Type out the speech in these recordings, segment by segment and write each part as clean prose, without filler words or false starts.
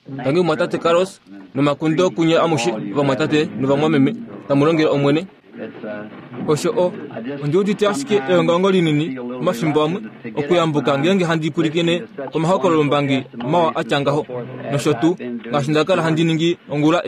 tangi matate Carlos no makundo kunya amushi va matate no va mwameme tamulonge omwene osho o ndudi tiashike ngongoli nini mafimbo amwe okuyambuka ngenge handi pulikene koma hakolo mbangi mawa achangaho no shotu ngashindakala handi ningi ongula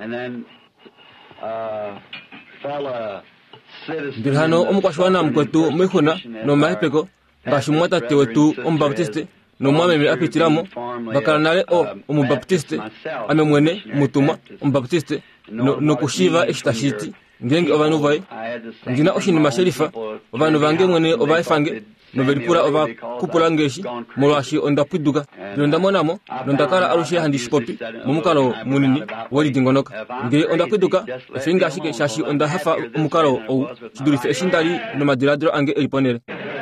Dirhano omukwashwana mkwetu mwihuna no mahepeko ngashimwata tewetu ombaptiste no mwameme apitiramo bakaranale o omubaptiste amemwene mutuma ombaptiste no kushiva eshtashiti ngenge ovanu vai ngina oshini masherifa ovanu vange mwene ovaifange no velipura ova kupula ngeshi molwashi onda pwiduga nonda monamo nonda kala alushe handi shipopi mumukalo munini wali dingonoka nge onda pwiduga efinga shike shashi onda hafa umukalo ou chidurife eshindali no madiradro ange eliponere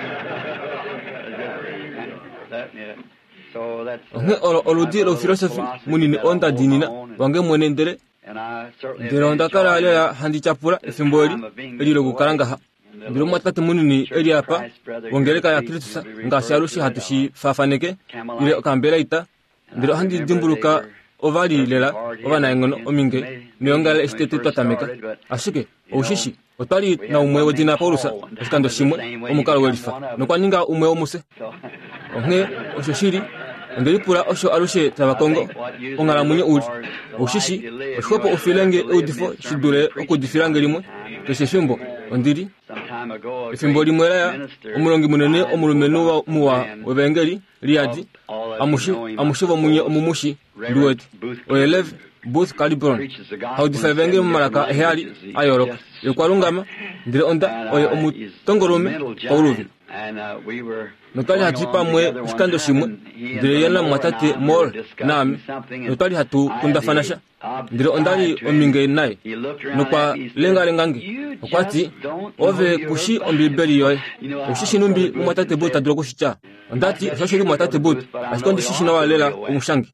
nge oludiro filosofi munini onda dinina wange mwene ndere onda kala alela handi chapura efimboli elilo kukarangaha ndiro matatu munini eliapa wongeleka ya Kristo ngasharushi hatushi fafaneke ile kambela ita ndiro handi dimbuluka ovali lela ovana ngono ominge niyongala estete twatameka ashike oshishi otali na umwe wodina Paulusa eskando shimwe omukalo welifa nokwaninga umwe omuse onge oshoshiri ndelipura osho arushe tabakongo ongala munye uli oshishi oshopo ofilenge eudifo shidure okudifiranga limwe keshefimbo ondiri ifimbo limwera ya omulongi munene omulumenu muwa webengeri liadi amushivo munye omumushi duweti oyeleve Booth Calibron haudifa venge maraka ehali ayoroka yokwarungama ndire onda oye omutongorome Pauluvi notali hatipa mwe shikando shimwe ndire yana mwatate mol nami notali hatu kundafanasha ndire ondali ominge nae nokwa lengangi okwati ove kushi ombibeli yoy ushishi numbi mwatate Booth adroko shicha ondati shoshiri mwatate Booth ashikondi shishi na walela omushangi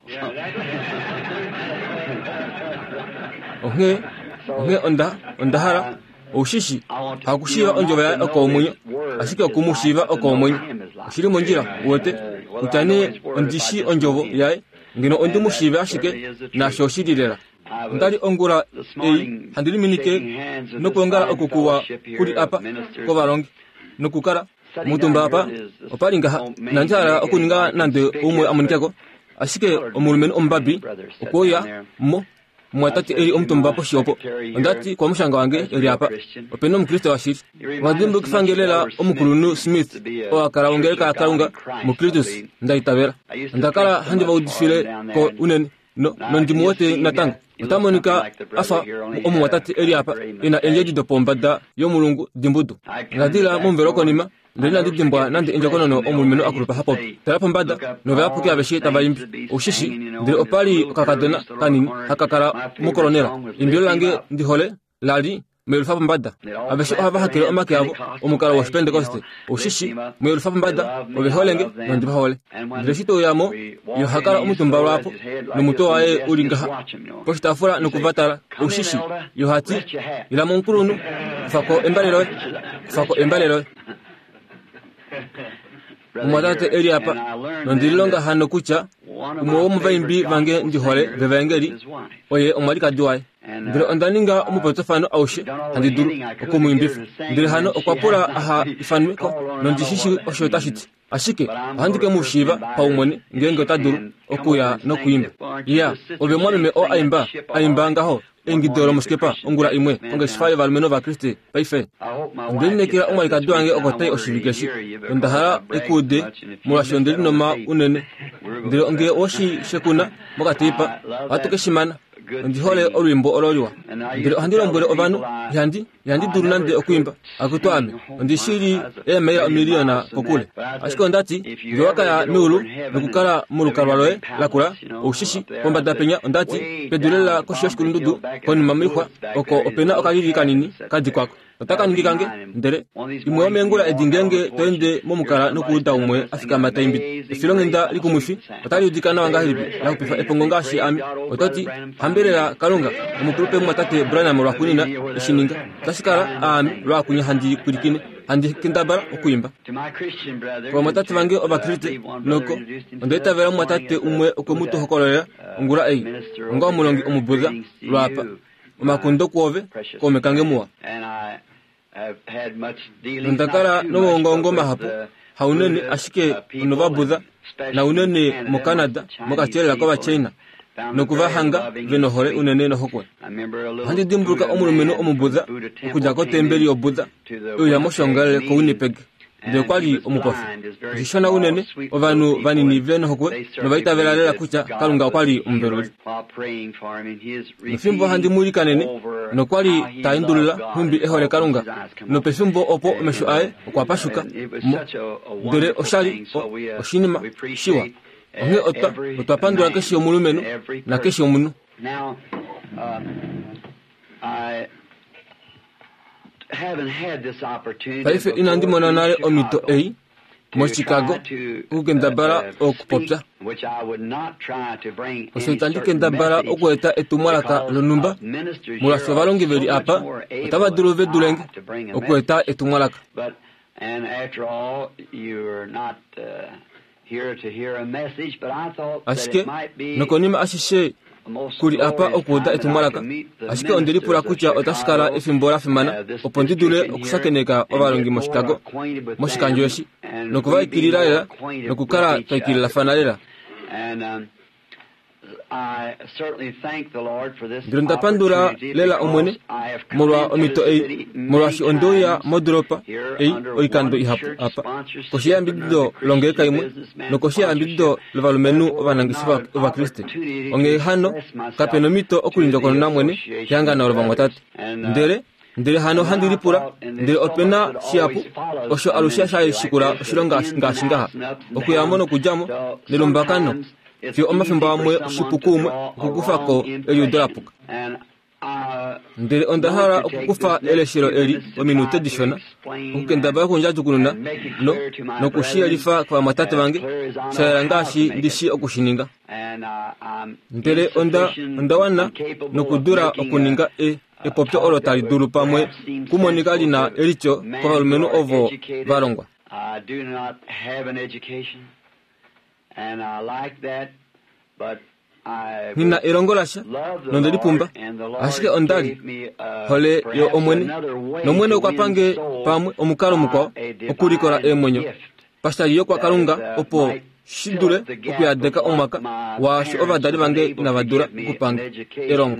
onge ondahara oshishi hakushiva onjova ya okomunyo ashike okumushiva okomunyo shiri monjira wote utane ondishi onjovo yae ngino ondimushiva ashike na shoshirira ndali ongura handili minike nokongala okukuwa kuli apa kovalongi nokukara mutumba apa opalinga nanjara okuninga nande umwe amunikeko ashike omulumeni ombabi okoya mwatati eli omutumba poshopo ondati kwa mushanga wange eli apa openo mukristo washiri wadimbu kifangelela omukulunu Smith oakara ongeleka akarunga mukritus ndaitabera ndakala handi baudifile ko uneni ndimuwote natanga utamonika afa omwatati eli apa ina elyeji dopombada yomulungu dimbudu ngadila mumveroko nima ndina ndidimbwa nandi injokonono omulumenu akurupa hapo terapo mbada noveapuki abeshi tabayimbi ushishi ndiri opali kakadona kanini hakakara mukolonela imbilo lange ndihole lali melufapo mbada abeshi ohava hakile omake avo omukala wa Pentecoste ushishi melufapo mbada obeholenge nondibahole ndiri shito yamo yohakala omutumba lwapo nomuto wae ulingaha poshitafula nokuvatala ushishi yohati ila munkulunu kufako embalelo umwatate eli apa nondilonga hano kucha umwe omuvaimbi vange ndihole vevengeri oye omwalika duwae ndire ondaninga omupotofano aushe handiduru okumwimbifu ndire hano okwapula aha ifanweko nondishishi oshotashiti ashike handike mushiva paumone ngenge otaduru okuya nokuyimba obe mwameme o aimba ngaho engidoro muskepa ongura imwe konge shifaye valmeno va Kristi paife ndinekira omwalika duwange okotai oshivigeshi ndahara ekude mulashondeli noma unene ndire onge oshi shekuna mokatipa watukeshimana ndihole olwimbo ololiwa ndire handilombwele ovanu yandi duru nande okuyimba akutwame ndishiri emeya omiliyona kokule ashiko ndati ndiwakaya miulu nokukala mulukalwa loe lakula ushishi pombada penya ndati pedulela koshiyoshikulu ndudu konima milihwa oko opena okalili kanini kadi kwako otaka ningikange ndere imwe mengula edingenge toende momukala nokuuda umwe afika mataimbi filongenda likumufi otali udikana wanga hilipi la kupifa epongo ngashi ami ototi hambelela kalonga omukulupe mwatate Branham lwakunina eshininga tasikala ami lwakunya handi kulikine handi kindabala okuyimba kwa mwatate vange obakriste noko ondeta vera mwatate umwe okwemuto hokolera ngura ei nga omulongi omubuza lwapa omakundo kwove komekange muwa ndakala nomongongo mahapo haunene ashike unovabuza na unene mu Canada mukatelela kwa China nokuvahanga venohole unene nohokwe handi dimburuka omulumeno omubuza okuja ko tembeli obuza uya moshongale ko Winnipeg de kwali omukofi zishona unene ovanu vanini veno hokwe no baita velalela kucha kalunga kwali umberuli nfimbo handi muri kanene no kwali taindulula humbi ehole kalunga no pesumbo opo mesho ae kwa pashuka dere oshali oshinima shiwa onge otapandula keshi omulumeno na keshi omunu Paife inandi monanare omito ei mo Chicago ugenda bara okupopya ositandi kenda bara okweta etumwalaka lonumba mulaso balongi veli apa tabadulu vedulenge okweta etumwalaka ashike nokonima ashishe kuri apa okuda etumwalaka ashike ondelipula kucha otashikala efimbola fimana opondidule okusakeneka obalongi mo Chicago moshikanjoshi nokuvaikilila nokukala twaikilila fanalela Ndronda pandura lela omwene molwa omito ei molwa shi ondoya modropa ei oikando ihapu apa koshi ambido longeka imwe no koshi ambido levalumenu obanangisiba oba Kristo onge hano kapenomito okulindo kono mwene yanga na olwa mwatatu ndere hano handilipura ndere opena shiapu osho alushia shay shikura shilonga ngashinga okuyamono kujamo nelumbakano Fio omafimba amwe shipukumwe okukufako eyudolapuka ndere ondahara okukufa eleshero eli ominute dishona okukenda bako kunjatu kununa no kushia lifa kwa matate bange shayara ngashi ndishi okushininga ndere ondawana no kudura okuninga epopyo olotali dulu pamwe kumonika lina elicho kwa valumenu ovo valongwa And I like that, but nina erongolasha nondelipumba ashike ondali hole yo omwene no mwene okwapange pamwe omukalo mukwa okulikola emwenyo pastali yo kwa kalunga opo shidule okuyadeka omaka washo obadali bange nabadura kupanga erongo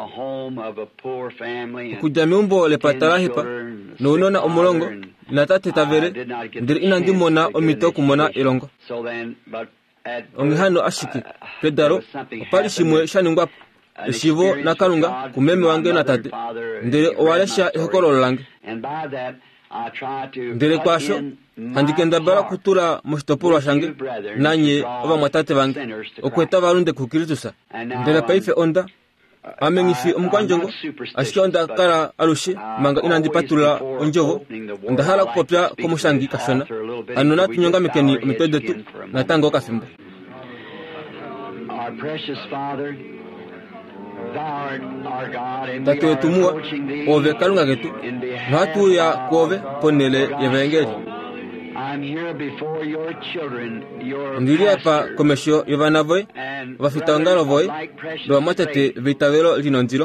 kujami umbo le patarahipa no unona omulongo natate tavere ndiri inandimona omito kumona erongo ongihano ashiki pedaro opali shimwe shaningwa eshivo na kalunga kumeme wange na tate ndere owalesha ehokolo lange ndere kwasho handikenda bara kutura mushitopurwa shange nanye oba mwatate bange okweta balunde kukiritusa ndere paife onda amengifi omukwanjongo ashike onda kala alushi manga inandipatula onjovo ndahala kupopya komushangi kashona anona tunyonga mekeni omitodetu natango kafimbo tate wetu muwa ove kalunga getu nhatu ya kuove ponele yevengeli ndiri apa komesho yovana voe vafitangalo voe do matete vitavelo lino nzilo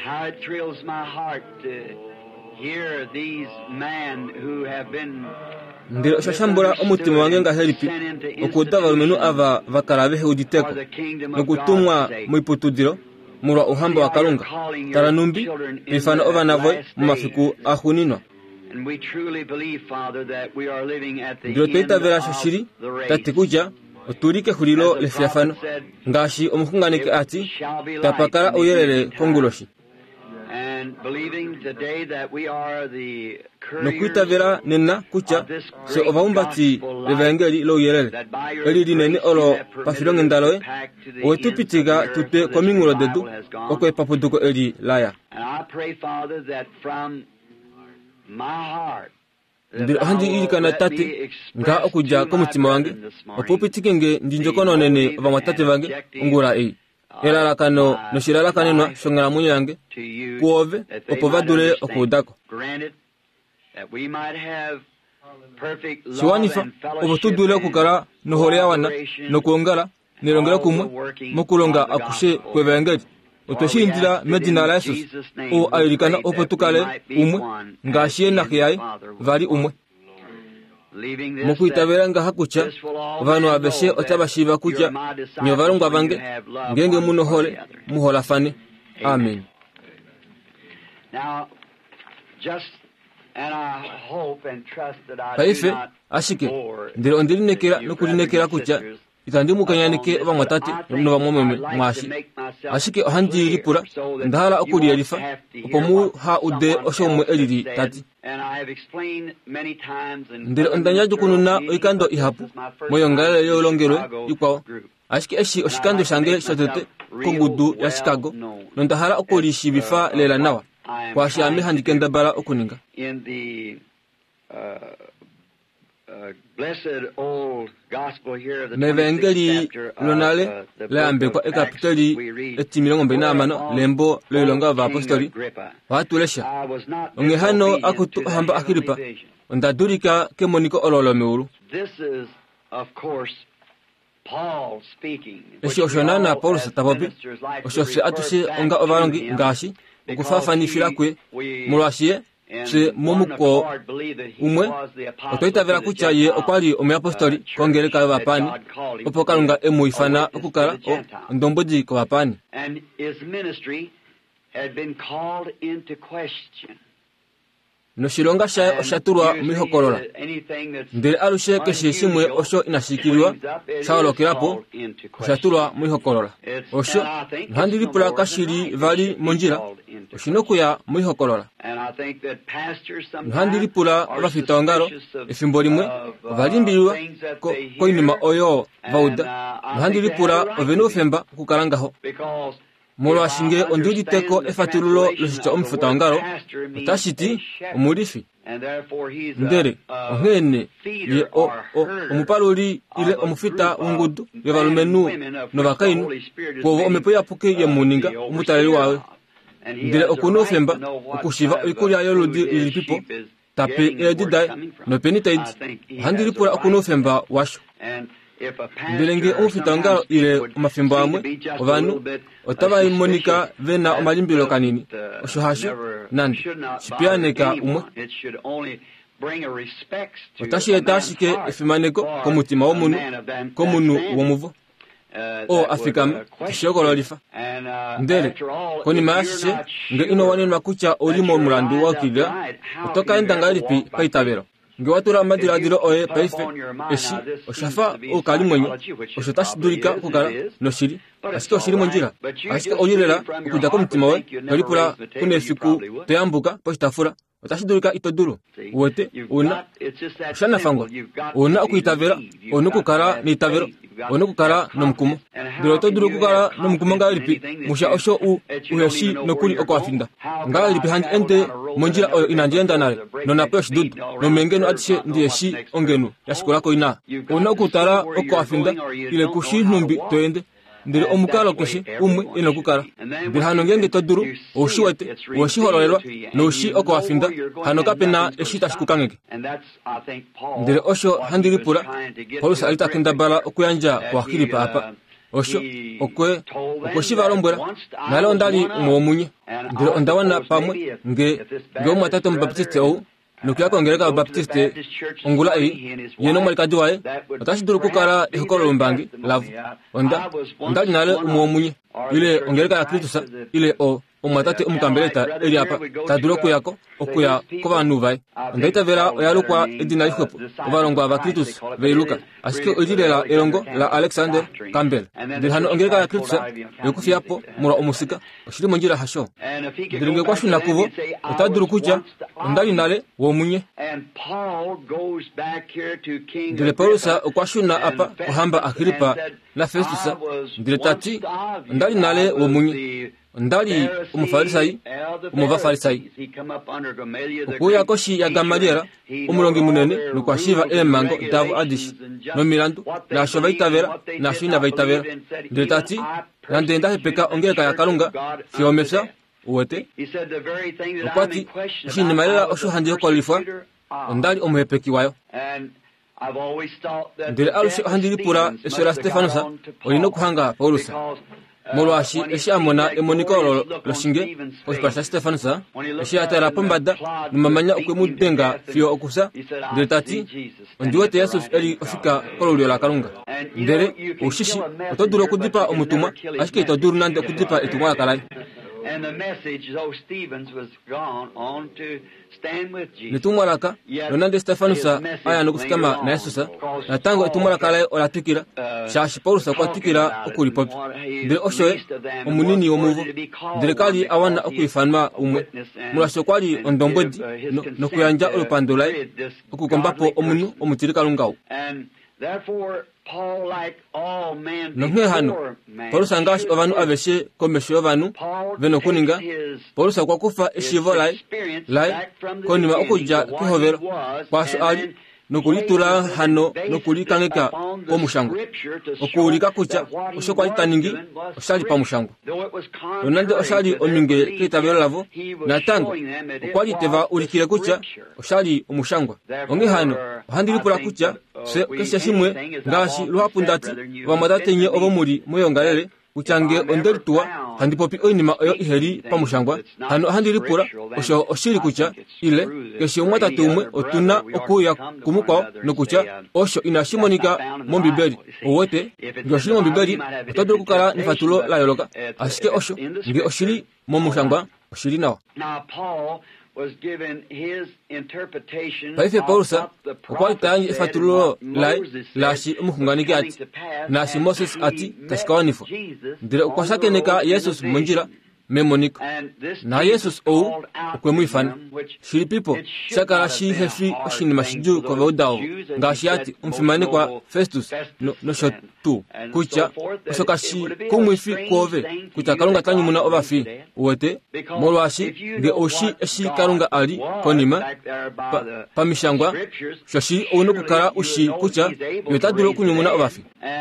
ndiro shashambula omutima wange nga helipi okuta valumenu ava vakalavehe uditeko nokutumwa muiputudilo mulwa uhamba wa kalunga taranumbi bifana ovana voe mumafiku ahuninwa ndiro toitavela shashiri tati kuja otulike hulilo lefiafano ngashi omuhunganike ati tapakala uyelele konguloshi nokwitavela nena kucha se ovaumbati levangeli lo uyelele eli linene olo pafilonge ndaloe owetupitiga tute komingulo dedu okwepapuduko eli laya ndilo handi ili kana tate nga okuja ko mutima wange opopitikenge ndinjokono nene ova matate vange ngura era kano no shirala kanenwa shongala munyange kuove opovadure okudako shiwanifa obotudule kukara no horea wana no kuongala nirongera kumwe mukulonga akushe kwevengeri otoshindira medina la Jesus o airikana opotukale umwe ngashie nakiyai vari umwe mukuitabera nga hakucha vanu abeshe otabashiva kucha nyovarunga vange ngenge muno hole muhola fane amen. Paife ashike ndiro ndirinekera nokurinekera kucha itandimukanyanike vamwatate no vamwameme mwashi ashike handi ripura ndala okuri elifa opomu ha ude oshomwe eliri tati ndiro ndanyaje kununa ikando ihapu moyongale yolongerwe ikwawo ashike eshi oshikando shange shotete kongudu ya Chicago nondahara okuri shibifa lela nawa kwashi ame handikenda bara okuninga Mevengeli lonale lambe kwa ekapitali etimilongo mbena amano lembo loilonga va apostoli watulesha onge hano akutu hamba akiripa ondadurika kemoniko ololo meuru eshi oshonana Paul satabobi oshose atuse onga ovarongi ngashi ukufafani firakwe mulwashie se momuko umwe otoita vera kucha ye okwali omeapostoli kongereka vapani opokalunga emuifana okukala o ndomboji ko vapani and his ministry had been called into question. No shilonga sha oshaturwa mihokolola ndere alushe keshishimwe osho inashikirwa shawalokerapo oshaturwa mihokolola osho handiri pula kashiri vali monjira oshinokuya mihokolola handiri pula vafitongaro efimbo limwe valimbiwa ko inima oyo vauda handiri pula ovenufemba kukalangaho mulwashinge onduditeko efatilulo lushicha omufutangaro utashiti omulifi ndere ohene ye omupaluli ile omufita ungudu yevalumenu novakainu kwovo omepo yapuke ye muninga omutaleli wawe ndere okunofemba okushiva ikulya yoludi ilipipo tape edidai nopenitaid handiripura okunofemba washo ndilenge omufitangaro ile omafimbo amwe ovanu otaba imonika vena omalimbilo kanini oshohasho nandi shipianeka umwe otashieta ashike efimaneko komutima womunu komunu womuvo o afikame kishokololifa ndele konima yashishe nge inowanenwa kucha olimo omulandu wakilira otokaenda ngalipi paitabero nge watura amadiradiro oye paife eshi oshafa okalimwenyo oshotashidulika kukala noshiri asike oshiri monjira asike oyilela okuja komutima we nolipula kunefiku toyambuka poshitafula otashidulika itodulu wote una oshanafangwa una okuitavera onu kukala niitavero onu kukala nomukumo ndilo todulu kukala nomukumo ngalipi musha osho uheshi nokuli okwafinda ngalipi handi ente monjira oyo inanjenda nale nonape oshidudu nomengeno atishe ndiyeshi ongenu yashikulako ina una okutala okwafinda ile kushi numbi toende ndiri omukalo keshe umwe inokukala ndiri hano ngenge toduru oshiwete oshihololelwa noshi okwafinda hano kapena eshita shikukangeke ndiri osho handiripula Paul salita kendabala okuyanja kwakilipa apa osho okweshivalombwela nale ondali mwomunye ndiri ondawana pamwe nge omwatatu mbaptiste ou nokyakongereka baptiste ongula yeno mwalikadi waye otashidulu kukala ehokolo mbangi lavu ondali nale umwomunye ile ongereka ya Kristusa ile omwatate omukambeleta eli apa tadulu kuyako okuya kovanhu vaye ondaita vera oyalukwa edina lihwepo ovalongwa va Kristusa veiluka asike olilela elongo la Alexander Campbell ndili hano ongereka ya Kristusa yokufiapo mulwa omusika oshili monjira hasho ndilinge kwashuna kuvo otadulu kucha ondali nale womunye ndile Paulusa okwashuna apa kuhamba Akilipa na Festusa ndile tati ondali nale womunye ndali umufarisayi umuvafarisayi ukuya koshi ya Gamaliela umulongi munene nukwashiva emango davu adishi no milandu nasho vaitavera nashina vaitavera ndetati nandenda hepeka ongereka ya Kalunga fiomesa uwete ukwati shinimalela oshuhandiyo kwalifwa ndali omuhepeki wayo ndele alushi handilipura eswela Stefanusa olino kuhanga Paulusa molwashi eshi amona emonikolo loshinge osipasa Stefanusa eshi atara pombada numamanya okwemudenga fio okusa ndele tati ondiwete Yesu eli ofika kololyo la Kalunga ndele ushishi otoduro kudipa omutuma ashike itoduru nande kudipa etumwa kalai. And the message, though Stevens was gone on to stand with Jesus. Nitumwalaka nonande Stefanusa aya nokufikama na Yesusa na tango itumwalaka lae olatukira shashi Paulusa kwatukira okuli popi ndile oshoe omunini womuvo ndile kali awana okulifanwa umwe mulasho kwali ondombodi nokuyanja olupando lae okukombapo omunu omutirika lungawu. Nonke hano Paulusa ngashi ovanu aveshe komesho ovanu veno kuninga Paulusa kwa kufa eshivo lai konima okuja kihovero kwasho ali nokulitula hano nokulikangeka omushango okulika kucha oshokwali taningi oshali pa mushango nonande oshali ominge kitabelo lavo natango okwali teva ulikile kucha oshali omushangwa onge hano ohandilipula kucha se kesha shimwe ngashi luhapundati vamadatenye ovomuli muyongalele uchange ondelitua handipopi oinima oyo iheri pamushangwa hano handilipura osho oshili kucha ile keshi omwatatu umwe otuna okuya kumukwa nokucha osho inashimonika mombibeli owete ndoshili mombibeli otodulu kukala nifatulo la yoloka ashike osho nge oshili momushangwa oshili nawa. Paife Paulusa okwali tayanyi ifatulo lai lashi umuhunganiki ati nashi Moses ati tashikawanifo ndile ukwasakeneka Yesus munjira memoniko na Yesus ou ukwemuifana shili pipo shakala shi hefi oshinima shiju kwa vaudao ngashi ati umfimane kwa Festus no shotu kucha usoka shi kumwifi kuove kucha Kalunga tanyu muna ovafi uwete molwashi nge oshi eshi Kalunga ali konima pamishangwa shoshi uno kukara ushi kucha yotaduro kunyumuna ovafi.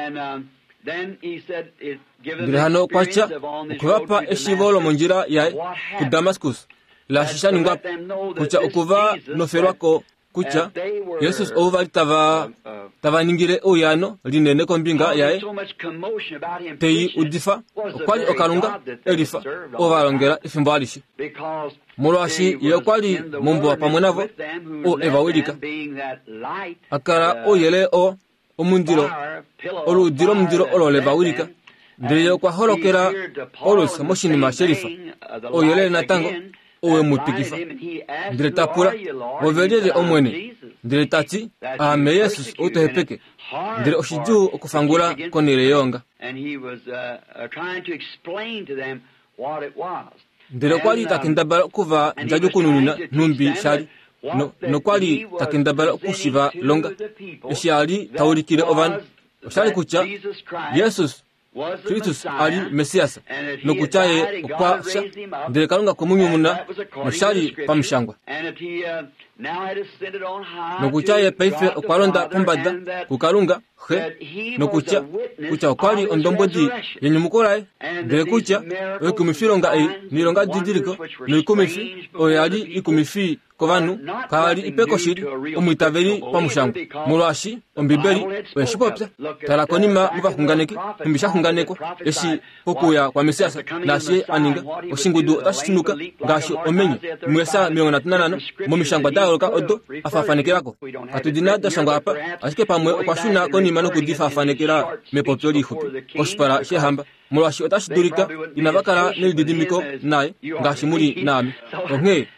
Ndile hano kwacha ukuvapa eshivolo monjira yae ku Damascus la shishani ngwapo kucha ukuva noferwako kucha Yesus ovali tava ningire oyano linene kombinga yae teyi udifa okwali Okalunga elifa ovalongera ifimbo alishi molwashi iyo kwali mumbowa pamwenavo o evawilika akara oyele o omundiro oludiro mundiro ololeva wilika ndile kwa holokera Paulusa moshinima sherifa oyele natango owe mutikifa ndile tapura ovelele omwene ndile tati ame Yesus utohepeke ndile oshiju okufangula konile yonga ndile kwali takindabala kuva njaju kununina numbi shali no kwali takindabala kushiva longa eshali taulikile ovanu oshali kucha Yesus Kristus ali Mesiasa no kuchaye okwasha ndile Kalunga komunyumuna oshali pamshangwa no kuchaye paife okwalonda pombada kukalunga he no kucha okwali ondombodi yenyumukolae ndile kucha okumifilonga nilonga didiriko no ikumifi oyali ikumifi kovanu kali ipeko shiri omwitaveli pamushango mulwashi ombibeli weshipopya talakonima muvahunganeki kumbishahunganeko eshi pokuya kwa Mesiasa nashi aninga oshingudu otashitunuka ngashi omenye mwesa 45 momishangwa dayoloka odo afafanekirako katudina dashangwa apa ashike pamwe okwashuna konima nokudifafanekira mepopyo lihupi oshipala shehamba mulwashi otashidulika inavakala nilididimiko naye ngashi muli nami onge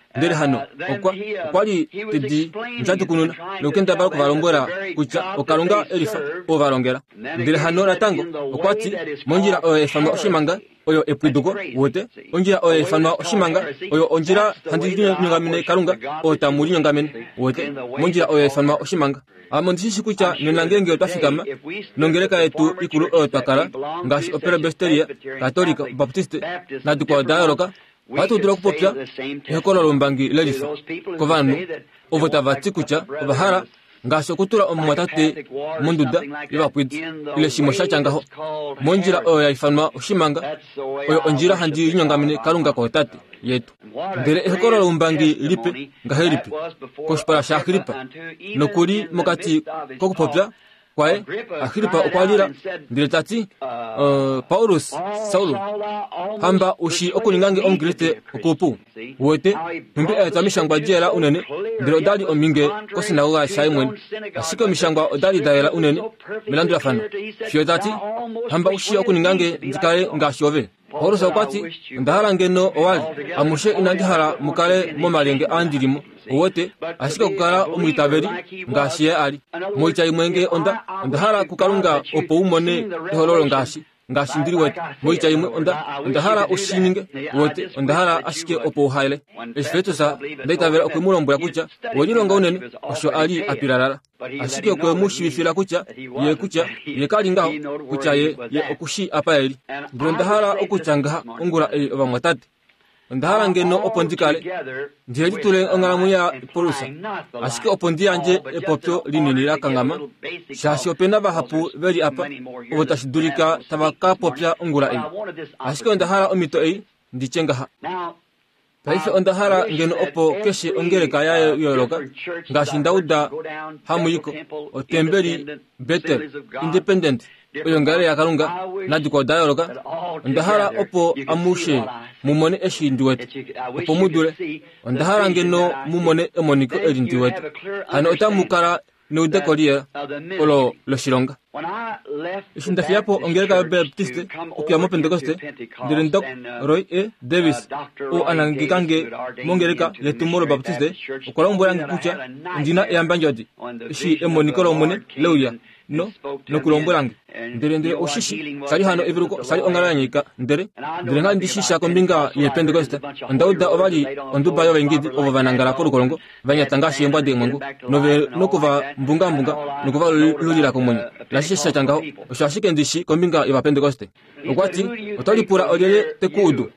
ndere hano okwali tedi njatu kununa nokenda balo kuvalombola kucha okalonga elifa ovalongela ndere hano natango okwati monjira efano oshimanga oyo epwiduko wote onjira efano oshimanga oyo onjira handi nyongamine kalunga otamuli nyongamine wote monjira efano oshimanga amondishishi kucha nenangenge otwafikama nongeleka yetu ikulu otwakala ngashi Presbyteria Katolika Baptiste na dukwa dialoga watudula kupopya ekolo lombangi lelifa kovanu ovota vati kucha vahala ngashi okutula omwatate munduda ivakwidi ile shimo shachangaho monjira oyo yaifanwa oshimanga oyo onjira handi nyongamine kalunga kotate yetu ndere ekolo lombangi lipe ngahelipe koshipala shakilipa nokuli mokati kokupopya kwae akilipa okwalira ndire tati Paulus Saulo hamba ushi okulingange omgrete okupu wote mbe etamishangwa jela unene ndire odali ominge kosinagoga Simon asiko mishangwa odali daela unene milandula fano fyo tati hamba ushi okulingange ndikale ngashove Paulus akwati ndahala ngeno owali amushe inandihara mukale momalenge andirimo wote asika kukala omwitabeli ngashi ali moicha imwenge ndahala kukalunga opo umone ihololo ngashi ndiri wote moicha imwe ndahala ushininge wote ndahala ashike opo uhaile esfeto sa ndaitabela okwemulombola kucha wolilonga unene osho ali apilalala ashike okwemushibifila kucha ye kalingaho kucha ye okushi apaeli ndiro ndahala okuchangaha ongula eli ovamwatate ndahala ngeno opo ndikale ndiye litule ongalamu ya polusa ashike opo ndiyanje epopyo linini lakangama shashi opena vahapu veli apa ovo tashidulika tavakapopya ongula eli ashike ndahala omito eli ndichengaha paife ondahala ngeno opo keshe ongeleka yayo yoloka ngashi ndauda hamuyiko otembeli Bethel Independent oyo ngale yakalunga nadiko dayoloka ndahala opo amushe mumone eshi ndiwete opo mudule ndahala ngeno mumone emoniko eli ndiwete ano otamukala neudekoliya olo loshilonga ishindafiyapo ongeleka Baptiste okuyamo Pentecoste ndire Doc Roy E. Davis o anangikange mongeleka letumolo Baptiste okolombolange kucha ndina eyambanjodi ishi emonikolo mune leuya nokulombolange ndere oshishi sali hano eviruko sali ongalanyika ndere nga ndishisha kombinga ye Pentecoste ndauda obali onduba yo bengidi ovo vanangala polukolongo vanyatangashi embwade mwangu nokuva mbunga nokuva lulila komunyo nashisha changaho oshashike ndishi kombinga ya Pentecoste okwati otolipura olele tekuudu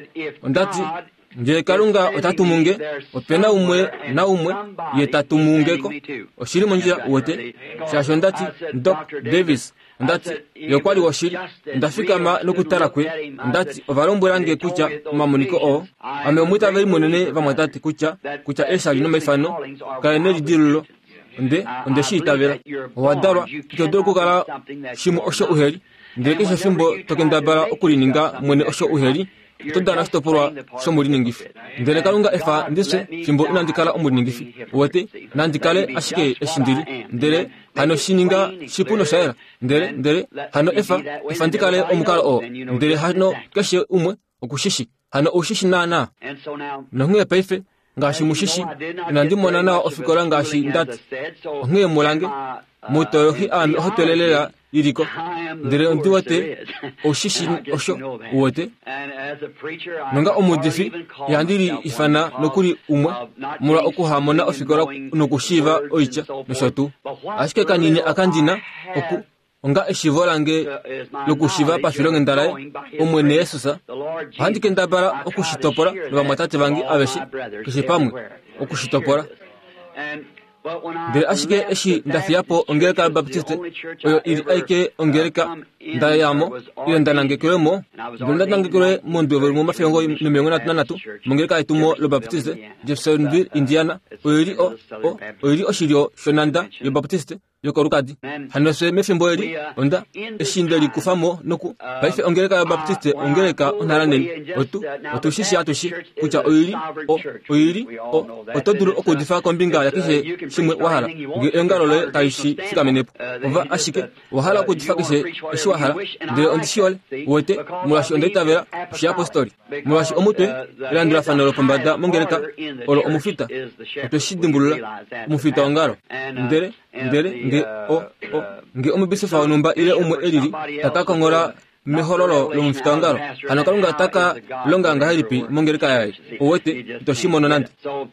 ondati nje kalunga otatumunge opena umwe na umwe ye tatumungeko oshiri monjira wote shasho ndati Doc Davis ndati yokwali woshiri ndafikama nokutala kwe ndati ovalombolange kucha mamoniko o ame omwita veli monene vamwatati kucha eshali no mefano kaene lidilulo onde shiitavela owadalwa kitodolo kukala shimo osho uheli ndekesha fimbo tokendabala okulininga mwene osho uheli todana shitopolwa shomuliningifi ndele kalunga efa ndise fimbo inandikala omuliningifi wote nandikale ashike eshindili ndele hano shininga shipuno shaera ndele hano efa ndikale omukalo o ndele hano keshe umwe okushishi hano ushishi na nonge paife ngashi mushishi nandimona na ofikola ngashi ndati nge mulange mutoyohi ano hotolelela iriko ndere ndiwate oshishi osho wote nonga omudifi yandiri ifana nokuri umwe mula okuhamona ofikola nokushiva oicha noshotu ashike kanini akandina oku onga eshivolange lokushiva pafilonge ndalaye omwene Yesusa handike ndabala okushitopola nobamwatate bangi abeshi kishipamwe okushitopola ndere ashike eshi ndafiyapo ongeleka Baptiste oyo ili aike ongeleka ndayamo iyo ndanangekelemo ndanangekelwe mondoveri mu mafengo numiongo natunanatu mongeleka etumo lo Baptiste Jeffersonville Indiana oili oshilio shonanda yo Baptiste yokorukadi hanose mefimbo eli onda eshindeli kufamo noku baife ongeleka ya Baptiste ongeleka onaraneli otushishi atushi kucha oili otoduru okudifa kombinga yakishe shimwe wahala engalo le taishi fikamenepo ova ashike wahala okudifa kishe eshi wahala ndire ondishiole wote mulashi ondetavela shi apostoli mulashi omutwe ilandula fanelo pombada mongereka olo omufita otoshidhimbulula omufita wangalo ndere nge omubisofa onumba ile umwe elili takakongora mehololo lomufita wangalo hano kalunga taka longa ngahilipi mongereka yaye owote toshimono nante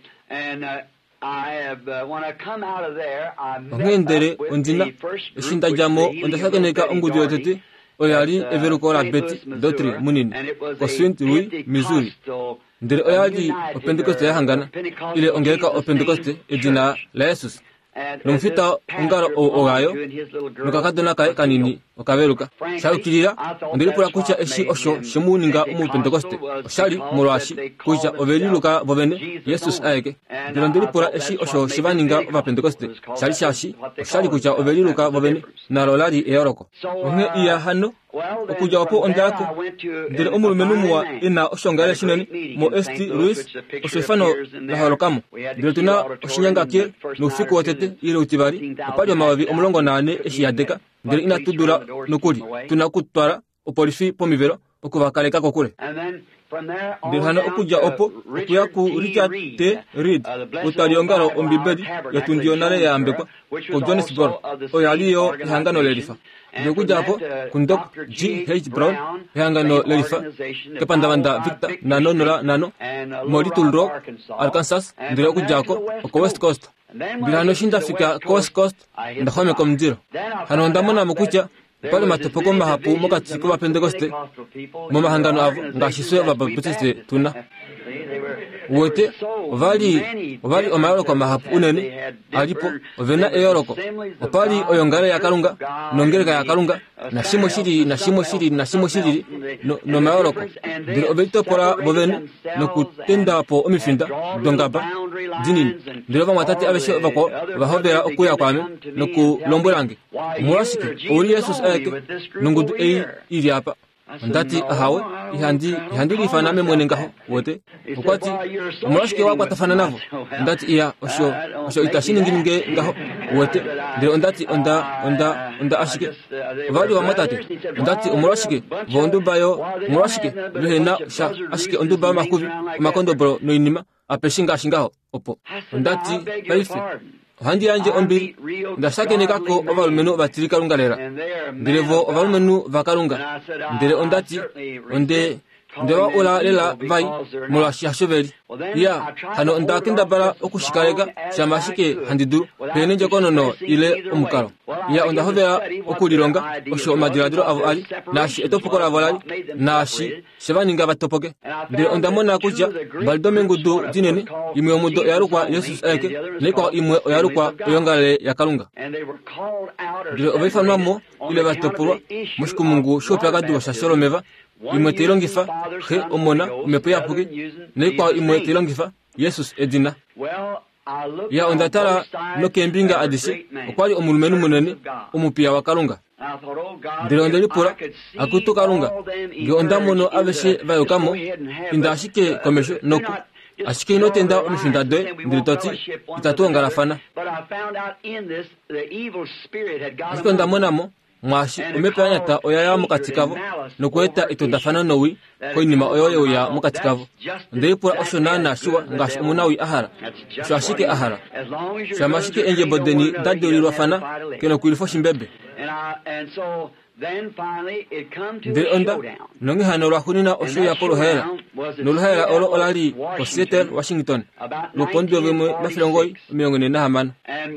ongendere ondina eshinda jamo ondasakeneka ongudu yotete oyali everukola beti dotri munini ko St. Louis, Missouri ndere oyali o Pentecoste yahangana ile ongereka o Pentecoste edina la Jesus nomufita ongalo ogayo nokakadona kae kanini okaveruka shaukilira ndiri pula kucha eshi osho shimuninga mu Pentecoste oshali mulwashi kucha oveliluka vovene Jesus aeke ndiri pula eshi osho shivaninga ova Pentecoste shali shashi oshali kucha oveliluka vovene nalolali eyoroko onge iya hano okuja opo ondako ndire omulumenumuwa ina oshongale shinene mo St. Louis osefano laholokamo ndire tuna oshinyanga kie nufiku watete ile utibali opalyo mawavi omulongo nane eshiyadeka ndire ina tudula nukuli tunakutwala opolisi pomivelo okuvakaleka kokule ndire hano okuja opo okuya ku Richard T. Reed utaliongalo ombibeli yatundiyo nale yambekwa ko Johannesburg oyaliyo ihangano lelifa ndire kuja opo ku Dr. G.H. Brown ihangano lelifa kepandavanda Victor nano mo Little Rock, Arkansas ndire okujako ko West Coast ndire hano shindafika ko West Coast ndahome ko mdiro hano ndamona mukucha pale matopoko mahapu mokati ko Pentecoste mo mahangano avo ngashiswe babaptiste tuna wote ovali omayoloko mahapu unene alipo ovena eyoroko opali oyongale yakalunga nongereka yakalunga na shimo shiri no mayoloko ndire ovetopola vovene nokutenda po omifinda dongaba dinini ndire vamwatati aveshe vako vahovera okuya kwame nokulombwelange mulashike uli Jesus aeke nongudu ei ili apa ndati ahawe ihandi lifana memwene ngaho wote ukwati mulashike wakwatafana navo ndati iya osho itashiningininge ngaho wote ndire ondati onda ashike vali wamatate ndati umulashike vondubayo mulashike lehena sha ashike ondubayo makuvi makondobolo noinima apeshingashingaho opo ndati baife handi yanje ombiri ndasakenekako ovalumenu vatilikalungalera ndirevo ovalumenu vakalunga ndire ondati ndewa ola lela vai mulashi hashoveli ya hano ndakindabala okushikaleka shamashike handiduru pene njokonono ile omukalo ya ondahovera okulilonga osho madiladiro avo ali nashi etopokola avo ali nashi shevaninga vatopoke ndire ondamona kutya mbalidomengudu dinene imwe omudo oyalukwa Jesus aeke nekwa imwe oyalukwa oyongale yakalunga ndire ovaifanwamo ile vatopolwa mushikumungu shopyakaduwa sha Sholomeva imwe teilongifa he omona umepo yapuke nekwa imwe teilongifa Jesus edina ya ondatala nokembinga adise okwali omulumenu munene omupiya wa kalunga ndire ondelipula akutu kalunga nge ondamono aveshe vayokamo indashike komesho noku ashike inotenda omifinda doe ndire toti itatuongalafana ashike ondamonamo mwashi omepo yanyata oyaya mukati kavo nokueta itondafana nowi koinima oyoyeuya mukati kavo ndelipula osho nana shiwa ngashi omunawi ahala osho ashike ahala shamashike enjebodeni dadeulilwafana kenokuilifo shimbebe ndire onda nongihano lwahunina osho yapo luhela noluhela olo olali ko Seattle, Washington lupondi ovemwe nafilongoi 45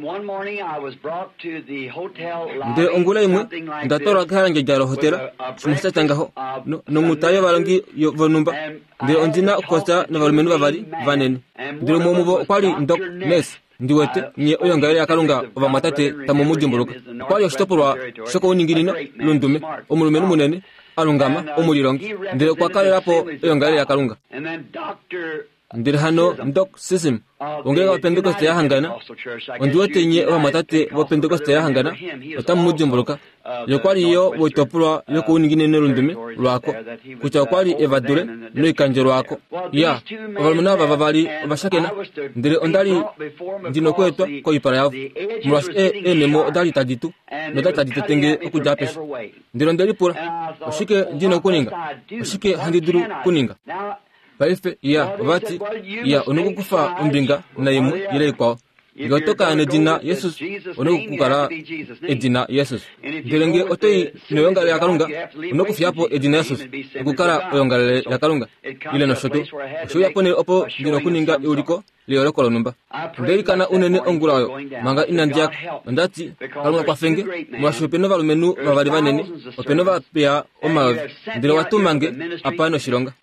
ndire ongula imwe ndatora kahalange jalo hotela shimusatangaho nomutayo valongi vonumba ndire ondina okosa novalumenu vavali vanene ndire mwomuvo okwali Doc Ness ndiwete nye oyongale yakalunga ovamwatate tamomudimbuluka kwali oshitopolwa shokowuningilino lundume omulumenu munene alungama omulilongi ndire kwakalelapo oyongale yakalunga ndiri hano ndok system ongega Pentecost ya hangana onduote nye wa matate wa Pentecost ya hangana otamujumbuluka yokwali yo wotopulwa yoko uningine nerundumi lwako kucha kwali evadure no ikanje lwako ya abalumuna bavali bashakena ndiri ondali ndino kwetwa ko ipara yavu mwash memo dali taditu no dali taditu tenge okujapesha ndiro ndali pura ushike ndino kuninga ushike handiduru kuninga baife ya bati ya onukufa umbinga na yemu ile kwao gotoka nedina Yesus onukukara edina Yesus ndirenge otoi noyongale yakalunga onukufyapo edina Yesus ukukara oyongale yakalunga ile no shoto shoyapone opo dino kuninga uliko leo ko numba ndelikana unene ongulayo manga inandia ndati kalunga kwa fenge mwashopeno balumenu babali banene openo bapya oma ndiro watumange apano shironga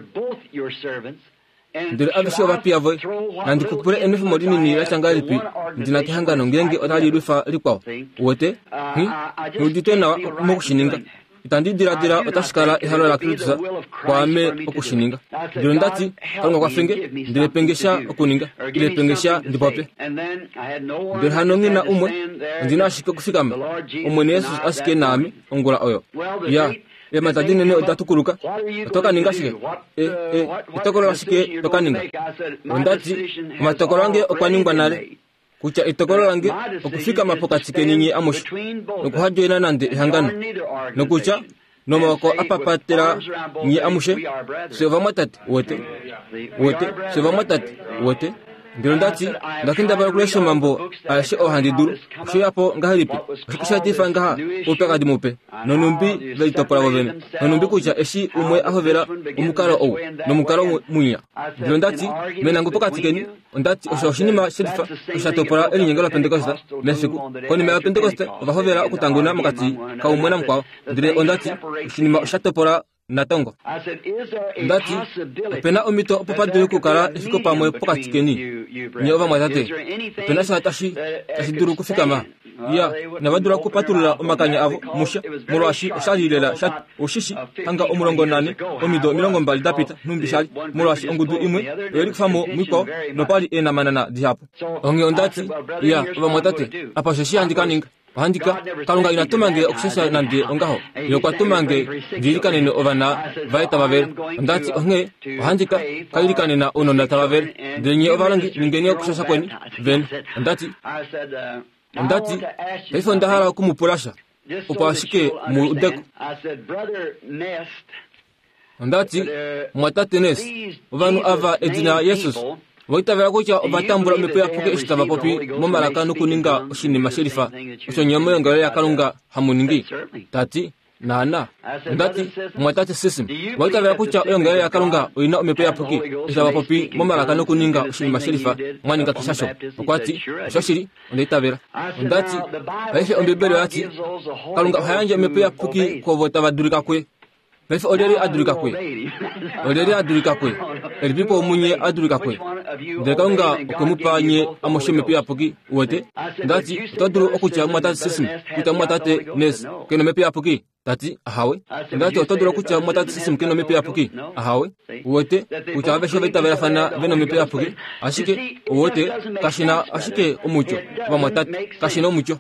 ndiri abisho bapya voy nandi kupure enefu modini ni yashangari pi ndina kihangano ngenge otali rufa likwao wote uditena mokushininga itandi dira otashikala ihalo la Kristo kwame okushininga ndiro ndati kalunga kwa fenge ndire pengesha okuninga ile pengesha ndipope ndiri hano ngina umwe ndina shike kufikama umwe Yesu asike nami ongula oyo ya matadine ne otatukuruka toka ningashike itokoro shike toka ninga ndati matokorange okwaningwa nale kucha itokoro lange okufika mapoka tikeninyi amushi nokuhajo ina nande ihangano nokucha nomako apapatera nyi amushe seva matati wote seva matati wote ndondati ndakinda balkulesho mambo ashe ohandiduru shiyapo ngahalipi shikushatifa ngaha upeka dimupe nonumbi veitopora bovene nonumbi kucha eshi umwe ahovera umukaro owo nomukaro munya ndondati menango pokatikeni ondati oshinima shirifa ushatopora elinyengela Pentecost nesiku koni mera Pentecost vahovera okutanguna mukati ka umwe namkwao ndire ondati oshinima ushatopora natongo ndati pena omito popadure kukara ifiko pamwe pokatikeni nyoba mwatate pena satashi duru kufikama ya nabadura kupatulula omakanya avo musha murwashi osalilela shat oshishi anga omurongo nane omido milongo mbali dapita numbishali murwashi ongudu imwe yeri kufamo mwiko nopali ena manana dihapo onge ondati ya bamwatate apa shoshi andikaninga handika kalunga inatumange okusesa nande ongaho yokwa tumange dirikanene ovana vaita bavel ndati onge handika kalikanena onona tabavel denye ovalangi ningeni okusesa kweni ven ndati ifo ndahara kumupurasha upashike mu udeko ndati mwatate Nes ovanu ava edina Yesus Waitavera kucha obatambura mepe apuke ishitava popi momaraka nukuninga ushinima sherifa ushonyemo yongere ya kalunga hamuningi tati nana ndati mwatate system waitavera kucha yongere ya kalunga uina mepe apuke ishitava popi momaraka nukuninga ushinima sherifa mwaninga kishasho okwati shoshiri ondeitavera ndati baife ombebere ati kalunga hayanje mepe apuke kwa votava durika kwe baife oderi adurika kwe elipipo munye adurika kwe ndekanga okumupanye amosheme pia poki wote ndati toduru okucha mwatate system kuta mwatate Nes keno mepe apoki tati ahawe ndati toduru okucha mwatate system keno mepe apoki ahawe wote kuta abesho betavera fana beno mepe apoki ashike wote kashina ashike omucho wa mwatate kashina omucho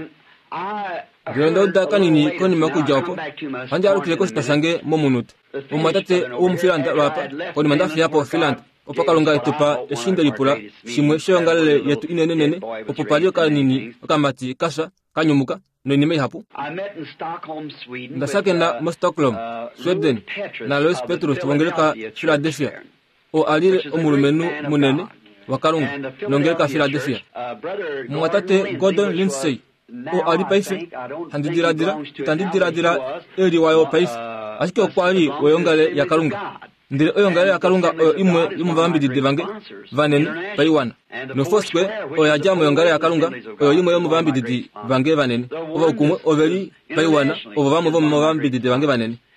Gendo dakanini koni makuja opo anja arukile ko stasange momunut umatate umfilanda rapa koni mandafi yapo filand opakalonga etupa eshinda lipula shimwe shongale yetu inenene opopalio kanini okamati kasha kanyumuka no nime hapo ndasake na Stockholm Sweden na Louis Petrus wongeleka Philadelphia o alire omulumenu munene wakalunga nongeleka Philadelphia mwatate Gordon Lindsay o ali paife handidira eri wayo paife ashike okwali oyongale yakalunga ndire oyongale yakalunga imwe imuvambidi divange vanene paiwana no fosque oyajamo oyongale yakalunga imwe yomuvambidi divange vanene ova ukumwe overi paiwana ova vamo vomuvambidi divange vanene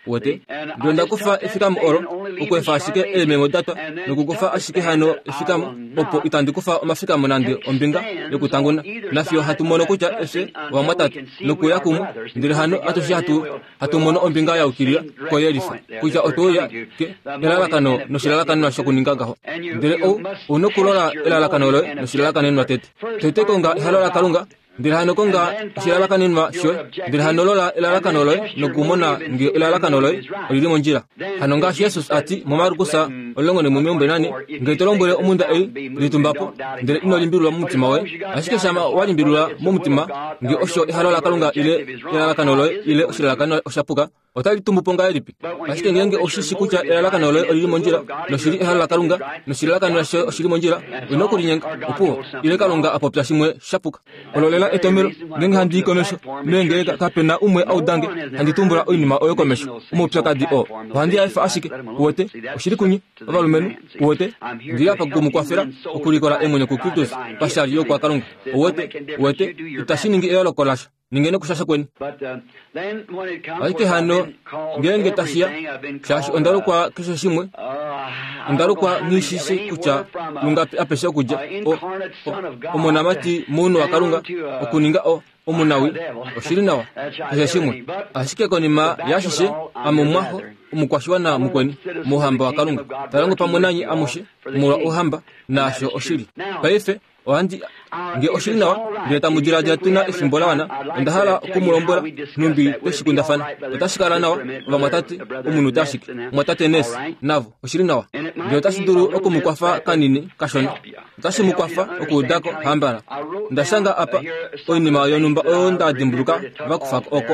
wote ndonda kufa ifikamu oro ukwefa ashike elemengo data nokukufa ashike hano ifikamu opo itandi kufa omafikamu nande ombinga yokutanguna nafyo hatumono kucha ese wa matatu nokuya kumu ndire hano atoshi hatumono ombinga ya ukirira ko yelifa kucha otoya ke elalakano no shilalakano na shokuningagaho ndire o unokulola elalakano lo no shilalakano no tete konga halala kalunga ndire hano konga shilalakano no sho ndire hano lola elalakano lo no kumona ngi elalakano lo olili monjira hano nga Jesus ati mumarukusa olongo ne mumyombe nani ngetolombole omunda litumbapo ndire ino limbirula mumutima we ashike shama walimbirula mumutima ngi osho halala kalunga ile elalakano lo ile oshilalakano oshapuka otali tumbuponga elipi ashike ngenge oshishi kucha elalakano lo olili monjira no shiri halala kalunga no shilalakano sho oshili monjira inokulinyenga upo ile kalunga apopya shimwe shapuka ololela etomero ngenge handi komesho nenge kapena umwe audange handi tumbura oinima oyokomesho umupya kadi o handi aifa ashike wote oshiri kunyi abalumenu wote ndiya pagumu kwa fera okulikola emonyo kukitus pashali yo kwa kalunga wote itashiningi eyolo kolasha ningene kushasha kweni aike hano ngenge tashia shashi ondaru kwa kisho shimwe ondaru kwa nishisi kucha lunga apesha kuja omonamati munu wakalunga okuninga omunawi oshirinawa kisho shimwe ashike konima yashishe amumwaho umukwashiwana mukweni muhamba wakalunga tarangu pamonanyi amushe mura uhamba nasho oshiri paife ohandi nge oshirinawa ndeta mujiraja tuna ifimbola wana ndahala kumulombola numbi peshikunda fana utashikala nawa vamatati umunu tashiki mwatate nes navo oshirinawa nge utashiduru okumukwafa kanini kashona utashimukwafa okudako hambala ndashanga apa oinima yonumba ondadimbuluka vakufaka oko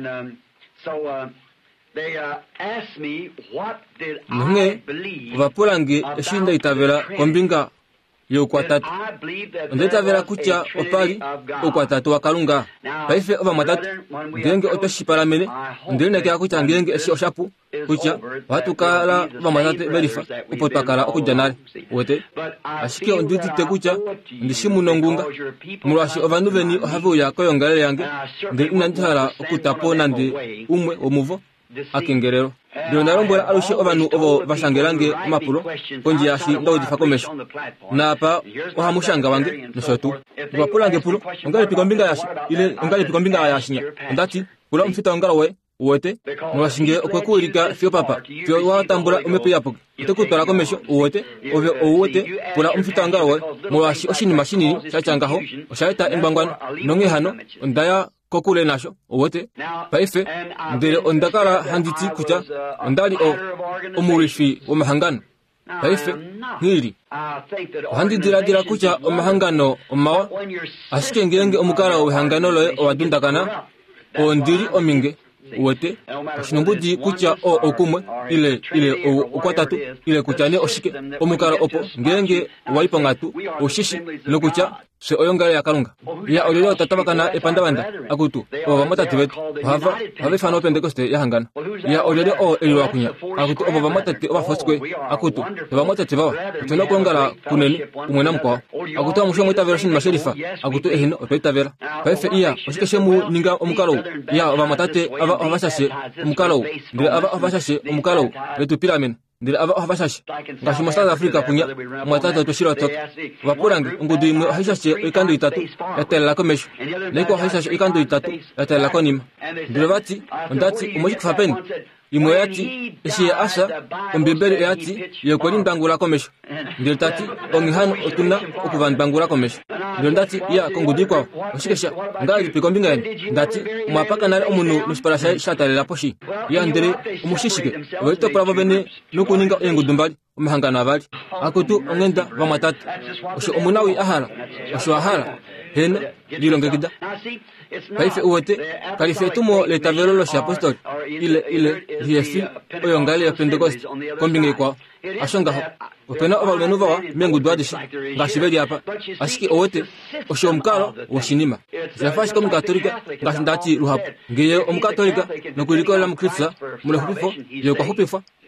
nge vapulangi eshinda itavela kombinga yokwatatu ndetavela kucha opali okwatatu wakalunga paife ova matatu ngenge otoshipalamene ndirinekea kucha ngenge eshi oshapu kucha watukala ova matatu belifa upotwakala okujanale wote ashike onditite kucha ndishimunongunga mulwashi ovandu veni ohavuya koyongalele yange ndi inandihala okutapo nandi umwe omuvo akengerero ndionalombola alushe ovanu ovo vashangelange mapulo konji yashi ndaudifa komesho napa ohamushanga wange noshotu vapulange pulo ongalipi mbinga yashi ile ongalipi mbinga yashinya ndati pula mfita ongala we wote mwashinge okwekuulika fyo papa fyo watambula umepe yapo tekutola komesho wote pula mfita ongala we mwashi oshinima shinini shachangaho oshaita embangwana nonge hano ondaya kokule nasho wote paife ndere ondakala handiti kucha ondali omurifi wamahangano paife ngiri handi dira kucha omahangano omawa ashike ngenge omukala wehangano loe owadundakana ondiri ominge wote shinungudi kucha okumwe ile okwatatu ile kuchane oshike omukala opo ngenge waipangatu oshishi nokucha se oyongale yakalunga ya olelo tatabakana epandabanda akutu oba matatu betu have fano pentecoste yahangana ya olelo eliwa kunya akutu oba matatu oba foskwe akutu oba matatu bawa tuna kuongala kuneni umwena mkwa akutu amusho mwita version masherifa akutu ehino opeta vera paife iya oshike shemu ninga omukalo ya oba matate aba abashashe omukalo ndire aba abashashe omukalo letu pyramid ndire aba abashashe ngashi South Africa kunya mwatata toshiro tok vapurange ngudi imwe haishashe ikando itatu yatela komesho leko haishashe ikando itatu yatela konima ndire vati ndati umoji kufapeni imwe yati eshi asha ombembele yati yekoni ndangula komesho ndire tati ongihano otuna okuvandangula komesho ndire ndati ya kongudi kwa oshikesha ngali pikombinga yani ndati mwapaka nale omunu nusparasha shatalela poshi ya ndire umushishike weto pravo bene nukuninga engudumbali umahangana abali akutu ongenda vamatatu osho omunawi ahala hena lilongekida paife uwote kalifetumo letavelolo sha apostoli ile riefi oyongale ya pentecoste kombinge kwa ashongaho opena ovalumenu vawa mengu dwadisha ngashiveli apa ashiki owote osho omukalo washinima ziafashika omukatolika ngashindati ruhapu ngeye omukatolika nokulikolela mukrista mulehupifo yokwahupifwa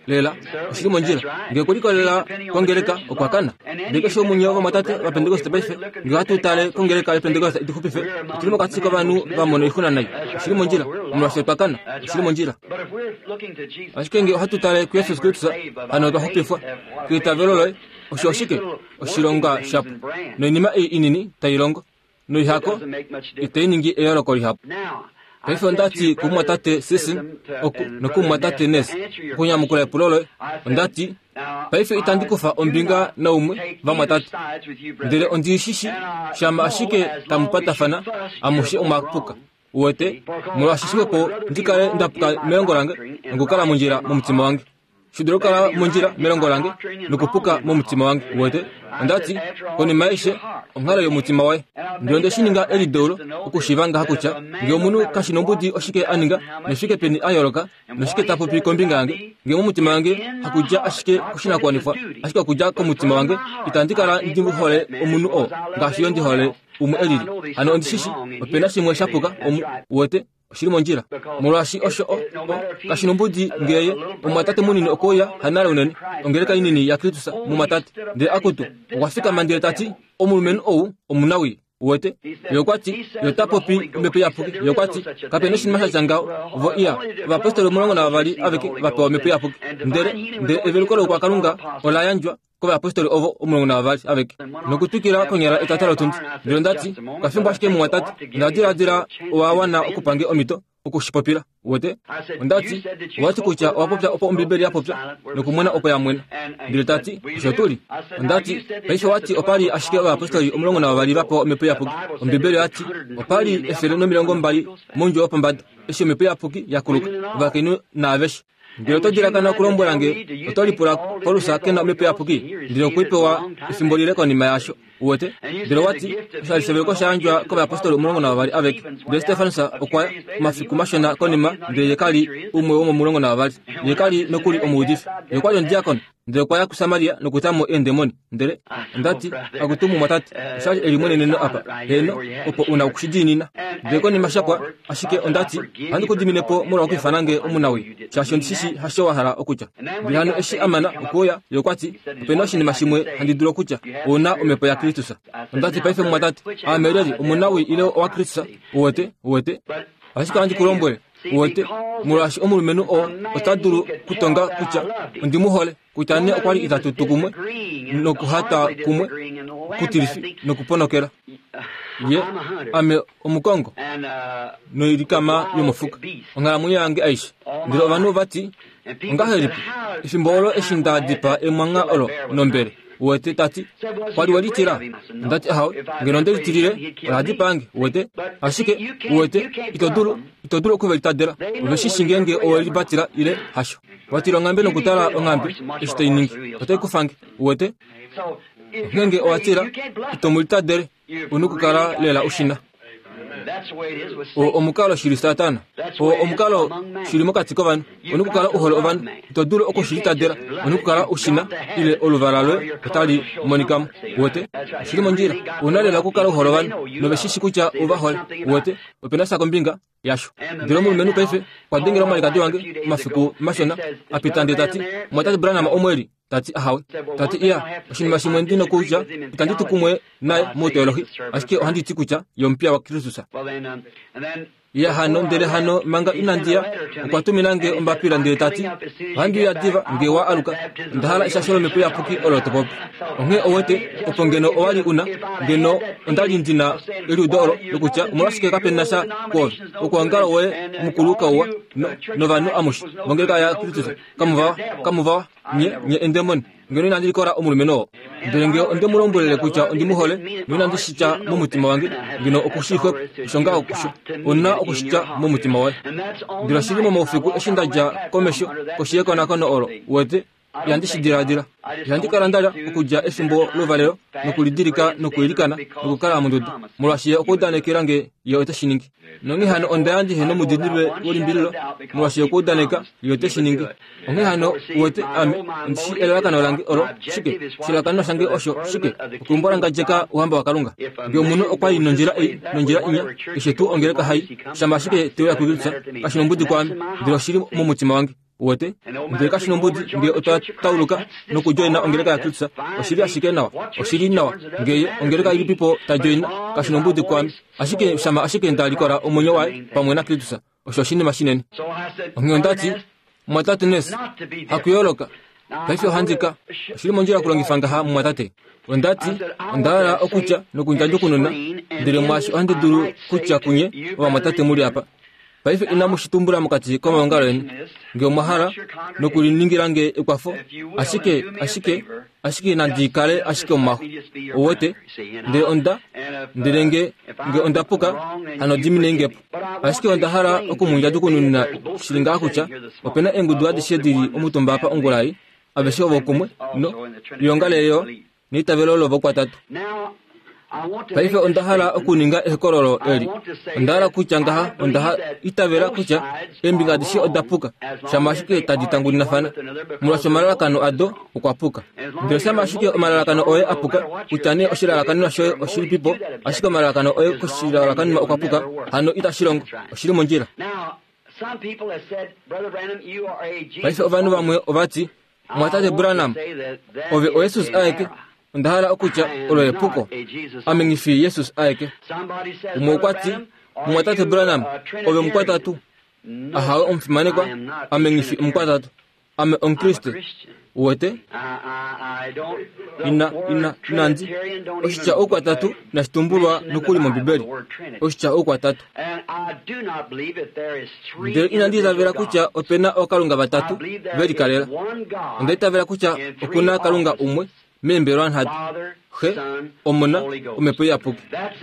lela ushiri monjira ngekulikolera kongereka okwakana ndikesho munyo wa matate wa Pentecost paife ngatu tale kongereka ya Pentecost itukupife tulimo katika banu bamono ikuna nayo ushiri monjira mwasepakana ushiri monjira ashikenge hatu tale ku Yesu Kristo hano bahopifwa kwitavelo oshoshike oshironga shapu no nima inini tayilongo no ihako iteningi eyolokoli hapo paife ndati kumwatate sisi no kumwatate nes kunyamukula pulolo ndati paife itandikufa ombinga na umwe vamwatate ndele ondishishi shama ashike tamupata fana amushi umapuka uwete mulashishike ko ndikale ndapuka melongolange ngukala munjira mu mutima wange shudurokala munjira melongolange nukupuka mu mutima wange uwete ndati koni maisha ongala yo mutima wae ndionde shininga elidolo ukushivanga hakucha ngiyo munu kashinombudi oshike aninga neshike peni ayoloka neshike tapo pi kombinga yange ngiyo mutima wange hakuja ashike kushina kwanifa ashike kuja ko mutima wange itandikala ndimbu hole omunu o ngashiyo ndi hole umu elili ano ndishishi opena shimwe shapuka uwete shiri monjira mulashi osho kashinombudi ngeye umatate munini okoya hanala unene ongereka inini ya Kristo mu matate de akutu wafika mandire tati omulumenu ou omunawi uwete yokwati yotapopi mepe yapuki yokwati kapene shinmasha changao vo iya vapostolo mulongo na vali aveki vapewa mepe yapuki ndere evelukolo kwa kalunga olayanjwa ko vapostolo ovo omulongo na vali aveki nokutukira konyera etatalo tundi ndiro ndati kafimbo ashike mu matati ndadira wawana okupange omito ukushipopira wote ndati wati kucha wapopya opo mbibeli yapopya nokumwena opo yamwena ndilitati shotuli ndati paisha wati opali ashike wa apostoli omulongo na wabali vapo mepe yapuki mbibeli ati opali efere no milongo mbali munju opambada eshe mepe yapuki yakuluka vakinu na aveshi ndilo tojirakana kulombolange otolipula polusa kena mepe yapuki ndilo kuipewa ifimbolileko nima yasho uwete ndilo wati shalisebeleko shanjwa koba apostoli omulongo na wabali aveki ndilo Stefansa okwa mafiku mashona konima ndilo yekali umwe womo mulongo na wabali yekali nokuli omuudifi yekwali ondiakoni ndilo kwaya kusamaria nokutamo endemoni ndele ndati akutumu matati shali elimone neno apa heno opo una kushidinina ndeko ni mashapwa ashike ondati handi kudiminepo mura okufanange omunawi chasho ndishishi hasho wahala okucha ndihano eshi amana okoya yokwati penoshi ni mashimwe handi dulo kucha ona omepo ya Kristo ndati paife matati amereri omunawi ile wa Kristo uwete ashika handi kulombwe uwete murashi omulumenu o otaduru kutonga kucha ndimuhole kutane okwali itatutukumwe nokuhata kumwe kutirifi nokuponokera ye ame omukongo no irikama yomufuka ngala muyange aishi ndiro vanu vati ngahelipi ifimbolo eshindadipa emwanga olo nombere uwete tati kwali walitira ndati ahawe ngenonde litirire radipange uwete ashike uwete itodulu kuvelitadela uveshishingenge owelibatira ile hasho watira ngambe nokutala ongambe ishitainingi otaikufange uwete ngenge owatira itomulitadele unukukala lela ushina omukalo shiri satana omukalo shiri mokati kovanu unukukala uholo ovanu itodulu okushilitadela unukukala ushina ile oluvalalo otali monikamu wote shiri monjira unalela kukala uholo ovanu noveshishi kucha uvahole wote opena sako mbinga yasho ndilo mulumenu paife kwadengela omalikadi wange mafiku mashona apitande tati mwatati Branham omweli tati ahawe tati iya oshini mashimwe ndino kucha itanditu kumwe naye mu teologi ashike ohandi kucha yompia wa Kristo ya hano ndele hano manga inandia ukwatuminange ombapira ndele tati handi ya diva ngewa aluka ndahala ishasholo mepe ya puki olotopopi onge owete opongeno owali una ngeno ondali ndina eludoro lokucha umurashike kapenasha kwa okuangala we mukuluka uwa no vanu amushi ngengeka ya Kristo kamuva nye endemon ngeno nandilikora omulumeno ndenge ondemulombelele kucha ondimuhole nina ndishicha mu mutima wange ngino okushikwe shonga okusho onna okushicha mu mutima wae ndira shirimo mofiku eshindaja komesho koshiyeko nakono oro wete yandishidiradira yandikarandala okuja efimbo luvalero nokulidirika nokuilikana nokukala mundudu mulwashiye okudanekerange yote shiningi nongi hano ondayandi heno mudidilwe ulimbirilo mulwashiye okudaneka yote shiningi ongi hano wote ame ndishi elakana olange oro shike shilakana shange osho shike okumbora ngajeka uhamba wakalunga ndio muno okwayi nonjira inya ishetu ongereka hai shamba shike teoya kugilitsa kashinombudi kwami ndiro shiri mu mutima wange wote nge kashino mbudi nge tauluka no kujoina ongereka ya Kristo oshiri ashike nawa oshiri nawa nge ongereka ili pipo tajoina kashino mbudi kwami ashike shama ashike ndalikora omonyo wae pamwe na Kristo oshoshini mashineni ongondati mwatate nes hakuyoloka Paife handika shiri monjira kulongifanga ha mwatate ondati ndara okucha no kunjanjo kununa ndire mwashi ande duru kucha kunye wa mwatate muri apa Paife ina mushitumbura mukati koma wangareni nge omahara no kuliningirange ekwafo ashike nandikale ashike omaho owote ndire onda ndirenge nge ondapuka hano diminengepo ashike ondahara okumunjanjo kununa shilinga kucha opena engudu adishediri omutombapa ongolai abesho bokumwe no yongaleyo ni tabelolo bokwatatu Paife ondahara okuninga ekororo eri ondahara kuchangaha ondaha itabela kucha embinga dishi odapuka shamashike taditanguni nafana mulasho malalakano ado ukwapuka ndio shamashike malalakano oye apuka kuchane oshilalakano nasho oshiri pipo ashike malalakano oye kushilalakano ukwapuka hano itashirongo oshiri monjira Paife ovanu bamwe obati mwatate Branham ove o Jesus aike ndahara okucha oloye puko amengifi Jesus aike umwokwati mwatate Branham ove mkwatatu ahawe omfimanekwa amengifi mkwatatu ame Kristo wote inandi oshicha okwatatu na shitumbulwa nukuli mu Bibeli oshicha okwatatu ndero inandi zavera kucha opena okalunga batatu veri kalela ndeta vera kucha okuna kalunga umwe membero anhadu he omona umepe yapuki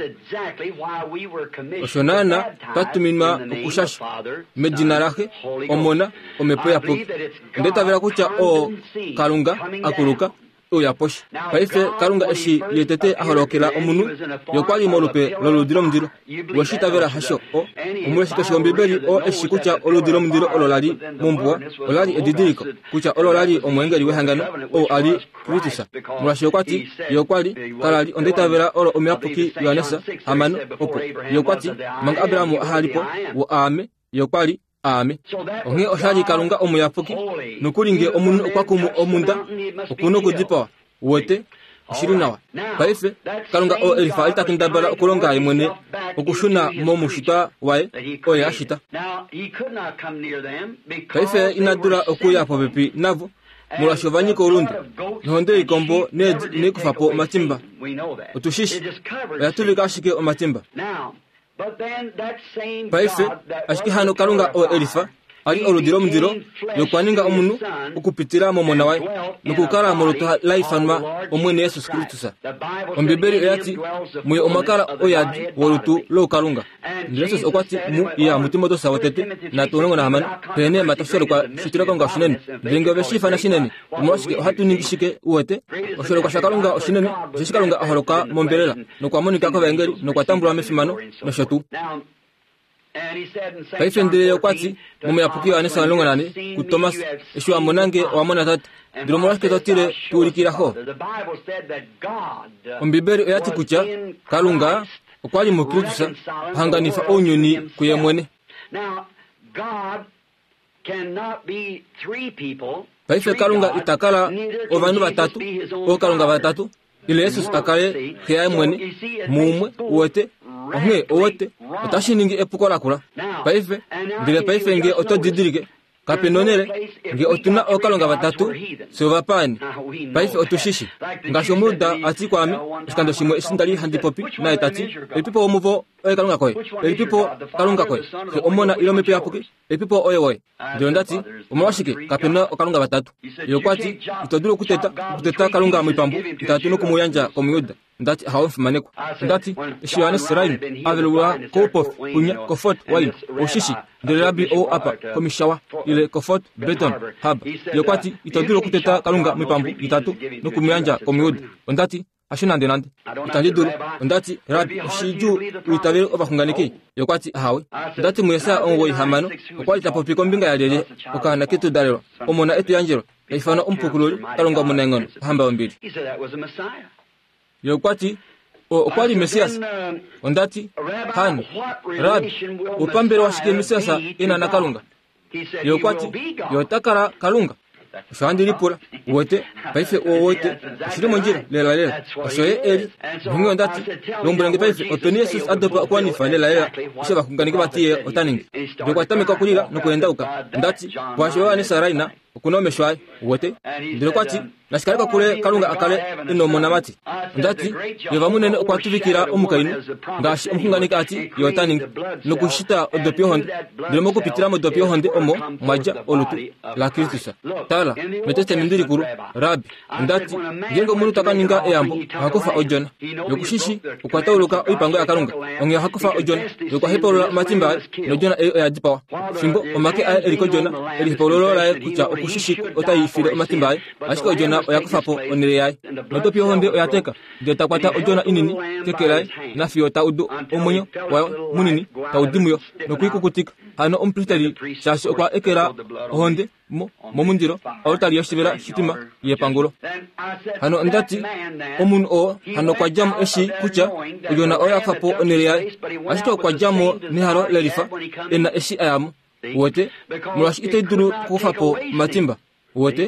oshonana patuminwa okushasha medinarahe omona umepe yapuki ndeta vera kucha o kalunga akuluka uyaposhi Paife kalunga eshi yetete aholokela omunu yokwali molupe loludiro mdiro washita vera hasho o umuleshika shombibeli o eshi kucha oludiro mdiro ololali mumbwa olali edidiriko kucha ololali omwengeri wehangano o ali Kristo mulashi yokwati yokwali kalali ondeta vera olo omyapuki Yohanesa amano opo yokwati manga Abrahamu ahalipo wo ame yokwali ame onge oshali kalunga omuyapuki nukulinge omunu okwakumu omunda okuno kudipa wote shirinawa Paife kalunga o elifa itakindabala okulonga imwene okushuna momushita wae oya ashita Paife inadura okuyapo bepi navo mulashovanyiko ulundi nonde ikombo ne kufapo matimba utushishi yatulika ashike o matimba Paife ashike hano kalunga o elifa ali oludiro mdiro yokwaninga omunu ukupitira momona wae nukukala moloto laifanwa omwene Yesu Kristo ombibeli eyati muye omakala oyadi wolutu lo kalunga Yesu okwati mu ya mutimoto sawatete na tonongo na hamana pene matafsiro kwa shitira konga shinene bingo beshifa na shinene mwashike hatu ningishike uwete oshoro kwa shakalunga oshinene jishikalunga aholoka mombelela nokwa monika ko bengeri nokwa tambula mefimano no shotu Paife ndire yokwati mume yapuki Yohanesa walunga nane ku Thomas eshu amonange wamona tatu ndiro mwashike totire tuulikiraho ombibeli oyati kucha kalunga okwali mu Kristo hanganifa onyoni kuyemwene Paife kalunga itakala ovanu batatu o kalunga batatu ile Yesu akale khaya mwene mumwe wote onge owote otashiningi epukola kula Paife ndile Paife nge otodidirike kapenonere nge otuna okalonga batatu sovapani Paife otushishi ngashomuda ati kwami skando shimwe isindali handipopi na etati epipo omuvo okalonga koe epipo kalonga koe ke omona ilomepe yapuki epipo oyewe ndondati omwashike kapeno okalonga batatu yokwati itoduro kuteta kalonga mwipambu itatuno kumuyanja komuyuda ndati hawonfimaneko ndati Yohannes Seraim avelwa kopof punya kofot wain oshishi ndelabi o apa komishawa ile kofot beton hab yokwati itoduro kuteta kalunga mwipambu itatu no kumuyanja komuyuda ndati ashina ndenande itanjiduru ndati rabi shiju uitabere obakunganiki yokwati hawe ndati muyesa ongo ihamano okwali tapopiko mbinga yalele okana kitu dalero omona etu yanjero ifana umpukululi kalunga munengono hamba ombili yokwati okwali Mesias ondati han rabi upambere washike Mesias ina nakalunga yokwati yotakara kalunga shandi lipura wote paife wote shirimo njira lela shoye eri hunyo ndati lombrange paife openi Jesus adopa kwa ni fale lela sheba kunganike batie otaningi yokwatame kwa kulira no kuendauka ndati bwashowa ni saraina kunome shwai wote ndirokwati nashikari kule kalunga akale ino monamati ndati yevamunene okwatuvikira omukainu ngashi omukunganika ati yotaningi nokushita odopio honde ndirimo kupitira mo dopio honde omo maja olutu la Kristusa tala metete mindiri kuru rabi ndati jengo munu takaninga eyambo hakofa ojona yokushishi ukwatauluka uipango ya kalunga onge hakofa ojona yokwahipolola matimba nojona ya dipawa fimbo omake ae eriko jona erihipololo lae kucha okushishi otayifile omatimba ashiko ojona oyakufapo oneleyai nodopio honde oyateka ndio takwata ojona inini tekelae nafiyo taudu omonyo wa munini taudimuyo nokuikukutika hano omplitali shashi okwa ekera honde momundiro awutali yoshibera shitima yepangulo hano ndati omun o hano kwa jamu eshi kucha ojona oyakufapo oneleyai ashiko kwa jamu ni haro lelifa ena eshi ayamu wote mulashi iteduru kufapo matimba wote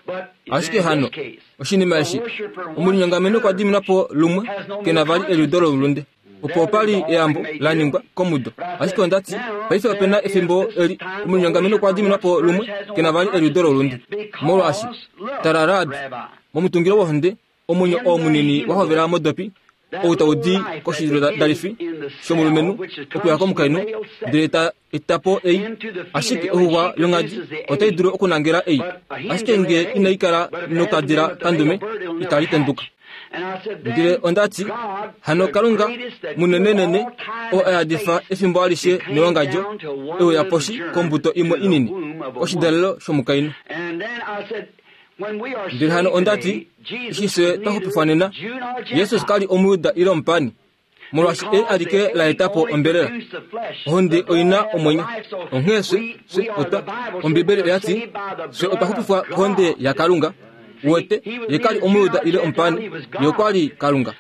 ashike hano oshini mashi umunyangamenno kwa dimi napo lumwe kenavali eludoro ulunde upopali eyambo laningwa komudo ashike ndati paife pena efimbo eli umunyangamenno kwa dimi napo lumwe kenavali eludoro ulunde molo ashi tararad momutungiro wahonde omunyo omunini wahovera modopi outawudi koshidro dalifi shomulumenu okuyako mukainu direta etapo ei ashike ohuwa yongaji otaiduro okunangira ei ashike nge inaikara nokadira kandume italitenduka ndire ondati hano kalunga munenenene o ayadifa efimbo alishe niwangajo ewe yaposhi kombuto imwe inini oshidalelo shomukainu ndire hano ondati ishise tahupifanena yesu skali omuyuda ilo mpani mulwashi adike la etapo ombelela honde oina omwenye onghese se ota ombibele yati se otahupifwa honde ya kalunga wote yekali omuyuda ile ompani yokwali kalunga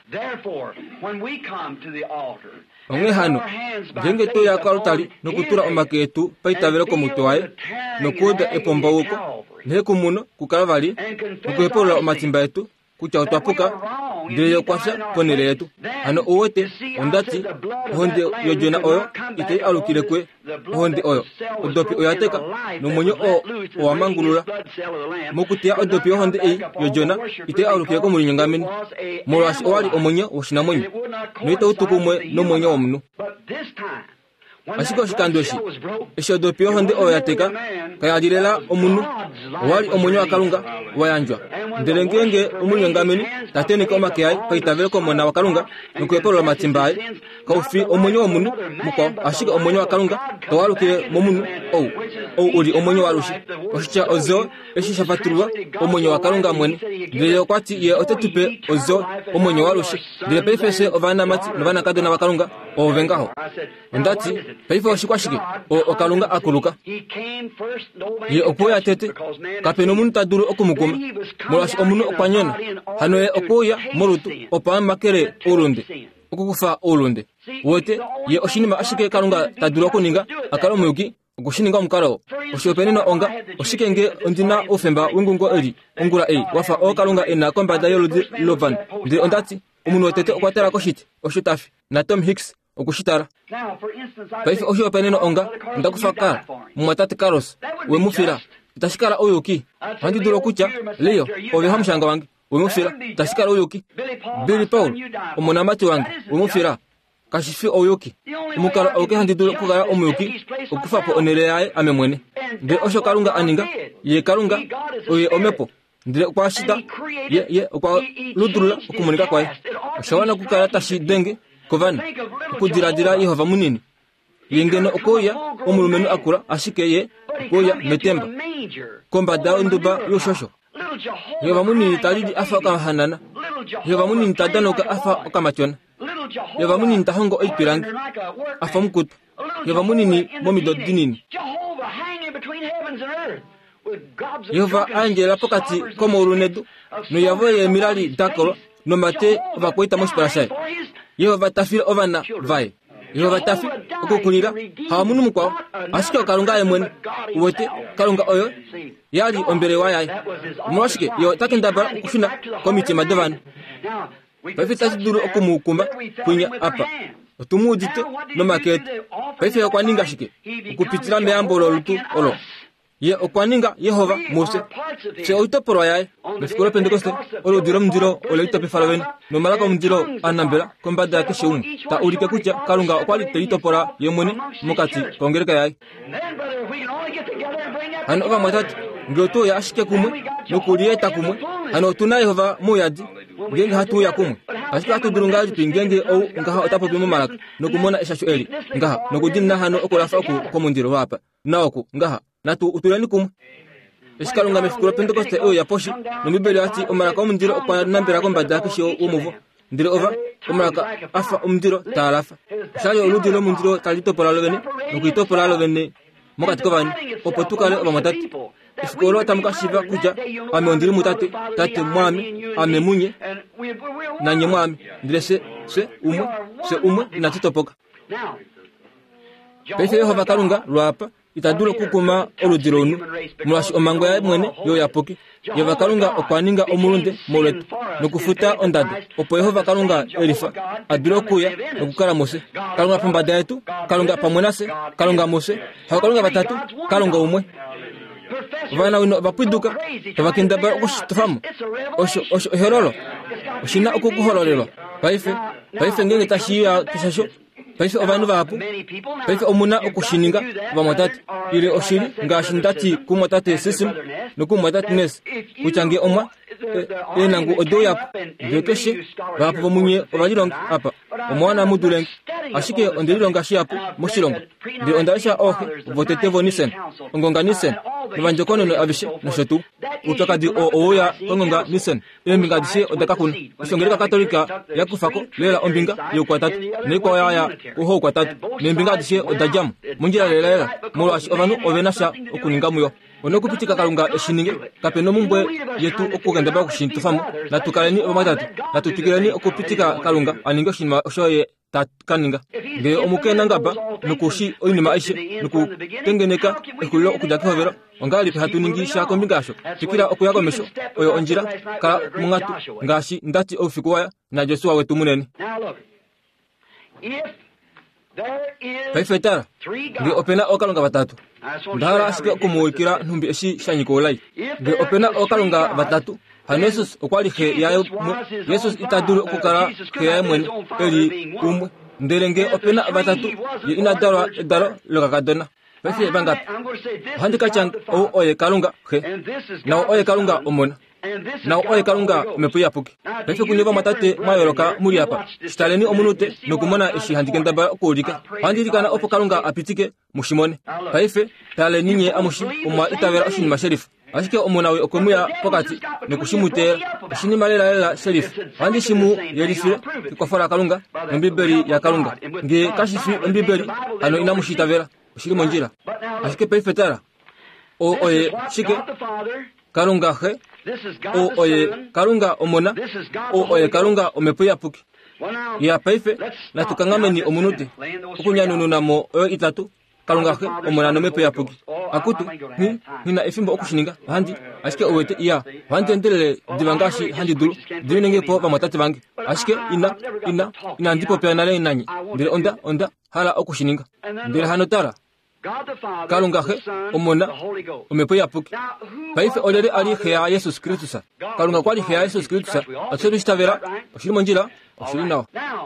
onge hano jenge to ya kalutali nokutura omaketu paitavela komuto wae nokuda epombawuko nekumuno kukalavali nokuepola omatimba yetu kucha utwapuka ndiyo kwasha ponele yetu hano uwote ondati honde yojona oyo ite alukile kwe honde oyo odopi oyateka nomonyo o wamangulula mukutia odopi honde ei yojona ite alukile ko mulinyangameni molwashi owali omonyo woshinamonyo noite utukumwe nomonyo omunu ashiko shikandoshi eshodopi honde oyo yateka kayadilela omunu wali omonyo akalunga wayanjwa ndelengenge umulinyangameni tateneka omakeyai paitavele komona wakalunga nokuyepolola matimbaye kaufi omonyo omunu muko ashika omonyo wakalunga towalukile momunu ou uli omonyo walushi oshicha ozo eshishafatulwa omonyo wakalunga mwene ndile kwati ye otetupe ozo omonyo walushi ndile peifese ovana mati novana kadona wakalunga ovengaho ondati paife oshikwashike okalunga akuluka ye okuya tete kapeno munu taduru okumukuma molwashi omunu okwanyona hano ye okuya molutu opama makere ulunde okukufa ulunde wote ye oshinima ashike kalunga taduru okuninga akalo muyuki okushininga omukalo oshopeneno onga oshikenge ondina ofemba wingungo eli ongula ei wafa okalunga ena kombanda yoludi lovan ndile ondati omunu wetete okwatela koshiti oshitafi na Tom Hicks okushitara paife oshopeneno onga ndakufakala mumwatati Carlos wemufira tashikala oyuki handiduro kucha leo ovehamushanga wange wemufira tashikala oyuki Billy Paul omonamati wange wemufira kashifi oyuki umukala oke handiduro kugala omuyuki okufapo oneleyaye amemwene ndile osho kalunga aninga ye kalunga oye omepo ndile kwashita ye okwa ludurula okumunika kwaye oshawana kukala tashidenge kovana okudiradira Yehova munini yengeno okoya omulumenu akura ashike ye okoya metemba kombada onduba yoshosho Yehova munini talidi afa okahanana Yehova munini tadanoka afa okamachona Yehova munini tahongo oipirangi afa mukutu Yehova munini momidodinini Yehova angela pokati komolunedu no yavoye mirali dakolo no mate ovakoita moshiparashaye Yehova tafile ovana vae Yehova tafi okukulira hamunu mukwa ashike kalunga yemwen wote kalunga oyo yali ombere wayaye mwashike yo takendaba kufina komite madavan pafita siduru okumukuma kunya apa otumudite no makete pafita kwaninga shike okupitira mbeyambolo lutu olo ye okwaninga Yehova Mose se oitoporo yaye mefikola Pentekoste olo diro mdiro ole itope farawen no malaka mdiro anambela kombada ke shewum ta ulike kucha kalunga okwali teitopora yemoni mukati kongereka yaye ano ova matatu ngoto ya ashike kumwe no kulieta kumwe ano tuna Yehova moyadi ngenge hatu ya kumwe ashika hatu durungaji pingenge au ngaha otapo bimu malaka no kumona eshashu eli ngaha no kudinna hano okolafa ko mundiro wapa naoko ngaha natu utulani kumwe eshikalunga mefikola Pentekoste oyo yaposhi no mibeli ati omalaka omundiro okwa nambira kombada ke shewo umuvo ndiro ova omalaka afa omundiro talafa shali oludiro omundiro talitopora lovene no kuitopora lovene mokati kobani opotukale oba matatu ifikolo tamuka shiva kuja ame ondiri mutate tate mwami ame munye nanye mwami ndire se umwe natitopoka pese Yehova kalunga lwapa itaduro kukuma oludironu mulashi omango ya mwene yo yapoki Yehova kalunga okwaninga omulunde moletu nokufuta ondado opo Yehova kalunga elifa aduro kuya nokukala Mose kalunga pambada yetu kalunga pamwenase kalunga Mose hawa kalunga batatu kalunga umwe vana wino bapwiduka tabakindaba okushitafamu osho herolo oshina okukuhololelwa paife ngenge tashiya kishasho paife obanu bapu paife omuna okushininga bamatatu ile oshiri ngashindati kumatatu system nokumatatu nes kuchange omwa enangu odoya bekeshe bapu bomunye obalilonga apa omwana muduleng ashike ondelilonga shiapu moshilongo ndi ondasha ohe votete vonisen ongonga nisen nibanjokono no abishe no shotu utaka di oya ongonga nisen eminga dishe odakakun ishongereka katolika yakufako lela ombinga yokwatatu niko ya uho kwatatu nembinga dishe odajam munjira lela mulashi obanu ovenasha okuninga muyo onokupitika kalunga eshininge kapeno mumbwe yetu okugenda ba kushintufamu natukaleni omatatu natutikireni okupitika kalunga aninga shinma oshoye tatkaninga nge omukena ngaba nukushi oyinima aishe nuku tengeneka ekulilo okujakhovera ongali hatuningi shako mbingasho tikira okuyakomesho oyo onjira ka mungatu ngashi ndati ofikuwa na Joshua wetu munene paifetara nge opena okalunga batatu ndara ashike okumuwikira ntumbi eshi shanyikolai nge opena okalunga batatu hanesus okwalihe yayo Yesus itaduru okukara keya mwene eli umwe nderenge opena batatu ye inadara daro lokakadona pese bangapi handika chang o oye kalunga he na oye kalunga omona na oye kalunga mepuya puki pese kunyeva matate mayoroka muri hapa shitaleni omunute nokumona ishi handike ndaba okulika handirikana opo kalunga apitike mushimone paife taleni nye amushi umwa itavera oshini masherifu ashike omunawe okomuya pokati nekushimutera oshini malela sherifu handi shimu yerifire kikofara kalunga mbibeli ya kalunga nge kashifi mbibeli ano inamushitavera oshiri monjira ashike paife tara o oye shike kalunga he o oye kalunga omona o oye kalunga omepuya puki ya paife natukangameni omunute okunyanunu namo oyo itatu kalunga he omona nomepuya puki akutu nina efimbo okushininga handi ashike owete iya handi endelele divangashi handi dulu divinenge po bamatati bange ashike ina ndipo pya nale nanyi ndire onda hala okushininga ndire hanotara kalunga he omona omepuya puki paife olere ali hea Yesus Kristusa kalunga kwali hea Yesus Kristusa atseru shitavera oshiri monjira oshiri nawa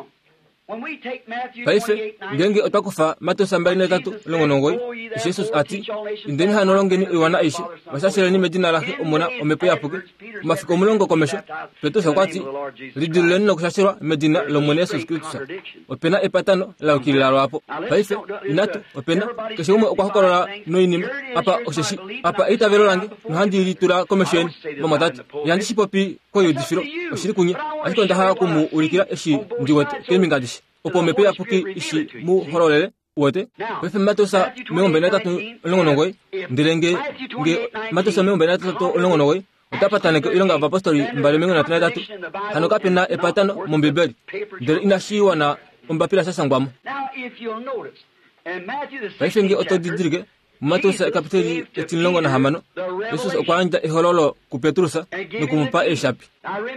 paife ngenge otakufa Mateo 23 longonongoi Jesus ati indeni hanolongeni iwana ishi basashirani medina lahe omona omepuya puki mafiko mulongo komesho Petro sakwati lidileni nokushashirwa medina lomone Yesus Kristusa opena epatano la ukilila lwapo paife inatu opena keshe umwe okwahokolola noinime apa osheshi apa itavero lange nohandi litura komesho mamatatu yandi shipopi koyo difiro oshiri kunye ashiko ndaha kumu ulikira eshi ndiwete kemingadisi opo mepuya puki ishi mu horolele wote paife Mateo 23 longonongoi ndirenge nge Mateo 23 longonongoi utapatana ke ilonga apostoli mbale mengo na 3 hano kapena epatano mombebeli ndere inashiwa na ombapila sasangwamo. Paife nge otodidirige matosa kapiteli etinlongo na hamano Yesus okwanja ihololo ku Petrusa nukumupa eshapi.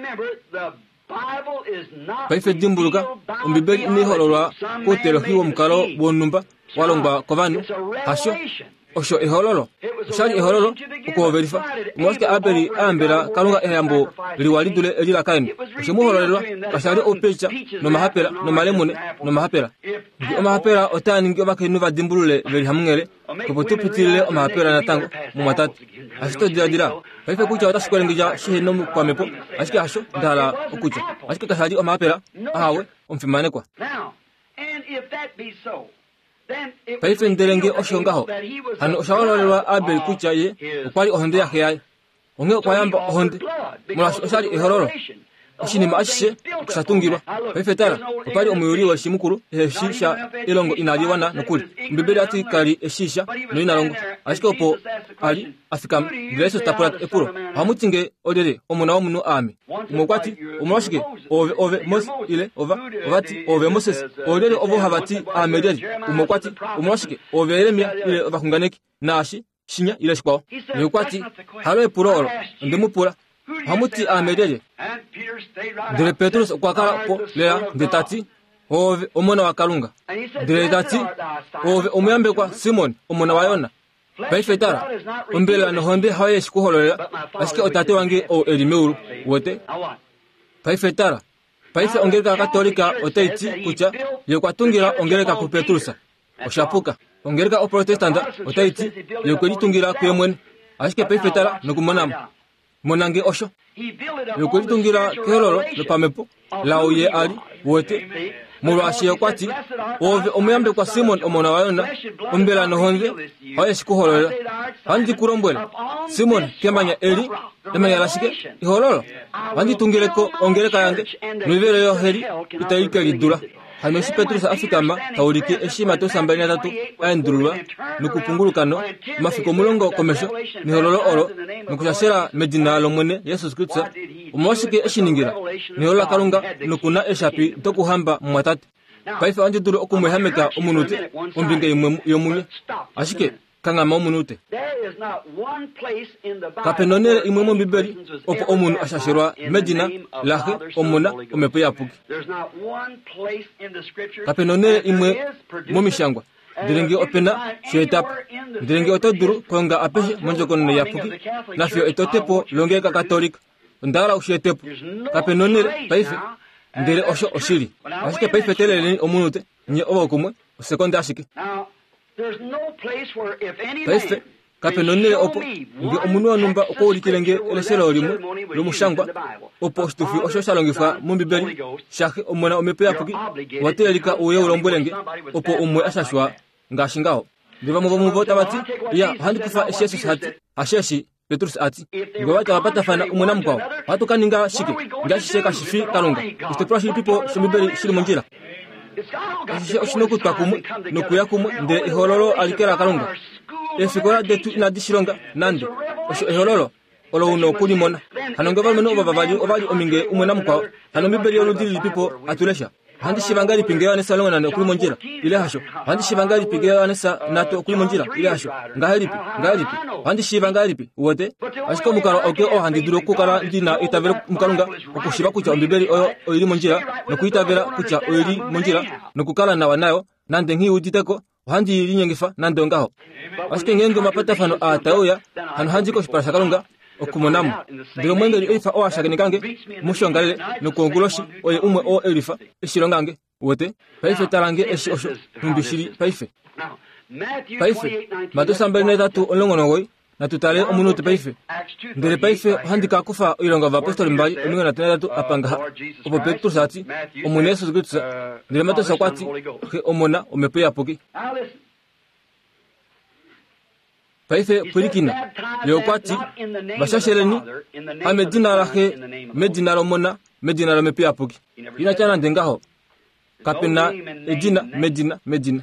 Paife dimbuluka ombibeli ni hololwa kotelo hiwo mkalo bonumba walongba kovanu hasho osho ihololo shali ihololo uko verifa mwaske abeli ambera kalunga eyambo liwalidule elila kaini osho muhololelwa kashali opecha no mahapela no malemune no mahapela o mahapela otani ngi obakenu badimbulule veli hamngere kopotupitile o mahapela na tango mu matatu ashito dira paife kucha otashikwerengija shihe no kwa mepo ashike hasho ndala okucha ashike kashali o mahapela ahawe omfimane kwa. Paife nderenge oshongaho hano oshawololelwa Abel kucha ye ukwali ohonde yake yaye onge kwayamba ohonde mulashi oshali ihororo oshinima ashishe kushatungirwa paife tara ukwali omuyuri wa shimukuru eshisha ilongo inaliwana nokuli mbibeli ati kali eshisha no inalongo ashike opo ali afikam direso tapulat epuro hamutinge odere omuna wa munu ami umukwati umulashike ove mos ile ovati ove Moses odere ovo habati amedeli umukwati umulashike ove Yeremia ile ovakunganeki nashi shinya ile shikwa yukwati halo epuro ndimupura hamuti amedeli dire Petrus kwakala po lea ndetati ove omona wa kalunga dire tati ove omuyambe kwa Simon omona wa Yona. Paife tara ombela no honde haye shikuhololela aske otate wange o elimeuru wote paife tara paife ongereka katolika otaiti kucha yekwatungira ongereka ku Petrusa oshapuka ongereka o protestanta otaiti yekwelitungira kwemwen aske paife tara nokumonama monange osho yekwelitungira kelolo lopamepo lauye ali wote mulwashi kwati ove omuyambe kwa Simon omona wa Yona ombela no honde haye shikuhololela handi kurombwela Simon kemanya eli emanya lashike ihololo handi tungireko ongereka yange nivere yo heri itaike lidula hameshi Petrusa afikama tauliki eshima to sambanya tatu aendrulwa nukupungulukano mafiko mulongo komesho ni hololo oro nukushashera medina lomwene Yesu Kristo umwashike eshiningira ni holola kalunga nukuna eshapi tokuhamba mwatatu paife anje duru okumwehameka omunute ombinge yomunye ashike kangama omunute kapenonere imwemo bibeli opo omunu ashashirwa medina lahe omuna omepo yapuki kapenonere imwe momishangwa ndirengi opena shetapu ndirengi otoduru konga apehe monjokono yapuki nafyo etotepo longeka katolika ndala ushetepo kapenonere paife ndere osho oshiri ashike paife telele omunute nye obokumwe sekonda ashike paife kapenonere opo nge omunu wanumba okowulikilenge eleselo limwe lumushangwa opo shitufi osho shalongifwa mumbibeli shake omona omepe yapuki watelelika uye ulombwelenge opo umwe ashashwa ngashingaho ndiva muvota bati ya handi kufa eshesu hati asheshi Petrus ati ngo wata wapata fana umuna mkwao watu kaninga shike ngashisheka shifi kalunga istepra shi people shumibeli shiri monjira ashishe oshinoku twakumwe nokuya kumwe nde ihololo alikera kalunga efikora detu inadishironga nande osho ihololo olo uno kulimona hanonge valmeno ovali ominge umuna mkwao hanomibeli oludili people atulesha handi shivangali pingewa nesa longa na kulimonjira ile hasho handi shivangali pingewa nesa nato kulimonjira ile hasho ngahalipi handi shivangali wote ashiko mukaro oke o handi duro kukara ndina itavera mukalunga okushiba kucha ombibeli oili monjira no kuitavera kucha oili monjira no kukala na wanayo nande ngi uditeko handi linyengifa nande ngaho ashike ngenge mapata fano ataoya handi ko shipara kalunga okumonamu ndiro mwenge elifa o ashagenikange mushongalele nokonguloshi oye umwe o elifa eshirongange wote paife tarange eshi osho tumbishiri paife matosambele tatu olongonogoi natutale omunute paife ndere paife handika kufa ilonga va apostoli mbali ominga na tatu apanga opo Petrus ati omune Yesu Kristo ndere matosa kwati ke omona omepe yapoki paife pulikina leokwati bashasheleni amedina lahe medina lomona medina lomepe yapoki ina chana ndengaho kapena edina medina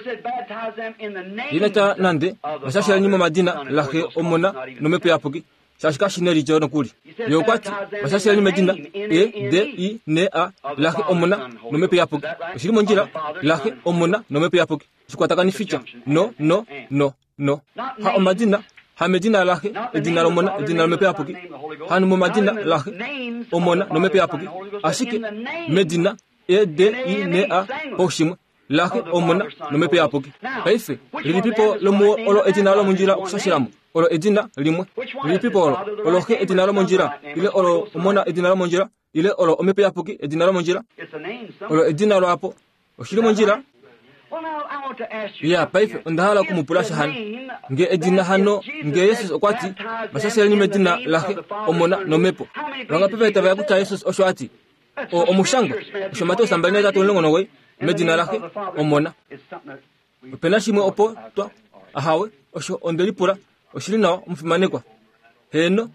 ina cha nande bashasheleni mo madina lahe omona nomepe yapoki shashika shineri jono kuli yokwati basasela ni medina e de I ne a lahi omona no mepe yapoki shiri monjira lahi omona no mepe yapoki shikwataka ni ficha no ha omadina ha medina lahi edina omona edina no mepe yapoki ha no madina lahi omona no mepe yapoki ashike medina e de I ne a oshima lahi omona no mepe yapoki paife lili pipo lomo olo edina lo monjira kusashiramu olo edina limwe lili pipo olo ke edina lo monjira ile olo omona edina lo monjira ile olo omepe yapoki edina lo monjira olo edina lo apo oshiri monjira ya paife ndahala kumupulasha hano nge edina hano nge Yesus okwati basasela ni medina lahi omona no mepo wanga pepe tava yakuta Yesus oshwati omushanga oshomato sambane za tolongo nowe medina lahi omona pena shimwe opo to ahawe osho ondelipura oshiri nawa umfimanekwa heno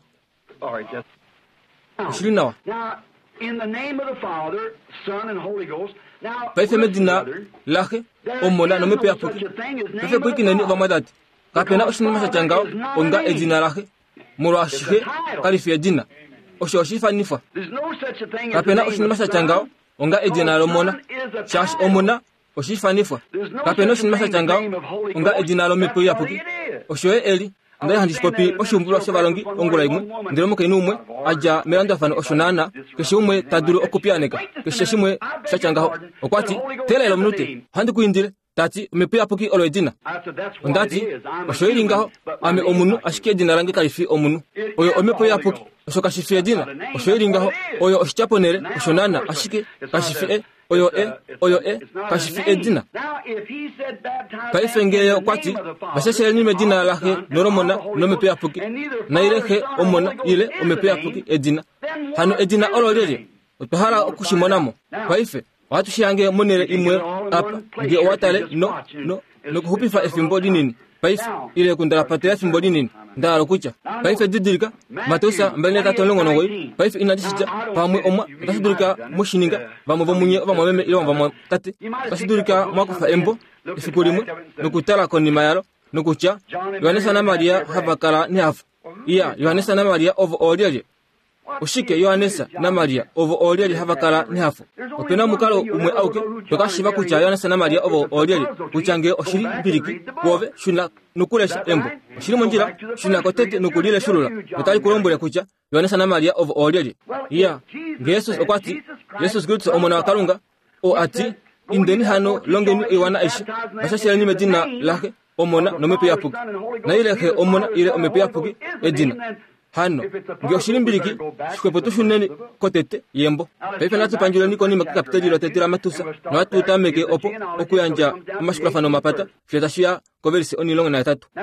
oshiri nawa in the name of the Father, Son and Holy Ghost. Now, paife medina lahi omona no mepe yapoki paife kuikineni vamadati kapena oshini masa changao onga edina lahi murashihe kalifi edina oshifa nifa kapena oshini masa changao onga edina lomona shash omona oshifa nifa kapena oshini masa changao onga edina lo mepe yapoki oshoe eli ndaya handishkopi oshumbulwa shavalongi ongula imwe ndiro mukeni umwe aja meranda fano oshonana keshe umwe taduru okupianeka keshe shimwe shachangaho okwati tela ilo minute handi kuindile tati mepe yapoki olo edina ondati oshoiringaho ame omunu ashike edina rangi kalifi omunu oyo omepe yapoki oshokashifi edina oshoiringaho oyo oshichaponere oshonana ashike kashifi oyo kashifi edina paife ngeyo kwati basasela ni medina lahe noromona no mepe yapoki na ilehe omona ile omepe yapoki edina hano edina ololele otohala okushimonamo paife watu shiange monere imwe apa nge watale no kuhupifa efimbo dinini paife ile kundala patela efimbo dinini ndalo kucha paife didirika matosa mbele ta tolongo nowe paife inadishija pamwe omwa tasidurika mushininga bamo meme ile bamo tate tasidurika makufa embo ifikulimwe nokutala konima yalo nokucha Yohanesa na Maria habakala ni hafu iya Yohanesa na Maria ovo olyeje ushike Yohanesa na Maria ovo olyeje habakala ni hafu opena mukalo umwe auke tokashiba kucha Yohanesa na Maria ovo olyeje kuchange oshiri biriki wove shuna nukulesha embo oshiri monjira shuna kotete nukulile shurula otali kulombole kucha Yohanesa na Maria ovo olyeje iya Jesus okwati Yesus Kristo omona wakalunga o ati indeni hano longeni iwana ishi basasela ni medina lahe omona no mepe yapoki na ile he omona ile omepe yapoki edina hano ngi oshirimbiriki shikwepo shuneni kotete yembo pepe natu panjula niko ni makapiteli lotetira matusa na watu tameke opo okuyanja amashikula fano mapata fetashia koverisi oni longa na tatu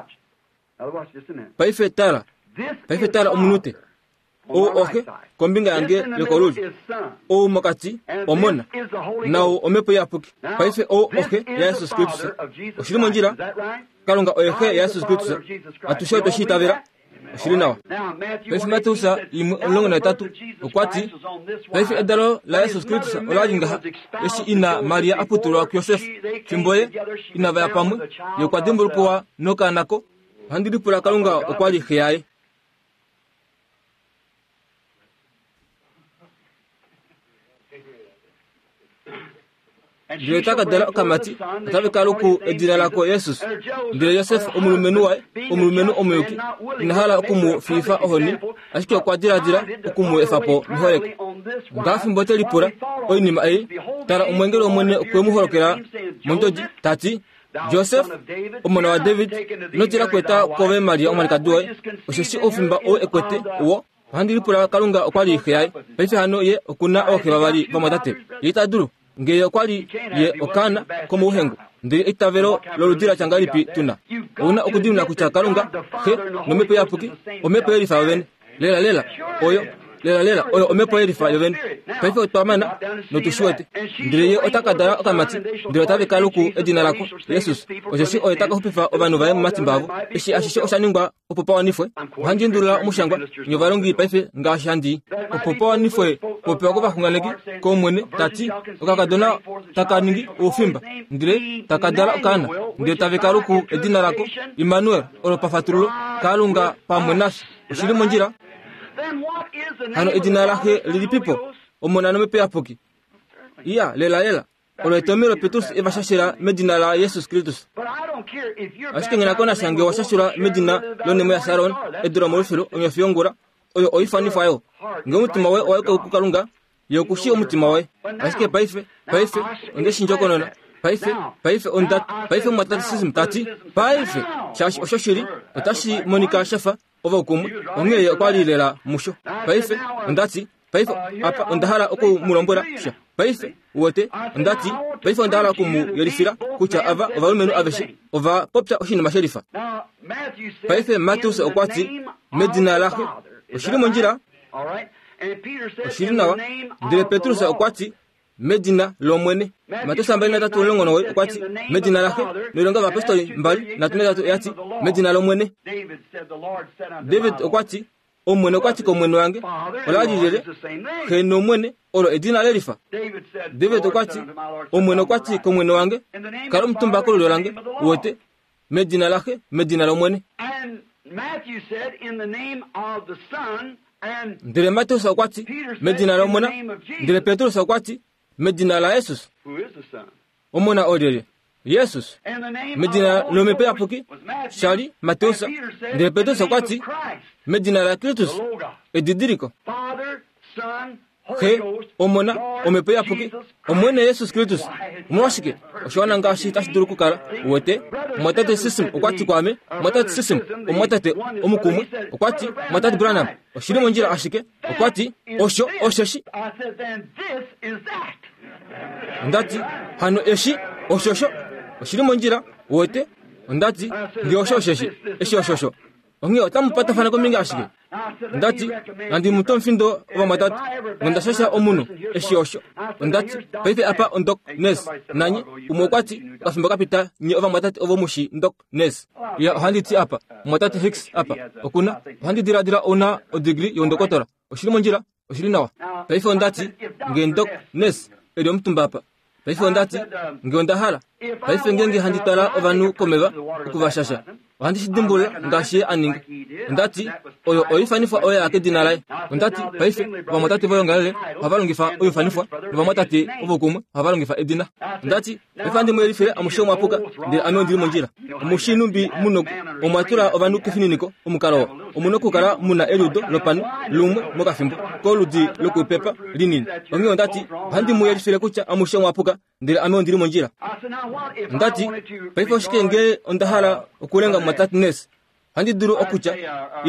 paife tara omunute ohe kombinga yange lekoluli o makati omona nao omepe yapoki paife ohe ya Yesus Kristo oshiri monjira kalonga ohe ya Yesus Kristo atushoto shitavera oshiri nawa paife matusa longa na tatu okwati paife edalo la Yesus Kristo olajinga eshi ina Maria aputulwa Yosef kimboye ina vaya pamwe yokwadimbulkuwa nokanako handiripula kalonga okwali khiyaye Diretaka dala kamati tabe kaluku edina lako Yesus ndire Yosef omulumenu omuyuki inahala okumu fifa ohoni ashike kwa dira okumu efapo miholeko ngafi mbote lipura oyinima ai tara omwengero omwene okwemuholokera mondoji tati Joseph omwana wa David notira kweta kove Maria omwana duwe osheshi ofimba o ekwete wo handilipura kalunga okwali khiyai paife hano ye okuna okebabali bamadate yitaduru ngeyo kwali ye okana komo uhengo ndi itavero loludira changalipi tuna una okudimna kuchakalunga he nomepe yapuki omepe elifa wen lela oyo omepe elifa wen paife otwamana notushuete ndiye otakadara okamati ndiye tabe kaluku edina lako Yesus ojeshi oyetaka hupifa obanu baye matimbavu eshi ashisho oshaningwa opopa wanifwe hanjindula omushangwa nyovalongi paife ngashandi opopa wanifwe popewa kuva kunganegi komwene tati okakadona takaningi ufimba ndire takadala okana ndiye tabe kaluku edina lako Emmanuel olopafatrulo kalunga pamwenashi ushiri monjira hano edina lake lilipipo omona no mepe apoki iya lela olo etomero Petrus evashashira medina la Jesus Christus ashike ngina kona sange washashira medina lone moya Saron edura molfelo onyafyongora oyo oifani fayo ngomutima we oyeko kukalunga yokushi omutima we ashike paife ondeshi njoko nona paife ondat paife matatism tati paife shashi oshashiri otashi monika shafa ovokumu ongeye kwalilela musho paife ondati paife apa ondahara oku mulombora sha paife wote ondati paife ondahara oku mu yerifira kucha ava ovalumenu aveshi ova popcha oshini masherifa paife Matthews okwati medina lake oshiri monjira oshiri nawa ndile Petrus okwati medina lomwene Matthews ambali na tatu longono okwati medina lake nilonga vapostoli mbali na tunetatu yati medina lomwene David okwati omwene okwati komwene wange olajijele keno mwene olo edina lelifa David okwati omwene okwati komwene wange kalo mtumba kololo lange wote medina lake medina lomwene ndile Matthews okwati medina lomwena ndile Petrus okwati medina la Jesus omona odele Jesus medina lomepe apoki shali Matthews ndile Petrus okwati medina la Christus edidiriko he omona omepe apoki omwene Jesus Christus mwashike oshwana ngashi tashiduru kukala wote mwatate system okwati kwame mwatate system omwatate omukumwe okwati mwatate Branham oshiri monjira ashike okwati oshoshi ndati hano eshi oshosho oshiri monjira wote ndati ndi oshosheshi eshi oshosho onge otamupata fana kominga ashike ndati andi mutomfindo oba matatu ngondashasha omuno eshi osho ndati paife apa ondok nes nanyi umokwati kasumba kapita nye oba matatu oba mushi ndok nes ya handiti apa matatu Hicks apa okuna handi dira ona odigri yondokotora oshiri monjira oshiri nawa paife ndati ngendok nes edo mtumba apa paife ndati ngendahara paife ngenge handitara ovanu komeva okuvashasha wandi shidimbule ngashi aninga ndati oyo oifanifa oya akedinalai ndati paife bamotati boyongale abalungifa oyo fanifwa bamotati obokumwe abalungifa edina ndati ifandi mwelifere amushomo apuka ndi amondiri monjira mushinumbi muno omwatura ovanu kefininiko omukalo omunoku kala muna eludo lopanu lumwe mokafimbo ko ludi lokupepa linini onyo ndati handi mwelifere kucha amushomo apuka ndi amondiri monjira ndati paife shikenge ondahala okulenga mwatatines handi duru okucha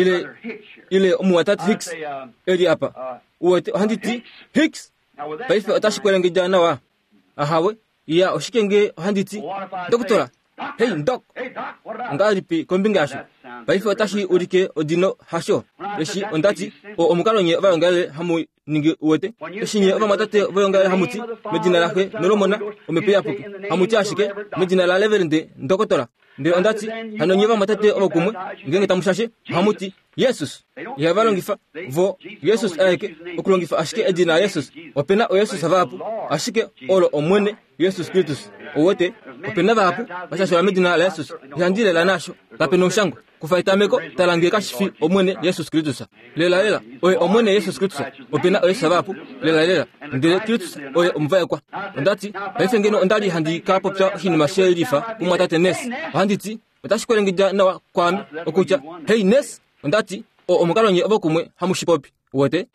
ile omwatati Hicks eli apa wote handi ti Hicks paife otashikwerenge jana wa ahawe iya oshikenge handi ti doktora hey doc ngalipi kombingasho paife otashi urike odino hasho eshi ondati omukalonye valongale hamu ningi wote eshinye oba matate voyongale hamuti medina lake nolomona omepeya puki hamuti ashike medina la leverende ndokotora ndi ondati hanonye oba matate obakumwe ngenge tamushashe hamuti Jesus ya valongifa vo Jesus ayeke okulongifa ashike edina Jesus opena o Jesus avapu ashike olo omwene Jesus Christus owote opena vapu bashasho medina la Jesus yandile la nasho kapeno shango kufaitameko talange kashifi omwene Jesus Christus lela oye omwene Jesus Christus opena oye sabapu lela ndile Christus oye omvaye kwa ondati paife ngeno ondali handi kapopcha hini mashelifa kumwatate Nes handiti otashikwerengija nawa kwami okucha hey Nes ondati omukalonye obokumwe hamushipopi wote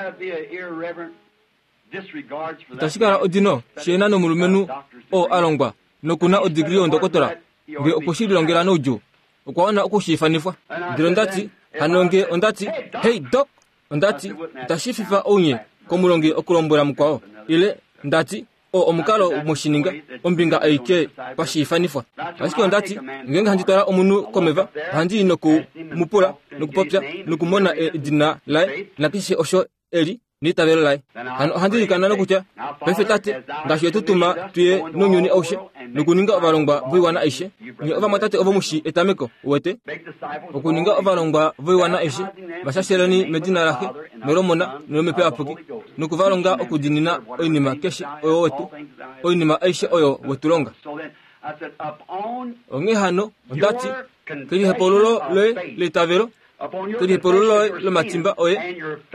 tashikara odino shenano mulumenu o alongwa nokuna odigri ondokotora nge okushilongela nojo okwaona okushifanifwa ndilo ndati hanonge ondati hey doc ondati tashififa onye komulonge okulombola mukwao ile ndati omukalo mushininga ombinga aike pashifanifwa asiki ondati ngenga handitwala omunu komeva handi noku mupula nokupopya nokumona edina lai nakishi osho eli nitabelo lai handi kana nokutya paife tate ngashi tutuma tuye nonyoni aushe nokuninga ovalongwa voiwana aishe ni ova matate ova mushi etameko wote okuninga ovalongwa voiwana aishe bashashelani medina lake nolomona nolomepe apuki nokuvalonga okudinina oinima keshi oyo wetu oinima aishe oyo wetulonga onge hano ondati keli hepololo le letavelo todi pololo lo matimba oye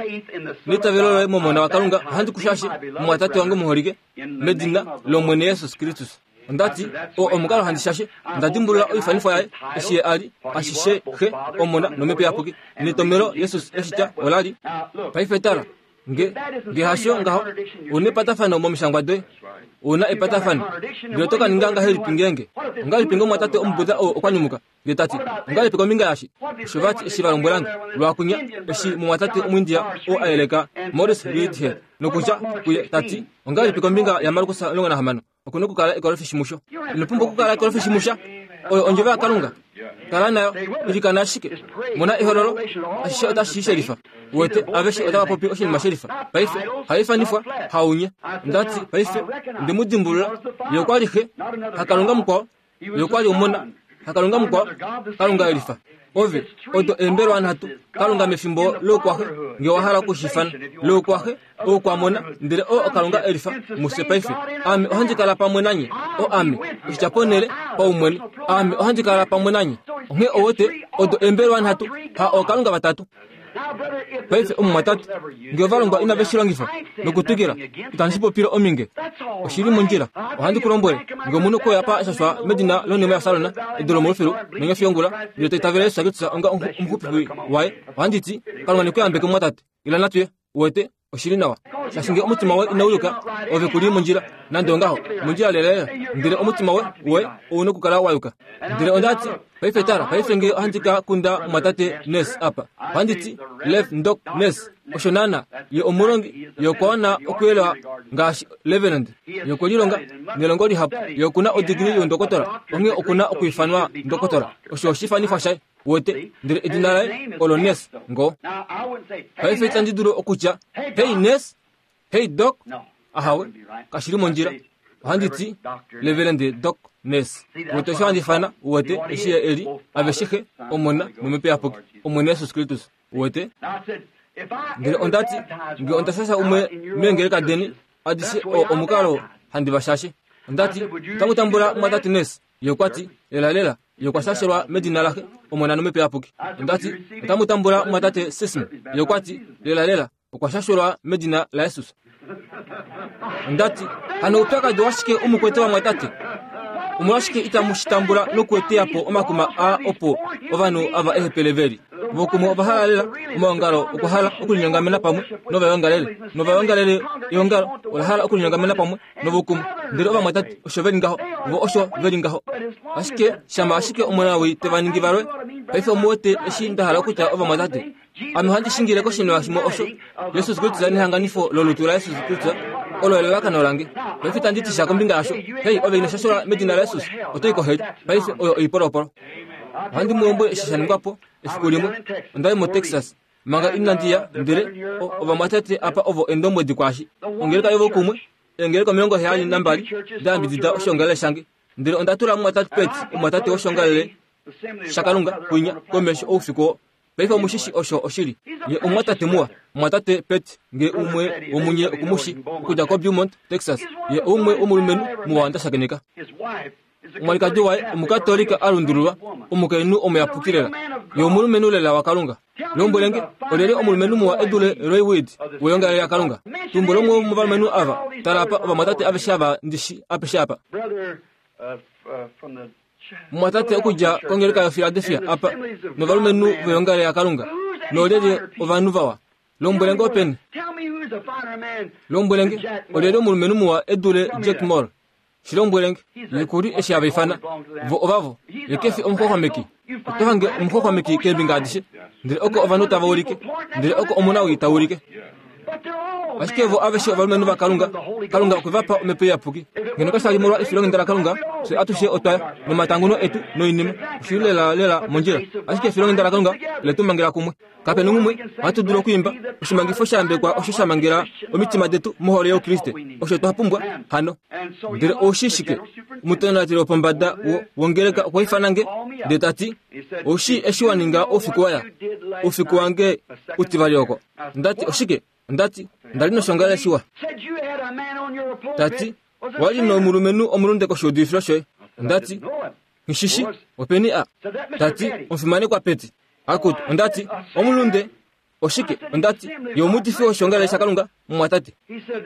nitavelo momona wakalunga handi kushashi mwatatu wangu muhorike medina lo mwene Yesus Kristus ndati o omukalo handishashi ndadimbula oifanifo yae eshiye ali ashishe he omona nomepe yapuki nitomero Yesus eshita olali paifetara nge hasho ngaho une patafano momishangwa doe una ipatafano ndotoka ninganga heli pingenge ngali pingo mwatate ombuda okwanyumuka ngetati ngali piko minga yashi shuvati eshivalombolanga lwakunya eshi mwatate omwindia o aeleka Morris Reed nokuja kuye tati ngali piko minga ya marukusa longa na hamano okunuku kala ekolofishimusho inopumbo kukala ekolofishimusha oyo onjova akalunga kala nayo ilikana shike mona ihororo ashishe otashi sherifa wete aveshi otawa popi oshini masherifa paife haifa nifwa haunye ndati paife ndimudimbulula yokwalihe hakalunga mkwao yokwali umona hakalunga mkwao kalunga elifa ove odo emberwa natu kalunga mefimbo lokwahe ngewahala kushifana lokwahe okwamona ndire o kalunga elifa muse paife ame ohanjikala pamwe nanye o ame usichaponele pa umweni ame ohanjikala pamwe nanye nge owote odo emberwa natu ha o kalunga batatu paife matatu ngevalongwa inaveshilongifa nokutugira itansipo piro ominge oshiri munjira ohandi kulombole ngomuno ko yapa ashashwa medina lonema ya salona idolo mofero nenge fiongula yote tavele sagitsa onga umhupi wae ohandi kalungwa nikuyambeke matatu ila natuye wote oshiri nawa shashinge umutima we inawuka ove kuli munjira nandongaho munjira lele ndire umutima we uno kukala wayuka ndire ondati paifetara paifenge handika kunda matate nes apa handiti left ndok nes oshonana ye omurongi yokona okwela ngashi Leveland yokolilonga nelongoli hapo yokuna odigiri yondokotora onge okuna okuifanwa ndokotora oshoshifani fashay wote ndire edinara olones ngo paifeta ndiduro okucha hey nes hey doc ahawe kashiri monjira handiti Leveland doc nes wote shandi fana wote eshiya eri aveshike omona nomepe apoki omona Yesus Kristus wote ndire ondati nge ondasasa umwe mengereka deni adisi omukalo handi bashashi ondati tamutambula matati nes yokwati lela yokwashashirwa medina lake omona nomepe apoki ondati tamutambula matate sism yokwati lela okwashashirwa medina la Yesus ondati hano utaka dwashike umukwete wa matate umwashike itamushitambula nokwete yapo omakuma a opo ovanu ava ehepeleveri vokumo ovahalalila umawangalo okuhala okulinyangamena pamwe novawangalele yongalo olahala okulinyangamena pamwe novokumo ndiri ova matati osho veringaho vo osho veringaho ashike shama ashike omwana wi tevaningi valwe paife omuwete eshi ndahala okuta ova matati ame handishingileko shino ashimo osho Yesus Kristus nihanganifo lolutula Yesus Kristus oloelelakana olange paife tanditisha kombinga yasho hey ove inashashora medina la Yesus otoiko hedi paife oyo iporoporo handi muombo eshishaningwapo efikulimo ndaye mo Texas manga inandia ndire ova matete apa ovo endombo dikwashi ongereka yovo kumwe engereka miongo heyani nambali dambi dida oshongale shange ndire ondatula matatu peti matatu oshongale shakalunga kunya komesho ofiko paifa mushishi osho oshiri ye umwatate muwa mwatate peti nge umwe omunye okumushi kuja ko Beaumont Texas ye umwe omulumenu muwanda shakeneka umwalikadi wae umukatolika alundulwa umukenu omuyapukirela yo omulumenu lela wakalunga lombulenge olele omulumenu muwa edule Roywood weyongale yakalunga tumbolo mwe muvalumenu ava tarapa ova matate aveshava ndishi apeshapa mwatate okuja kongereka ya Philadelphia apa novalumenu weyongale yakalunga nolele ovanuvawa lombulenge open lombulenge olele omulumenu muwa edule Jack Moore shilombulenge yekuri eshyaba ifana vo ovavo yekefi omukhokhwameki otohange omukhokhwameki kebingadishe ndire oko ovanu tavawulike ndire oko omunawi itawulike ashikevo aveshe ovalumenu vakalunga kalunga okuvapa omepe yapuki ngeno kashalimolwa ifilonge ndala kalunga se atushe otaya nomatanguno etu noinima ushilela monjira ashike ifilonge ndala kalunga letumangira kumwe kape nungumwe atudula okuyimba oshimangifo shambekwa osho shamangira omitima detu muhole yo Kriste osho twapumbwa hano ndire oshishike umutonatiro opombada wongereka okwifanange detati oshi eshiwaninga ofikuwange utivalioko ndati oshike ndati ndalino shongala shiwa tati wali no mulumenu omulunde ko shodiflo shoy ndati ngishishi openi a tati onfimane kwa peti akut ondati omulunde oshike ondati yomudifi oshongale shakalunga mwatate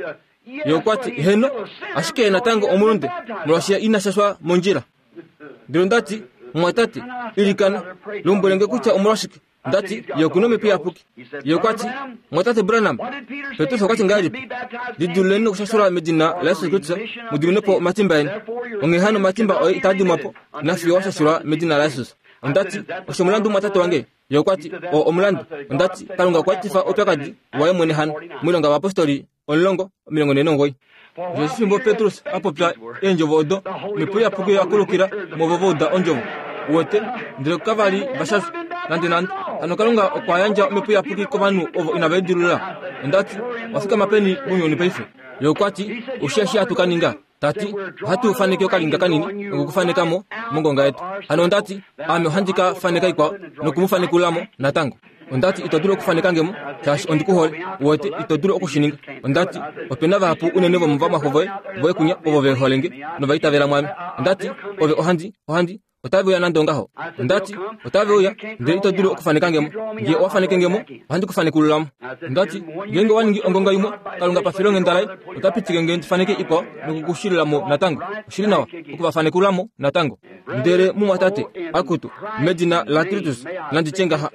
yokwati heno ashike natango omulunde mulashia inashashwa monjira ndondati mwatate ilikana lumbulenge kucha omulashike ndati yokunome pia puki yokwati mwatate Branham Petro kwati ngali diduleno kushashura medina la Yesu Kristo mudinepo matimba eni ongehano matimba o itadi mapo na fiwa shashura medina la Yesu ndati oshomulandu mwatate wange yokwati o omulandu ndati kalunga kwatifa opyakadi waye mwene hano mulonga wa apostoli onlongo milongo nenongoi Yesu mbo Petrus apopya enjovo odo mepoya puki yakulukira movovoda onjovo wote ndiro kavari bashas nandi anokalunga okwayanja mepoya puki kobanu ovo inavedilula ndati wafika mapeni munyoni paife yokwati ushashia tukaninga tati hatu fanike okalinga kanini ukufanikamo mungonga yetu ndati ame handika fanika ikwa nokumufanikulamo natango ondati itoduro kufanikangemo tashi ondikuhole wote itoduro okushininga ondati opena vapu unene vomva mahovoe voe kunya ovo veholenge no vaitavela mwami ondati ove ohandi otabe uya nandongaho ndati otabe uya ndiri itoduro okufanikangemo ngie owafanikengemo handi kufanikululamo ndati ngenge waningi ongonga imwe kalunga pafilonge ndalai otapitike nge ndifanike ipo nokukushililamo natango ushilinawa okuvafanikulamo natango ndere mumwatate akutu medina latritus nandichengaha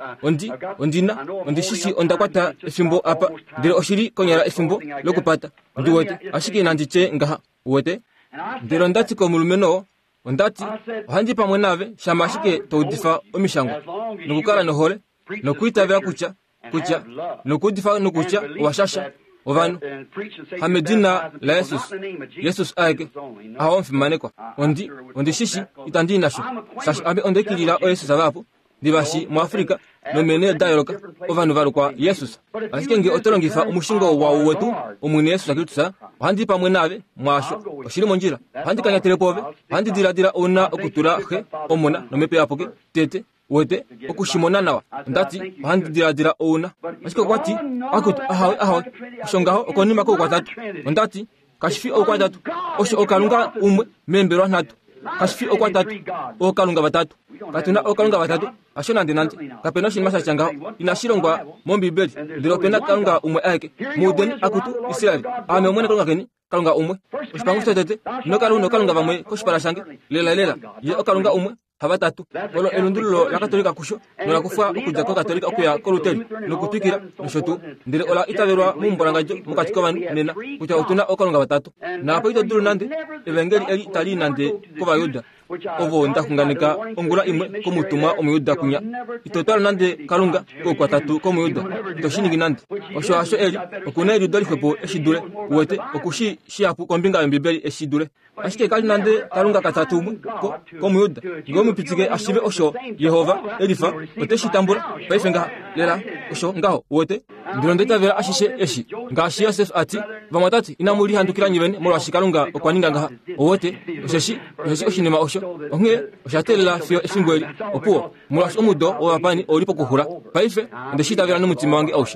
ondishishi ondakwata efimbo apa ndere oshili konyala efimbo lokupata ndiwote ashike nandiche ngaha wote ndere ondati komulumeno ondati ohandi pamwe nave shamashike toudifa omishango nokukala nohole nokuitavela kucha nokudifa nokucha washasha ovanu hamedina la Yesus aike aho mfimanekwa ondishishi itandi nasho sashi abe ondekilila o Yesus avapo dibashi mu Afrika nomene dayoloka ovanu valukwa Yesus ashike nge otolongifa umushingo wawo wetu omwene Yesus akitusa ohandi pamwe nave mwasho oshili monjira ohandi kanyatele pove ohandi diladila ona okutura he omona nomepe yapoke tete wote okushimona nawa ndati ohandi diladila ona ashike kwati akutu ahawe ushongaho okonima ko kwatatu ndati kashifi okwatatu osho okalunga umwe membelwa natu kashifi okwatatu okalunga batatu katuna okalunga batatu ashona ndenanti kapena shinmasha changaho inashirongwa mombibeli ndiro pena kalunga umwe ake mudeni akutu Israeli ame omwene kalunga keni kalunga umwe oshipangu tete no kalunga bamwe koshipala shange lela ye okalunga umwe habatatu olo elundululo la katolika kusho no la kufa okuja ko katolika okuya ko luteri no kutikira noshotu ndire ola itaberwa mumbolangajo mukati ko banu nena kuja utuna okalunga batatu na apo itodulu nande evangeli eli tali nande ko bayuda ovo ndakunganika ongula imwe ko mutuma omuyuda kunya itotala nande kalunga ko kwatatu ko muyuda toshiningi nande osho asho eli okuna eli dolifepo eshidule wote okushi shiapu kombinga yembibeli eshidule ashike kali nande kalunga katatu umwe ko muyuda ngomupitike ashibe osho Yehova elifa oteshitambula paifenga lela osho ngaho wote ndilondeta vera ashishe eshi ngashi Yosef ati vamwatati inamuli handukira nyivene molo ashikalunga okwaninga ngaha wote osheshi oshinema osho onge oshatela fio efingweli opuo molo omudo owapani olipo kuhula paife ndeshita vera numutima wange osho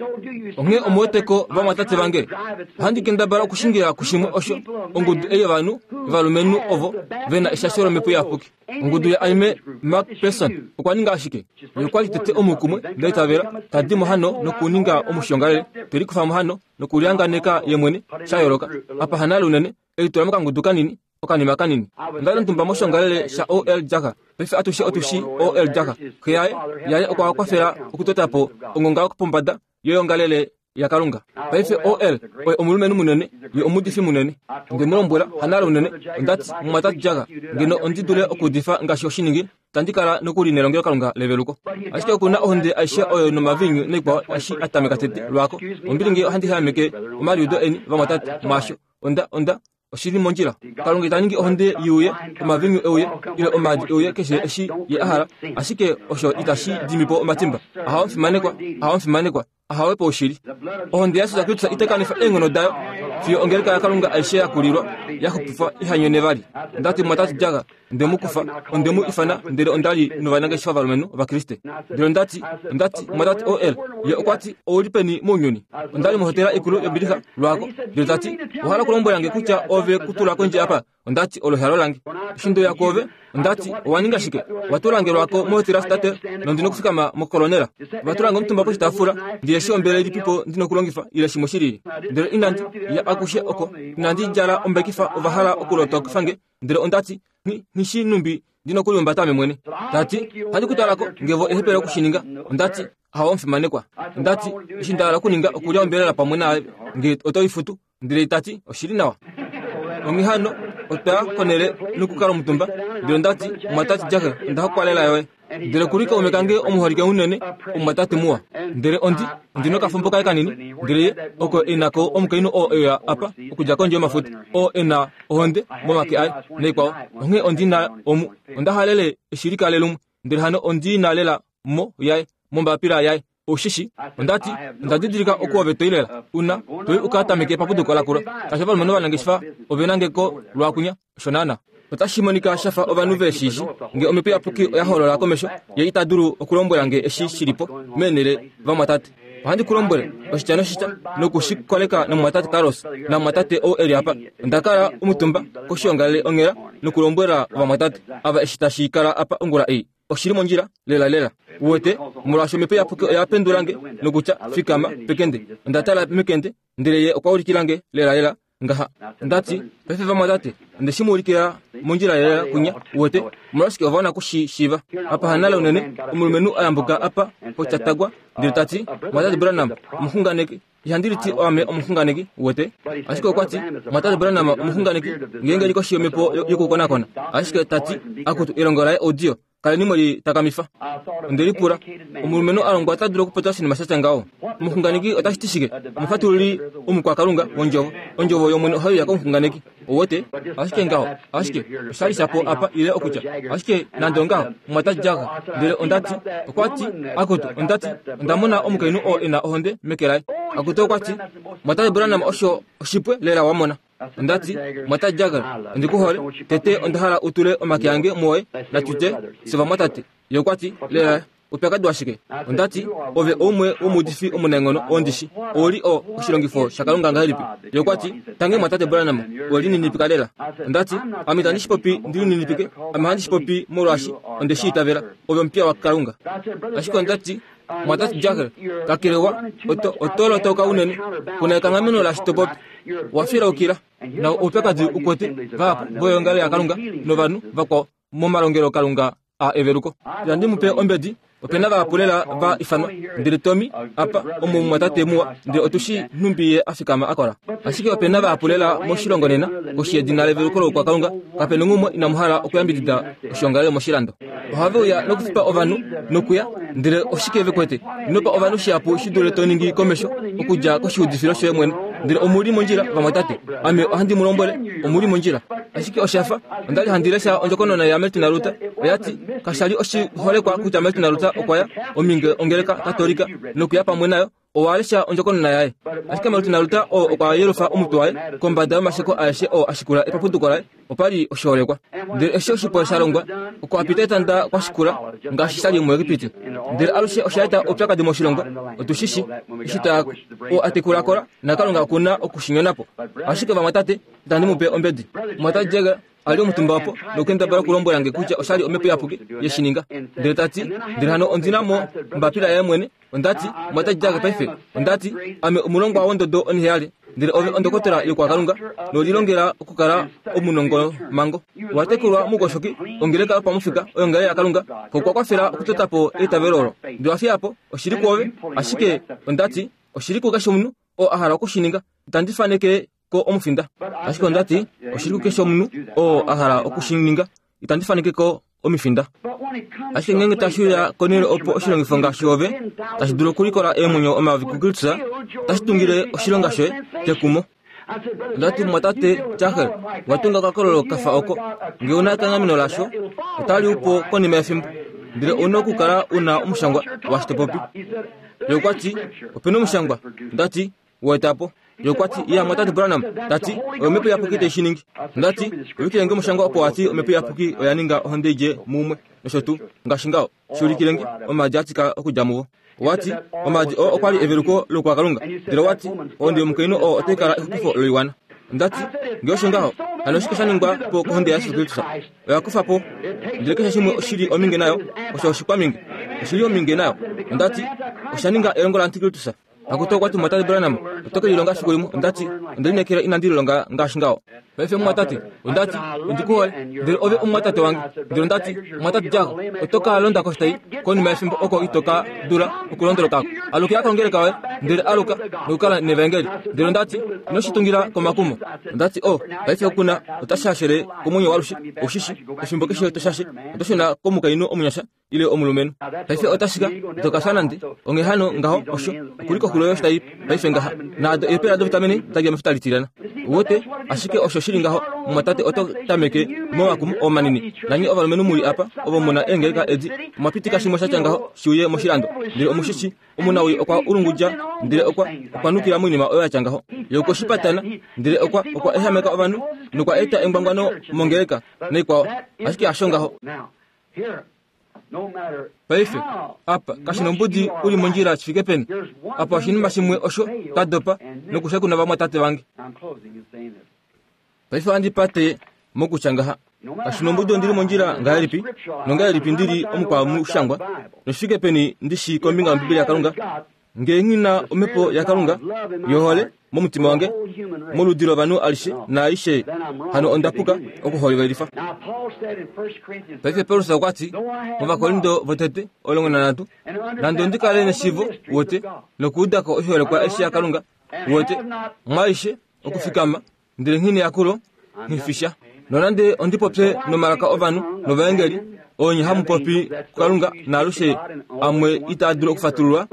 onge omwoteko vamwatati vange handikenda bara okushingira kushimwe osho ongudu eye vanu valumenu ovo vena eshashoro mepu yapuki ongudu ya aime Mark Person okwaninga ashike yokwali tete omukumwe ndetavera tadimo hano nokuninga omushongalele teri kufa hano nokulianganeka yemwene shayoroka apa hanalo nene eituramuka nguduka nini okanima kanini ndalo ntumba moshongalele sha OL Jaka befe atushi OL Jaka khiyaye yaye okwakwafera okutotapo ongonga okupombada yoyongalele yakalunga befe OL we omulumenu munene ye omudifi munene ngemulombola hanalo nene ndati mmatatu Jaka ngeno ondidule okudifa ngashi oshiningi tandikala nokulinela ngelo kalunga leveluko ashike kuna onde aisha oyo no mavinyu nekwa ashi atameka tete lwako ombilingi handi hameke omaliudo eni vamatatu masho onda oshiri monjira kalunga taningi onde yuye omavinyu euye ile omadi euye keshe eshi ye ahara ashike osho itashi dimipo matimba ahawo mfimanekwa ahawe po oshiri onde yasu zakutsa itekanifa engono dayo fio ongeleka ya kalunga aisha yakulirwa yakupufa ihanyone vali ndati matatu Jaga ndemukufa ondemu ifana ndere ondali novananga shifa valumenu vakriste ndere ndati matatu OL ye okwati olipeni munyoni ondali muhotela ikulu yombilika lwako ndere ndati wahala kulombo yange kucha ove kutula konje apa ondati olohalo lange shindo yakove ondati waninga shike watulange wako motira state nondino kufika mokolonela watulange mtumba po chitafura ndiye shombele lipipo ndino kulongifa ile shimoshiri ndere inandi ya akushe oko nandi jara ombekifa ovahala okuloto kufange ndere ondati nishi numbi ndino kulimba tame mwene tati hadi kutalako ngevo ehepera kushininga ondati haomfe manekwa ndati shindala kuninga okulya ombelela pamwe nawe nge otoifutu ndire tati oshirinawa omihano ota konele nukukala mutumba ndire ndati matati jake ndahakwalela yowe ndire kurika omekange omuhorike unene umatati muwa ndire ondi ndino kafumbo kai kanini ndire oko enako omukaino o ya apa okuja konje mafuta o ena ohonde momake ai nekwa onge ondina omu ondahalele shirika lelum ndire hano ondina lela mo yai momba pira yai oshishi ondati ndadidirika okuwa betoilela una toi ukata meke papudu kola kuro kashaval mano balangisfa obenange ko lwakunya shonana otashimonika shafa obanuve shishi nge omepe apuki ya holola komesho ye itaduru okulombwela nge eshishiripo menele vamatate handi kulombwele oshichano shita nokushikoleka na mwatate Carlos na mwatate o Eliapa ndakara umutumba koshiongalele ongera nokulombwela vamatate aba eshitashikala apa ongura oshirimo njira lela wote mulasho mepe apuki ya pendulange nokucha fikama pekende ndatala mekende ndireye okwaulikilange lela ngaha ndati pefe vamadate ndeshimurikira munjira ya kunya wote murashike ovana kushiva apa hanala unene umulumenu ayambuka apa pochatagwa ndirtati Matati Branham muhunganeki yandiriti ame omuhunganeki wote ashike kwati Matati Branham omuhunganeki ngenge liko shiomepo yokukona kona ashike tati akutu irongora audio kale ni muri takamifa ndiripura umulumenu alongwa taduro kupotasi ni masata ngao muhunganeki otashitishike mufatuli umukwa kalunga onjovo yomuno hayo yako muhunganeki wote ashike ngao ashike sali sapo apa ile okucha ashike nandongao Matati jaga ndire ondati kwati akutu ondati ndamona omukainu o ena ohonde mekelai akuto kwati Matati Branham osho oshipwe lela wamona ndati Matati jaga ndikuhole tete ondahala utule omakiange moye na tute siva Matati yokwati lela upekadwa shike ondati ove omwe omudifi omunengono ondishi oli o oshilongifo shakalunga ngalipi yokwati tange Matati Branham oli ninipikalela ndati amitanishi popi ndili ninipike amahandishi popi murashi ondeshi itavela ove mpia wa kalunga ashiko ndati Matati jaga kakirewa otolo toka unene kuna kangamino la shitopop wafira ukira na upekadi ukote vapo boyo ngale ya kalunga no vanu vako momalongero kalunga a everuko yandi mupe ombedi opena vapulela va ifano ndiri tomi apa omu Matati muwa ndiri otushi numbiye afikama akora ashike opena vapulela moshilongo nena koshie dinale veruko kwa kalunga kapenungumo inamuhala okuyambidida oshongale moshilando ohave ya nokufipa ovanu nokuya ndire oshikeve kwete nopa ovanu shiapu shidule toningi komesho okuja koshudifiro shoye mwene ndire omuri monjira vamatate ame handi mulombole omuri monjira ashike oshafa ndali handiresha onjokono na ya Melton Naruta yati kashali oshi hole kwa kuta Melton Naruta okwaya ominge ongereka katolika nokuya pamwe nayo owalesha onjokono na yae ashike Melton Naruta okwa yerofa umutwaye kombanda masheko ayeshe ashikura epapudukola opali osholekwa ndire esho shipo shalongwa okwa piteta nda kwa shikura ngashi sali mwege piti ndire alushe oshaita opyaka demo shilongo otushishi ishita o atekura kora nakalonga kuna okushinyonapo ashike Vamatati tandi mupe ombedi Matati jaga ali omutumba wapo nokenda bara kulombola nge kucha oshali omepe yapuke yeshininga ndire tati ndire hano ondinamo mbapira ya mwene ondati Matati jaga pefe ondati ame omulongo wa ondodo onihali ndire ove ondokotera yokwa kalunga nolilongela okukala omunongo mango watekulwa mugoshoki ongeleka pamufika oyongale ya kalunga kokwa kwafera okutotapo etavelolo ndire wafiapo oshiri kuove ashike ondati oshiri kukesho munu o ahala okushininga itandifaneke ko omufinda ashike ondati oshiri kukesho munu o ahala okushininga itandifaneke ko omifinda ashike ngenge tashuya konele opo oshilongifo ngashi ove tashidulu kulikola emunyo omavikukilitsa tashitungile oshilonga shoye tekumo ndati Matati jaga watunga kakololo kafa oko nge una kangamino lasho utali upo konima yefimbo ndire ono kukala una umushangwa wa shitopopi yokwati opena umushangwa ndati wetapo yokwati ya Matati Branham tati omepe yapukite shiningi ndati wikilenge umushangwa opo wati omepe yapuki oyaninga hondeje mumwe noshotu ngashingao shulikilenge omajatika okujamuwo wati omaji okwali everuko lokwa kalunga ndire wati onde omukaino otekala ekufo loiwana ndati ngosho ngaho anoshika shaningwa po kohonde Yesu Kristo yakufa po ndilekesha shimwe oshiri ominge nayo oshikwa mingi oshiri ominge nayo ndati oshaninga erongo la Kristo akutokwa tu matali branam utoke lilonga shikulimu ndati ndilinekera inandilo longa ngashingao befe mwatati ndati ndikuwa ndiri ove umwatati wangi ndiri ndati mwatati jako utoka londa kostai koni mefimbo oko itoka dura ukulondero kako aluki akongere kawe ndiri aluka nukala nevengeli ndiri ndati noshitungira komakumo ndati befe kuna utashashere kumunyo warushi ushishi ushimbo keshe utashashe utoshina komuka inu omunyasha ile omulumenu befe utashika utokasana ndi ongehano ngaho osho kuliko kuloyo stai befe ngaha na epera do vitamini tagia mefutalitirana wote ashike osho shiringaho mumatate oto tameke mowakum omanini nani ovalumenu muri apa obomona engeka edi mapitika shimo shachangaho shuye moshirando ndire omushishi omunawi okwa urunguja ndire okwa nukira munima oyachangaho yoko shipatana ndire okwa ehameka obanu nukwa eta engwangwano mongereka nekwa ashike ashongaho Paife, apa, kashinombudi uli monjira chifike peni. Apa shinima shimwe osho, kadopa, nukusheku na vamatate wangi. Paife andi pate, moku changaha. Kashinombudi ndiri monjira ngayalipi, nongayalipi ndiri omukwa mushangwa. Nushike peni ndishi kombinga mbibili ya karunga. Ngengina omepo ya karunga, yohole, momutima wange, moludiro vanu alishe, na alishe, hano ondapuka, okuholi wailifa. Paife Paulo sakwati, mwa Korindo votete, olongo na natu, nando ndikale na shivo, wote, nokuda ko ohole kwa eshi ya karunga, wote, mwaishe, okufikama, ndire ngini yakulo, ngifisha. Nonande ondipopse no maraka ovanu, no vengeli, onye hamu popi karunga na alushe amwe itaduro kufatulwa.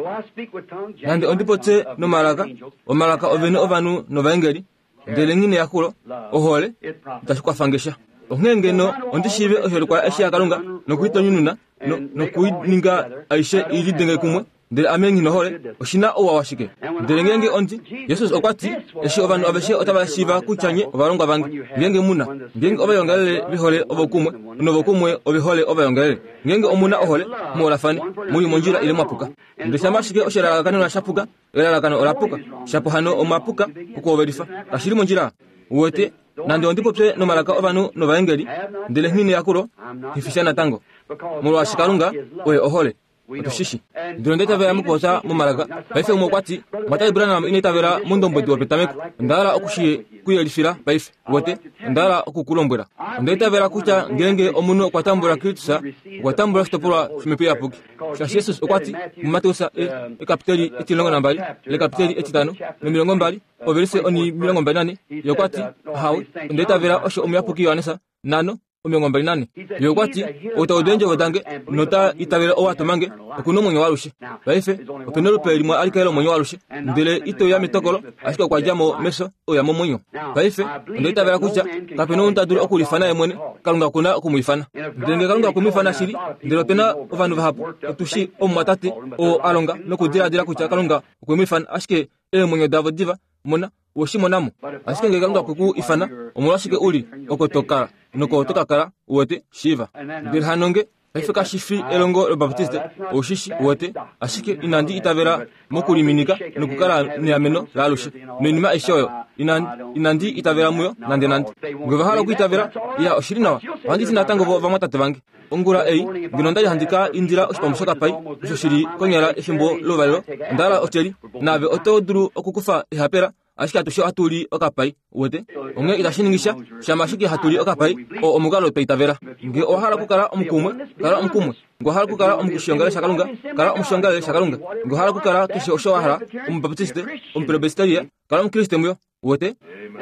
Nande ondipopse no maraka, o maraka ovanu no vengeli, ndire ngini yakulo, ohole, tashukwa fangesha. Ongenge no ondishive ohole kwa eshi ya karunga, no kuito nyununa, no kuidinga aishe ilidenge kumwe. Ndere amengi nohole oshina owa washike ndere ngenge onti Yesus okwati eshi ovanu abeshe otabashiva kuchanye obalonga bangi ngenge muna ngenge obayongalele bihole obokumwe nobokumwe obihole obayongalele ngenge omuna ohole molafani muri monjira ile mapuka ndesama shike oshera kana na shapuka era kana orapuka shapo hano omapuka ukoberifa ashiri monjira wote nande ondipopse no malaka ovanu no baengeli ndele ngine yakuro hifishana tango mulwa shikarunga oye ohole otushishi ndonde tavera muposa mumalaga baife umokwati mata Branham inetavera mundombodi wapetameko ndala okushiye kuyelifira baife wote ndala okukulombwera ndetavera kucha ngenge omuno kwatambula Kristo kwatambula stopula shimepia puki shashi Yesus okwati mumatosa kapiteli etilongo nambali le kapiteli etitano milongo mbali overise oni milongo mbali yokwati hawe ndetavera osho omyapuki Yohanesa nano umiongo mbali nane yokwati utaodenje wadange nota itavera owatumange okuno mwenye warushi baife openelo peli mwa alikelo mwenye warushi ndele ito ya mitokolo ashika kwa jamo meso oya momonyo baife ndo itavera kucha kapeno untaduru okulifana yemwene kalunga kuna okumwifana ndenge kalunga kumwifana shiri ndelo pena ovanu vahapo tushi omwatate o alonga nokudira kucha kalunga okumwifana ashike mwenye davodiva mona woshimo namo ashike nge kalunga kuku ifana omulashike uli okotokala noko tokakala wote shiva ndilhanonge Efeka shifi elongo le baptiste oshishi wote ashike inandi itavera mokuliminika nokukala ni ameno lalushi nonima eshoyo inandi itavera muyo nande ngovahala kuitavera ya oshirinawa wandi sinatango vamatate vange ongura nginonda handika indira oshipamushoka pai shoshiri konyala eshimbo lovalelo ndala ocheri nave otoduru okukufa ihapera ashike atusho atuli okapai wote onge itashiningisha shamashiki hatuli okapai o omugalo peitavera nge ohala kukala omkumwe ngohala kukala omkushongale shakalunga kala omshongale shakalunga ngohala kukala kisho oshowahala ombaptiste ompresbiteria kala omkriste muyo wote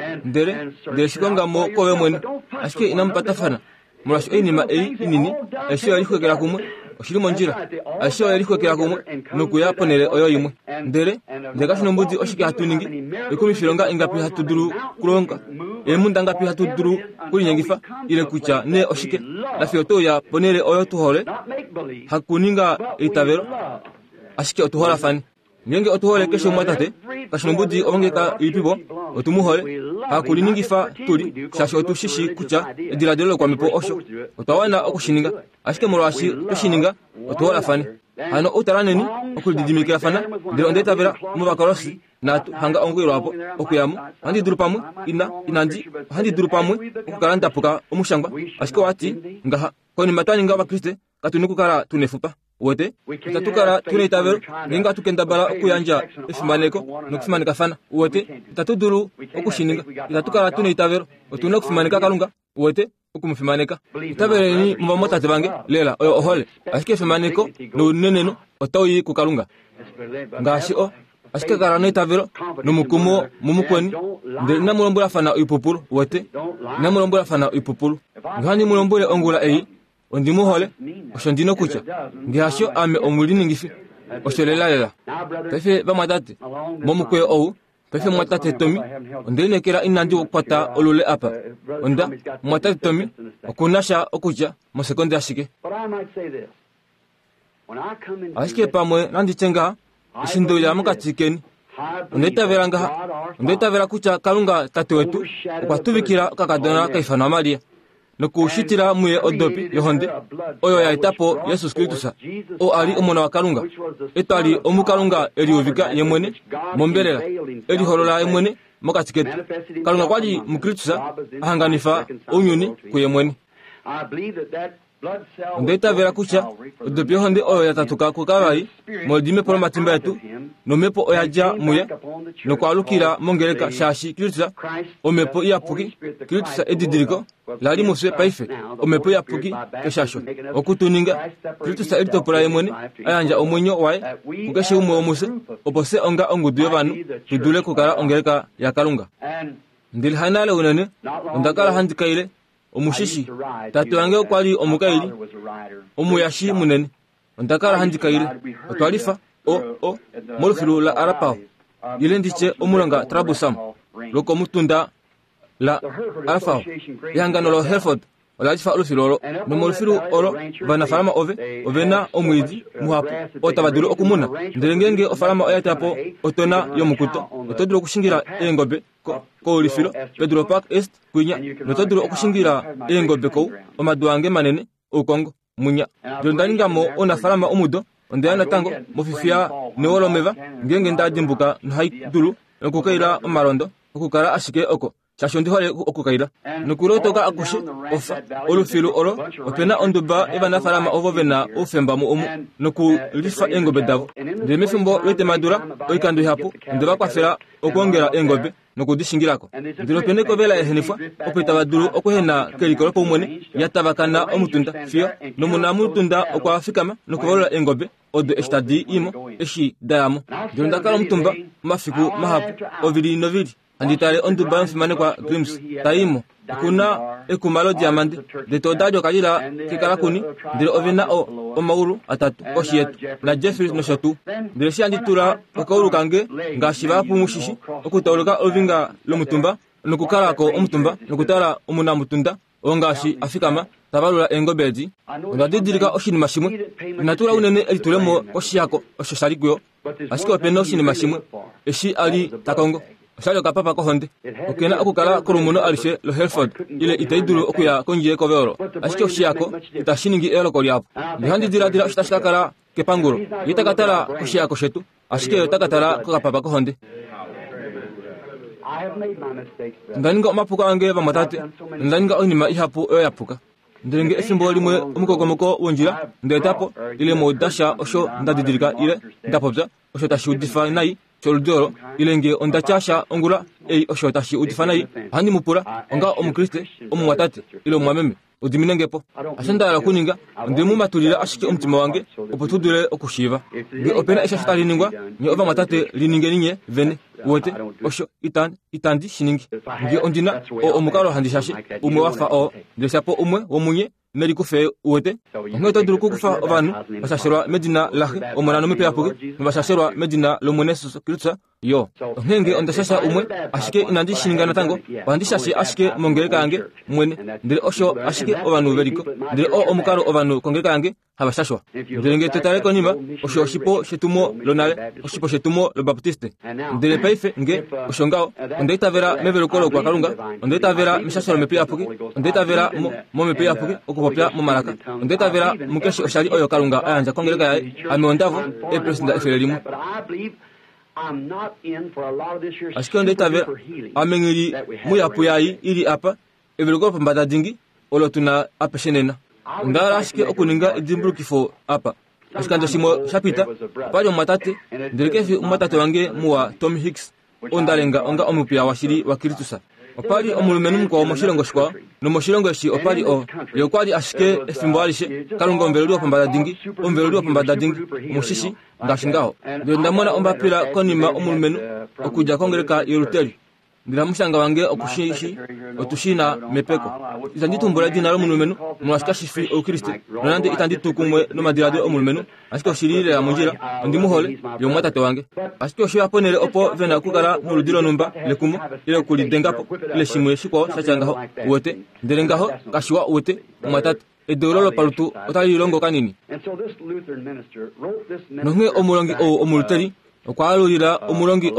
ndere shikonga mo kowe mwene ashike inampatafana mulasho inima inini esho yalikwekera kumwe oshiri monjira asho yalikwekera kumwe nokuya ponele oyo yimwe ndere ndekashino mbuzi oshike hatuningi ikumi filonga ingapi hatuduru kulonga emunda ngapi hatuduru kulinyengifa ile kucha ne oshike la fioto ya ponele oyo tuhole hakuninga itavero ashike otuhola fani ngenge otuhole kesho mwatate kashino mbuzi ongeka ipibo otumuhole hakuliningifa tuli shashi otushishi kucha diradelo kwa mipo osho otawana okushininga ashike mulwashi tushininga otuhola fani hano utaraneni okudidimikira fana ndiro ondeta vera mu bakorosi natu hanga ongwiro apo okuyamu handi durupamwe inandi handi durupamwe okukaranda puka umushangwa ashiko wati ngaha koni matani ngaba kriste katunukukara tunefupa wote tatukara tunetavero ninga tukenda bala okuyanja efimaneko nokufimanika fana wote tatuduru okushininga tatukara tunetavero otuna kufimanika kalunga wote okumufimanika tabereni mumamota tebange lela oyo ohole asike fimaneko no neneno otoyi kukalunga ngashi o asike karano itavero no mukumo mumukweni nde namulombula fana ipupulu wote namulombula ipupulu ngani mulombule ongula eyi ondimuhole oshondino kucha ngihasho ame omulini ngifi osholela pefe bamadate momukwe ou pefe mwatate tomi ondenekera inandi okwata olule apa onda mwatate tomi okunasha okucha mo sekonde ashike ashike pamwe nandichenga ishindo ya mukatikeni ondetavera kucha kalunga tate wetu okwatubikira kakadona kaifana Maria nokushitira muye odopi yohonde oyo yaitapo Yesu Kristo o ali omona wa kalunga eto ali omukalunga eliuvika yemwene mombelela eliholola yemwene mokatiketu kalunga kwali mukristo ahanganifa unyuni kuyemwene ondeta vera kucha odopi yohonde oyo yatatuka kukabai modime polo matimba yetu nomepo oyaja muye nokwalukira mongeleka shashi Kristo omepo iyapuki Kristo edidiriko lali muswe paife omepo yapuki keshasho okutuninga Kristo elitopola yemwene ayanja omwenyo wae kukeshe umwe omuse opose onga ongudu yobanu tudule kukala ongeleka ya kalunga ndili hanale unene ondakala handikaile omushishi tatu yange okwali omukaili omuyashi munene ondakala handikaile otwalifa molufilu la arapao ile ndiche omulonga trabusam loko mutunda la alfao yangano lo Hereford olalifa olufilolo nomolufilu olo vanafalama ovena omwidi muhapu otabadulu okumuna ndelengenge ofalama oyatapo otona yomukuto otodulu okushingira engobe ko olufilo Pedro Park East kwinya notodulu okushingira engobe ko omadwange manene ukongo munya ndondalingamo onafalama omudo ondeyana tango mofifia neolomeva ngenge ndadimbuka nhaidulu okukaila omarondo okukala ashike oko shasho ndihole okukaila nokulotoka akushe ofa olufilo olo opena onduba evanafalama ovovena ufemba mu omu nokulifa engobe davo ndemefimbo lwetemadura oikandu ihapu ndevakwafela okongela engobe nokudishingirako ndilopene kovela ehenifwa opeta vadulu okuhena kelikolo pomwene yatavakana omutunda fiyo nomuna mutunda okwafikama nokuvalola engobe odo eshitadi imo eshi dayamo ndilondakala omutumba mafiku mahapu ovili novili anditale onduba yomfimane kwa Grims taimo kuna ekumalo diamandi detodadio kalila kikalakuni ndilo ovena omaulu atatu oshiyetu na Jeffrey noshotu ndilo shi anditula okaulu kange ngashiva pumushishi okutauluka ovinga lomutumba nokukalako omutumba nokutala omuna mutunda ongashi afikama tabalula engobedi ondadidirika oshinima shimwe natula unene elitulemo oshiyako osho shalikwiyo ashike opena oshinima shimwe eshi ali takongo Salo kapapa ko honde okena okukala korumuno alishe lo Hereford ile itaidulu okuya konje ko vero ashike oshiyako itashiningi elo koliapo ndihandi dira ostashakala kepanguro itakatala oshiyako shetu ashike takatala ko kapapa ko honde ndaninga mapuka ange bamatate ndaninga onima ihapu yapuka ndenge efimbo limwe umukogomoko wonjira ndetapo ile modasha osho ndadidirika ile ndapobza osho tashudifa nai choludoro ilenge ondachasha ongula osho tashi udifanai handi mupura onga omukriste omumwatate ile omwameme udiminengepo ashandala kuninga ndemu matulira ashike omutima wange opotudure okushiva nge opena esha shitaliningwa nye ova matate liningeninye vene wote osho itandi shiningi nge ondina omukalo handishashe umwe wafa ndesapo umwe womunye neri kufe wote ngoto duru kufa ovanu basashirwa medina lahi omwana no mepe yapuge basashirwa medina lo mweneso Kristo yo ngenge onda sasa umwe ashike inandi shingana tango bandisha si ashike mongereka yange mwene ndire osho ashike obanu veriko ndire omukaro obanu kongereka yange habashashwa ndire tetareko nima osho shipo shetumo lonale oshipo shetumo lo baptiste ndire paife nge oshongao ndeta vera mevero kolo kwa kalunga ndeta vera mishashalo mepia apuki ndeta vera mo mepia apuki okupopya mo malaka ndeta vera mukeshi oshali oyo kalunga ayanja kongereka yae ameondavo president efelelimu ashike ndeta vera amengiri muyapu yayi ili apa everugo pambada dingi olotuna apeshenena ndara ashike okuninga idimbulukifo apa ashikanda shimo shapita pali omatate ndirekefi umatate wange muwa Tom Hicks ondalenga onga omupya washiri wa Kristusa opali omulumenu mko moshilongo shikwa no moshilongo shi opali o yokwali ashike efimbo alishe kalunga omvelulu pambada dingi mushishi ngashingao ndamona ombapira konima omulumenu okuja kongereka yoruteli ndiramushanga wange okushishi otushina mepeko itanditumbula dina lomulumenu mwashikashifi okristo nonande itanditukumwe no madirado omulumenu ashiko shirire ya munjira ndimuhole yomwatate wange ashiko shiyaponele opo vena kugala noludilo numba lekumo ile kulidengapo ile shimwe shiko shachangaho wote ndelengaho kashiwa wote mwatate edololo palutu otali longo kanini nonge omulongi omuluteri okwalulira omulongi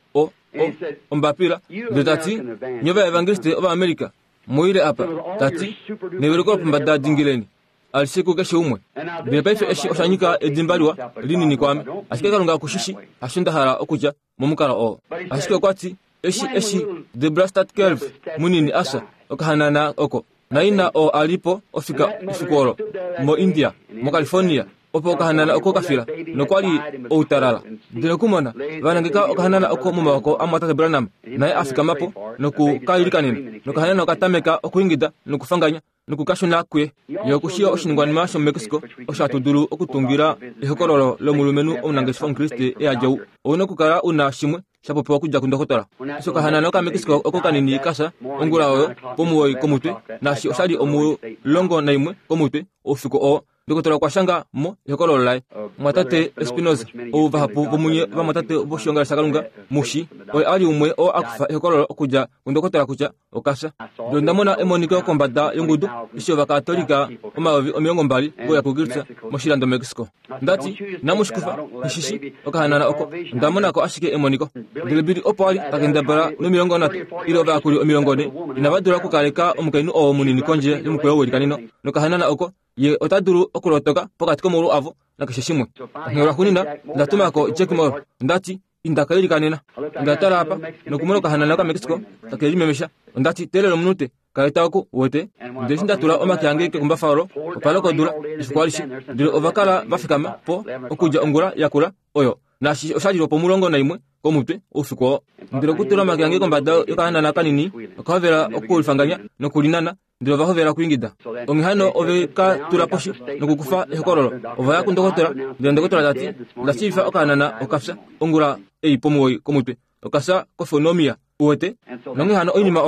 ombapira ndetati nyova evangeliste oba Amerika moire apa tati nevereko pambada dingileni alisiku keshe umwe ndepaife eshi oshanyika edimbaliwa linini kwame ashike kalunga kushishi ashindahara okuja momukara ashike kwati eshi the blasted curve munini asa okahanana oko naina alipo ofika ifikoro mo India mo California opo okahanana oko kafira nokwali outarala ndire kumona vanangeka okahanana oko mumawako amatate Branham naye afika mapo nokukayilikanena nokahanana okatameka okuingida nokufanganya nokukashuna kwe yokushiya oshiningwanima sho Mexico oshatudulu okutungira ihokololo lomulumenu omunangeshifa Kristo eyajau owuna okukala una shimwe shapopewa kuja kundokotola iso kahanana oka Mexico oko kanini kasa ongula oyo pomuwoyi komutwe nashi oshali omulongo naimwe komutwe ofiko ndokotola kwa shanga mo yokololai mwatate Espinoza ovahapu bomunye va mwatate boshonga sakalunga mushi ali umwe akufa yokololo okuja kundokotola kuja okasa ndamona emoniko kombada yongudu isho vakatolika omaovi omilongombali goya kugirtsa moshilando Mexico ndati namushikufa ishishi okahanana oko ndamonako ashike emoniko ndilebiri opo ali takendabara nomilongo natu ilo vakuli omilongone inavadula kukaleka omukainu munini konje limukweyo welikanino nokahanana oko ye otaduru okulotoka pokati komulu avo nakesheshimwe ngera kunina ndatumako Jack Moore ndati indakayilikanena ndatala apa nokumona kahanana ka Mexico takelimemesha ndati telelo munute kaitako wote ndesi ndatula omakyange ke kumbafalo opaloko dura iskwalishi ndilo ovakala vafikama po okuja ongula yakula oyo nashi oshali lopo mulongo naimwe komutwe ufiko ndilo kutula makyange kombada yokahanana kanini okavera okulifanganya nokulinana ndilo vahovera kuingida ongihano oveka tulaposhi nokukufa ehokololo ovaya kundokotola ndilo ndokotola dati ndasifa okahanana okafsa ongula eipomuwoyi komutwe okasa kofonomia uwote nongihano oinima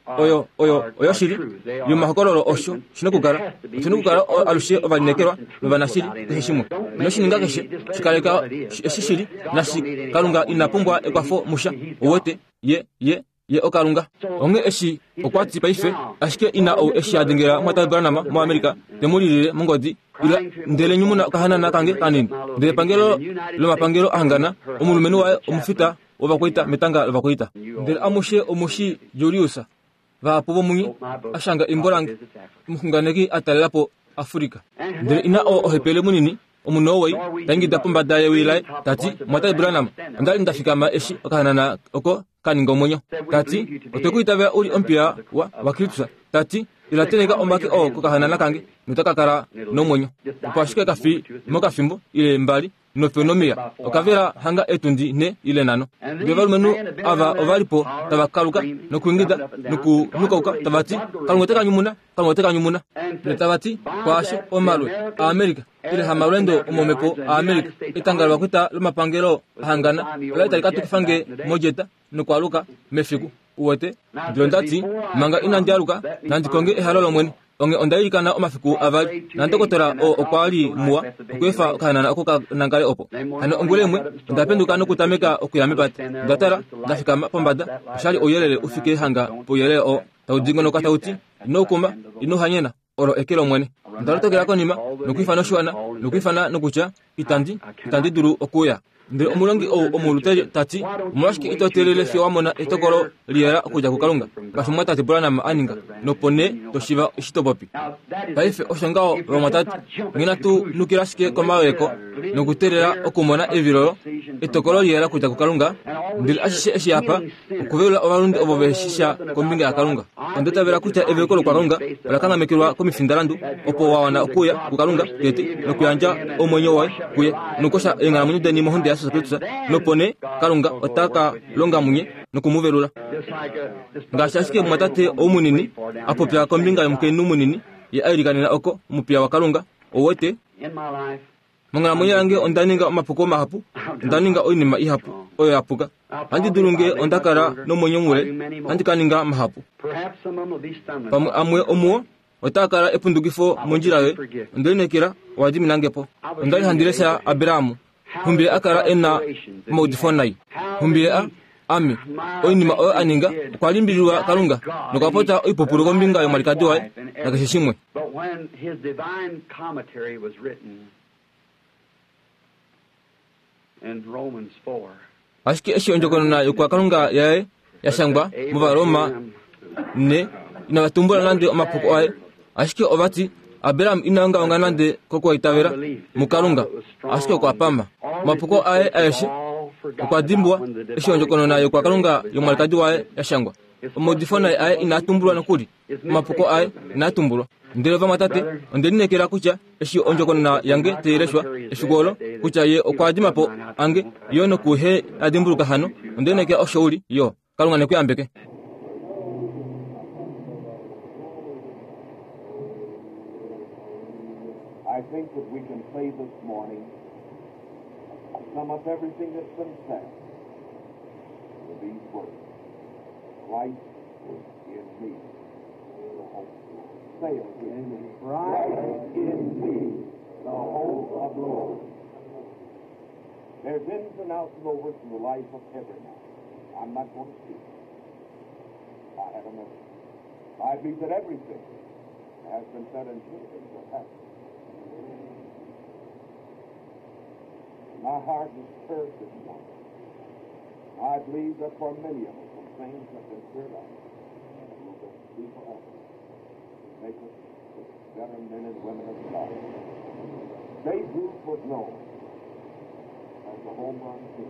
oyo shili yomahokololo osho shinokukala alushe ovalinekelwa novanashili kesheshimwe noshininga keshe shikaleka eshishili nashi kalunga inapumbwa ekwafo musha uwote ye okalunga onge eshi okwati paife ashike ina eshi adingera mwata Branham mo Amerika temulilile mungodi ila ndele nyumuna kahanana kange kanini ndele pangelo lomapangelo ahangana omulumenu wae omufita ovakwita metanga ovakwita ndele amushe omushi Juliusa vapovo munyi ashanga imbolange mukunganeki atalelapo Afrika ndele ina ohepele munini omunowei tangida pombada yewilai tati mwata Branham ndali ndafikama eshi okahanana oko kaninga omonyo tati otekuitavea uli ompya wa Kristusa tati ilateneka ombake kokahanana kange nutakakala nomwenyo opashike kafi mokafimbo ile mbali nofenomia okavera hanga etundi ne ile nano bevalumenu ava ovalipo tavakaluka nokuingida nukauka tavati kalungoteka nyumuna netavati kwashe omalwe a Amerika ile hamalwendo omomepo a Amerika itangala vakwita lomapangelo ahangana ola italikatu kifange mojeta nokwaluka mefiku uwete ndilondati manga inandialuka nandikonge ehalolo mwene onge ondayikana omafiku avali nantokotola okwali muwa okwefa kanana okoka nangale opo ano ongulemwe ndapenduka nokutameka okuyame pate ndatala ndafika pombanda ushali oyelele ufike hanga poyelele o taudingono kwa tauti inokuma inohanyena oro ekelo mwene ndalotokela konima nokwifana oshwana nokwifana nokucha itandi duru okuya ndiri omulongi omulute tati omulashiki itotelele fye wamona etokolo liyela okuja kukalunga ngashimwa tati bulanama aninga nopone toshiva ishitopopi paife oshongao lomwatati ngina tu nukilashike komaweko nokutelela okumona evilolo etokolo liyela kuja kukalunga ndiri ashishe eshiyapa okuvelula ovalundi ovo veshisha kombinga ya kalunga ondetavela kutya evekolo kwa kalunga olakangamekilwa komifindalandu opo wawana okuya kukalunga keti nokuyanja omwenyo wae kuye nukosha engalamunyu denimo honde ya sasapitusa nopone kalunga otaka longa munye nokumuvelula ngashi ashike mwatate omunini apopya kombinga yomukeni umunini ye ailikanena oko mupya wa kalunga owete mangalamunye yange ondaninga omapuko mahapu ondaninga oinima ihapu oyo yapuka andidulunge ondakala nomwenyo mule andikaninga mahapu pamwe amwe omuwo otakala epundukifo munjila ye ondalinekela wadiminangepo ondalihandilesha Abiramu humbile akala ena maudifonayi humbile ami oinima oyo aninga okwalimbililwa kalunga nokapota oipupulu kombinga yomalikadi wae nakeshishimwe ashiki eshionjokonona yokwa kalunga yae yashangwa muvaroma ne inavatumbula nande omapuko aye ashiki ovati Abiramu inanga onga nande koko itavera mukalunga ashiki okwapama mapuko aye ayeshe okwadimbwa eshionjokonona yokwa kalunga yomalikadi wae yashangwa omodifona aye inatumbulwa nokuli mapuko aye inatumbulwa ndeleva matate ondelinekela kutya eshionjokonona yange teyeleshwa eshugolo kutya ye okwadimapo ange yo nokuhe adimbuluka hano ondelinekela oshouli yo kalunga nekuyambeke I think that we can say this morning, sum up everything that's been said with these words. Life in me. Say it with me. Christ in me, the hope of glory. There's ins and outs and overs in the life of every man. I'm not going to speak. I have a message. I believe that everything has been said and things will happen. My heart is stirred this morning. I believe that for many of us, some things have been stirred up. Will be for us. Make us better men and women of God. Babe Ruth was known as the home run king.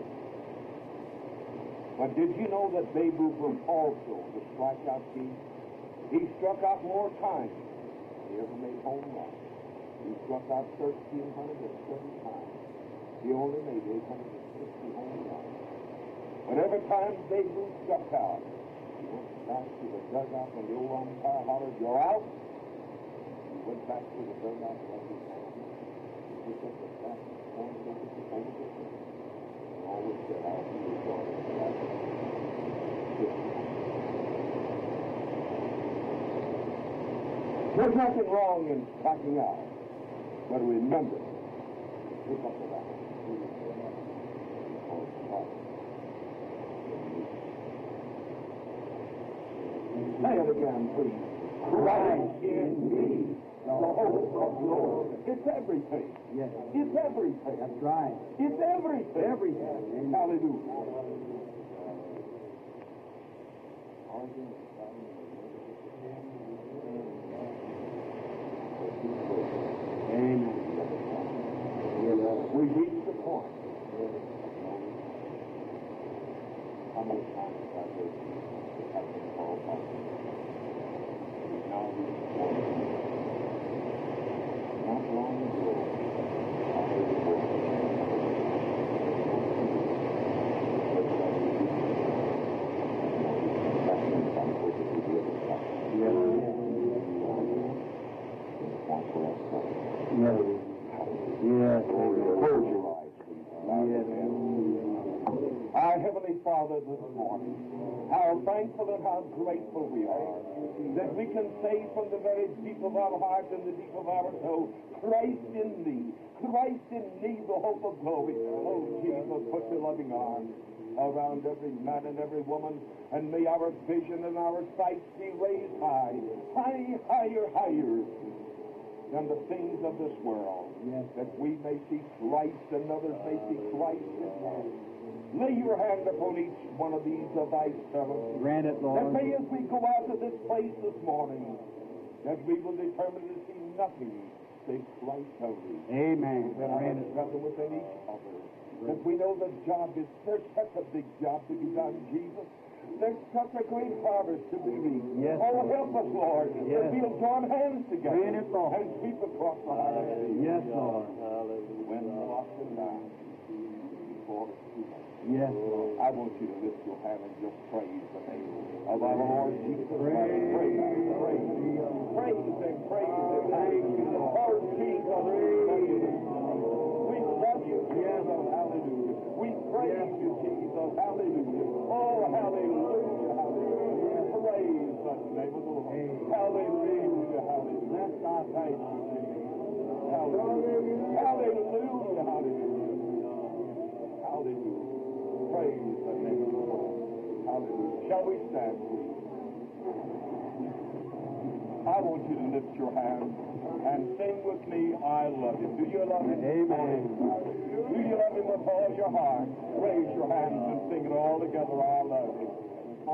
But did you know that Babe Ruth was also the strikeout king? He struck out more times than he ever made home runs. He struck out 1,307 times. He only made 860 home runs. But every time Babe Ruth struck out, he went back to the dugout when the old umpire hollered, "You're out." He went back to the dugout and let his hand. He took the back and over the field. And always said how he was going to back. There's nothing wrong in striking out, but remember, pick up the bat. Say it again, please. Christ in me, the hope of glory. It's everything. Yes. It's everything. That's right. It's everything. Everything. Hallelujah. Amen. We reach the point. How many times have I heard you have been called up? We now reach the point. Not long ago, I heard the voice of Our Heavenly Father, this morning, How thankful and how grateful we are that we can say from the very deep of our heart and the deep of our soul, Christ in thee, the hope of glory. Oh, Jesus, put your loving arms around every man and every woman, and may our vision and our sight be raised higher than the things of this world, that we may see Christ and others may see Christ in us. Lay your hand upon each one of these of thy servants. Grant it, Lord. That may, as we go out of this place this morning, that we will determine to see nothing save Christ only. Amen. And our brother within each other. That we know the job is, there's such a big job to be done, Jesus. There's such a great harvest to be reaped. Yes, oh, Lord. help us, Lord, Yes. that we'll join hands together Grant it, Lord. and sweep across the harvest. Yes, Lord. When lost and down before it's too late. Yes, Lord. I want you to lift your hand and just praise the name of our Lord Jesus Christ. Praise Him. Thank you, Lord. Oh, Jesus, we love you, Jesus. Hallelujah. We praise you, Jesus. Hallelujah. Oh, hallelujah. Praise the name of the Lord. Hallelujah. Thank you, Jesus. Hallelujah. Hallelujah. Praise the name of the Lord. Hallelujah. Shall we stand, please? I want you to lift your hand and sing with me, I love you. Do you love him? Amen. Do you love him with all your heart? Raise your hands and sing it all together, I love him. I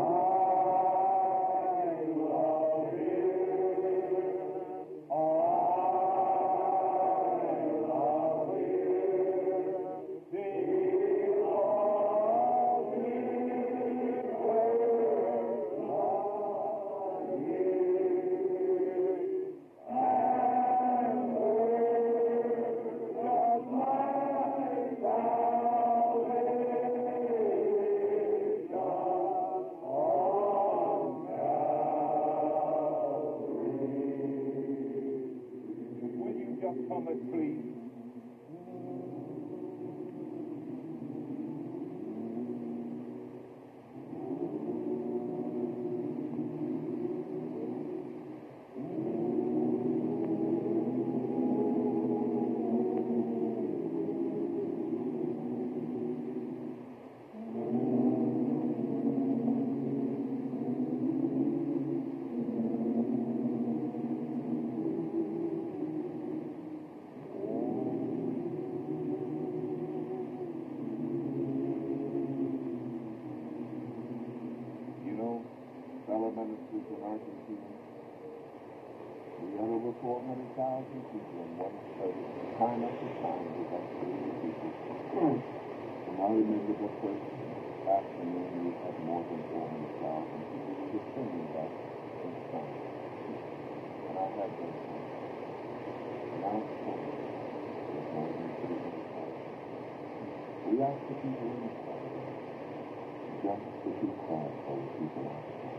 love him. Please. Fellow ministers in Argentina, we had over 400,000 people in one service. Time after time, we had 30 people. And I remember the first afternoon we had more than 400,000 people. We were singing that in song. And I had those songs. And I was singing with more than 300,000. We asked the people in the crowd just to be quiet for the people outside.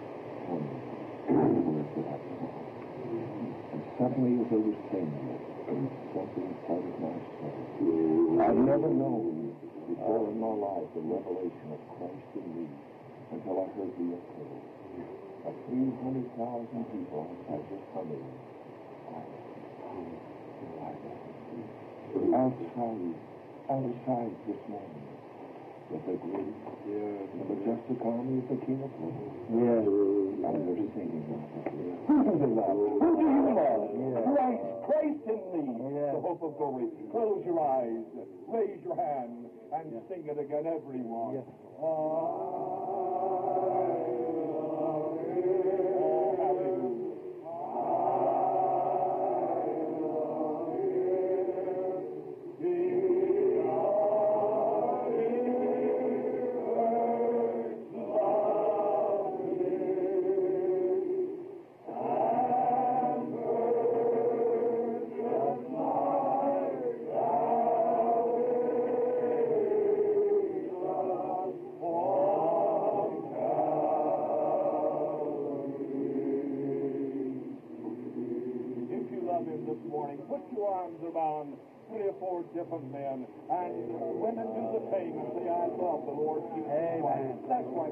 And suddenly, as I was saying it, something started my soul. I've never known before in my life the revelation of Christ in me until I heard the echo of 300,000 people outside this humming. Outside this morning. With the great and majestic army of the King of Glory. Yes. And they're singing. Who do you love? Who do you love? Christ in me, the hope of glory. Close your eyes, raise your hand, and sing it again, everyone. Yes. 3 or 4 different men, and women do the same and say, I love the Lord Jesus Christ. That's why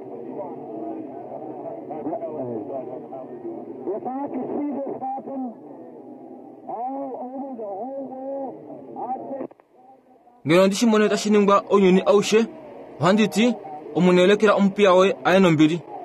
if I could see this happen all over the whole world, I'd say. Ngeno ndishimone tashiningwa onyuni aushe, handiti omunelekera umpiawe ayenombiri.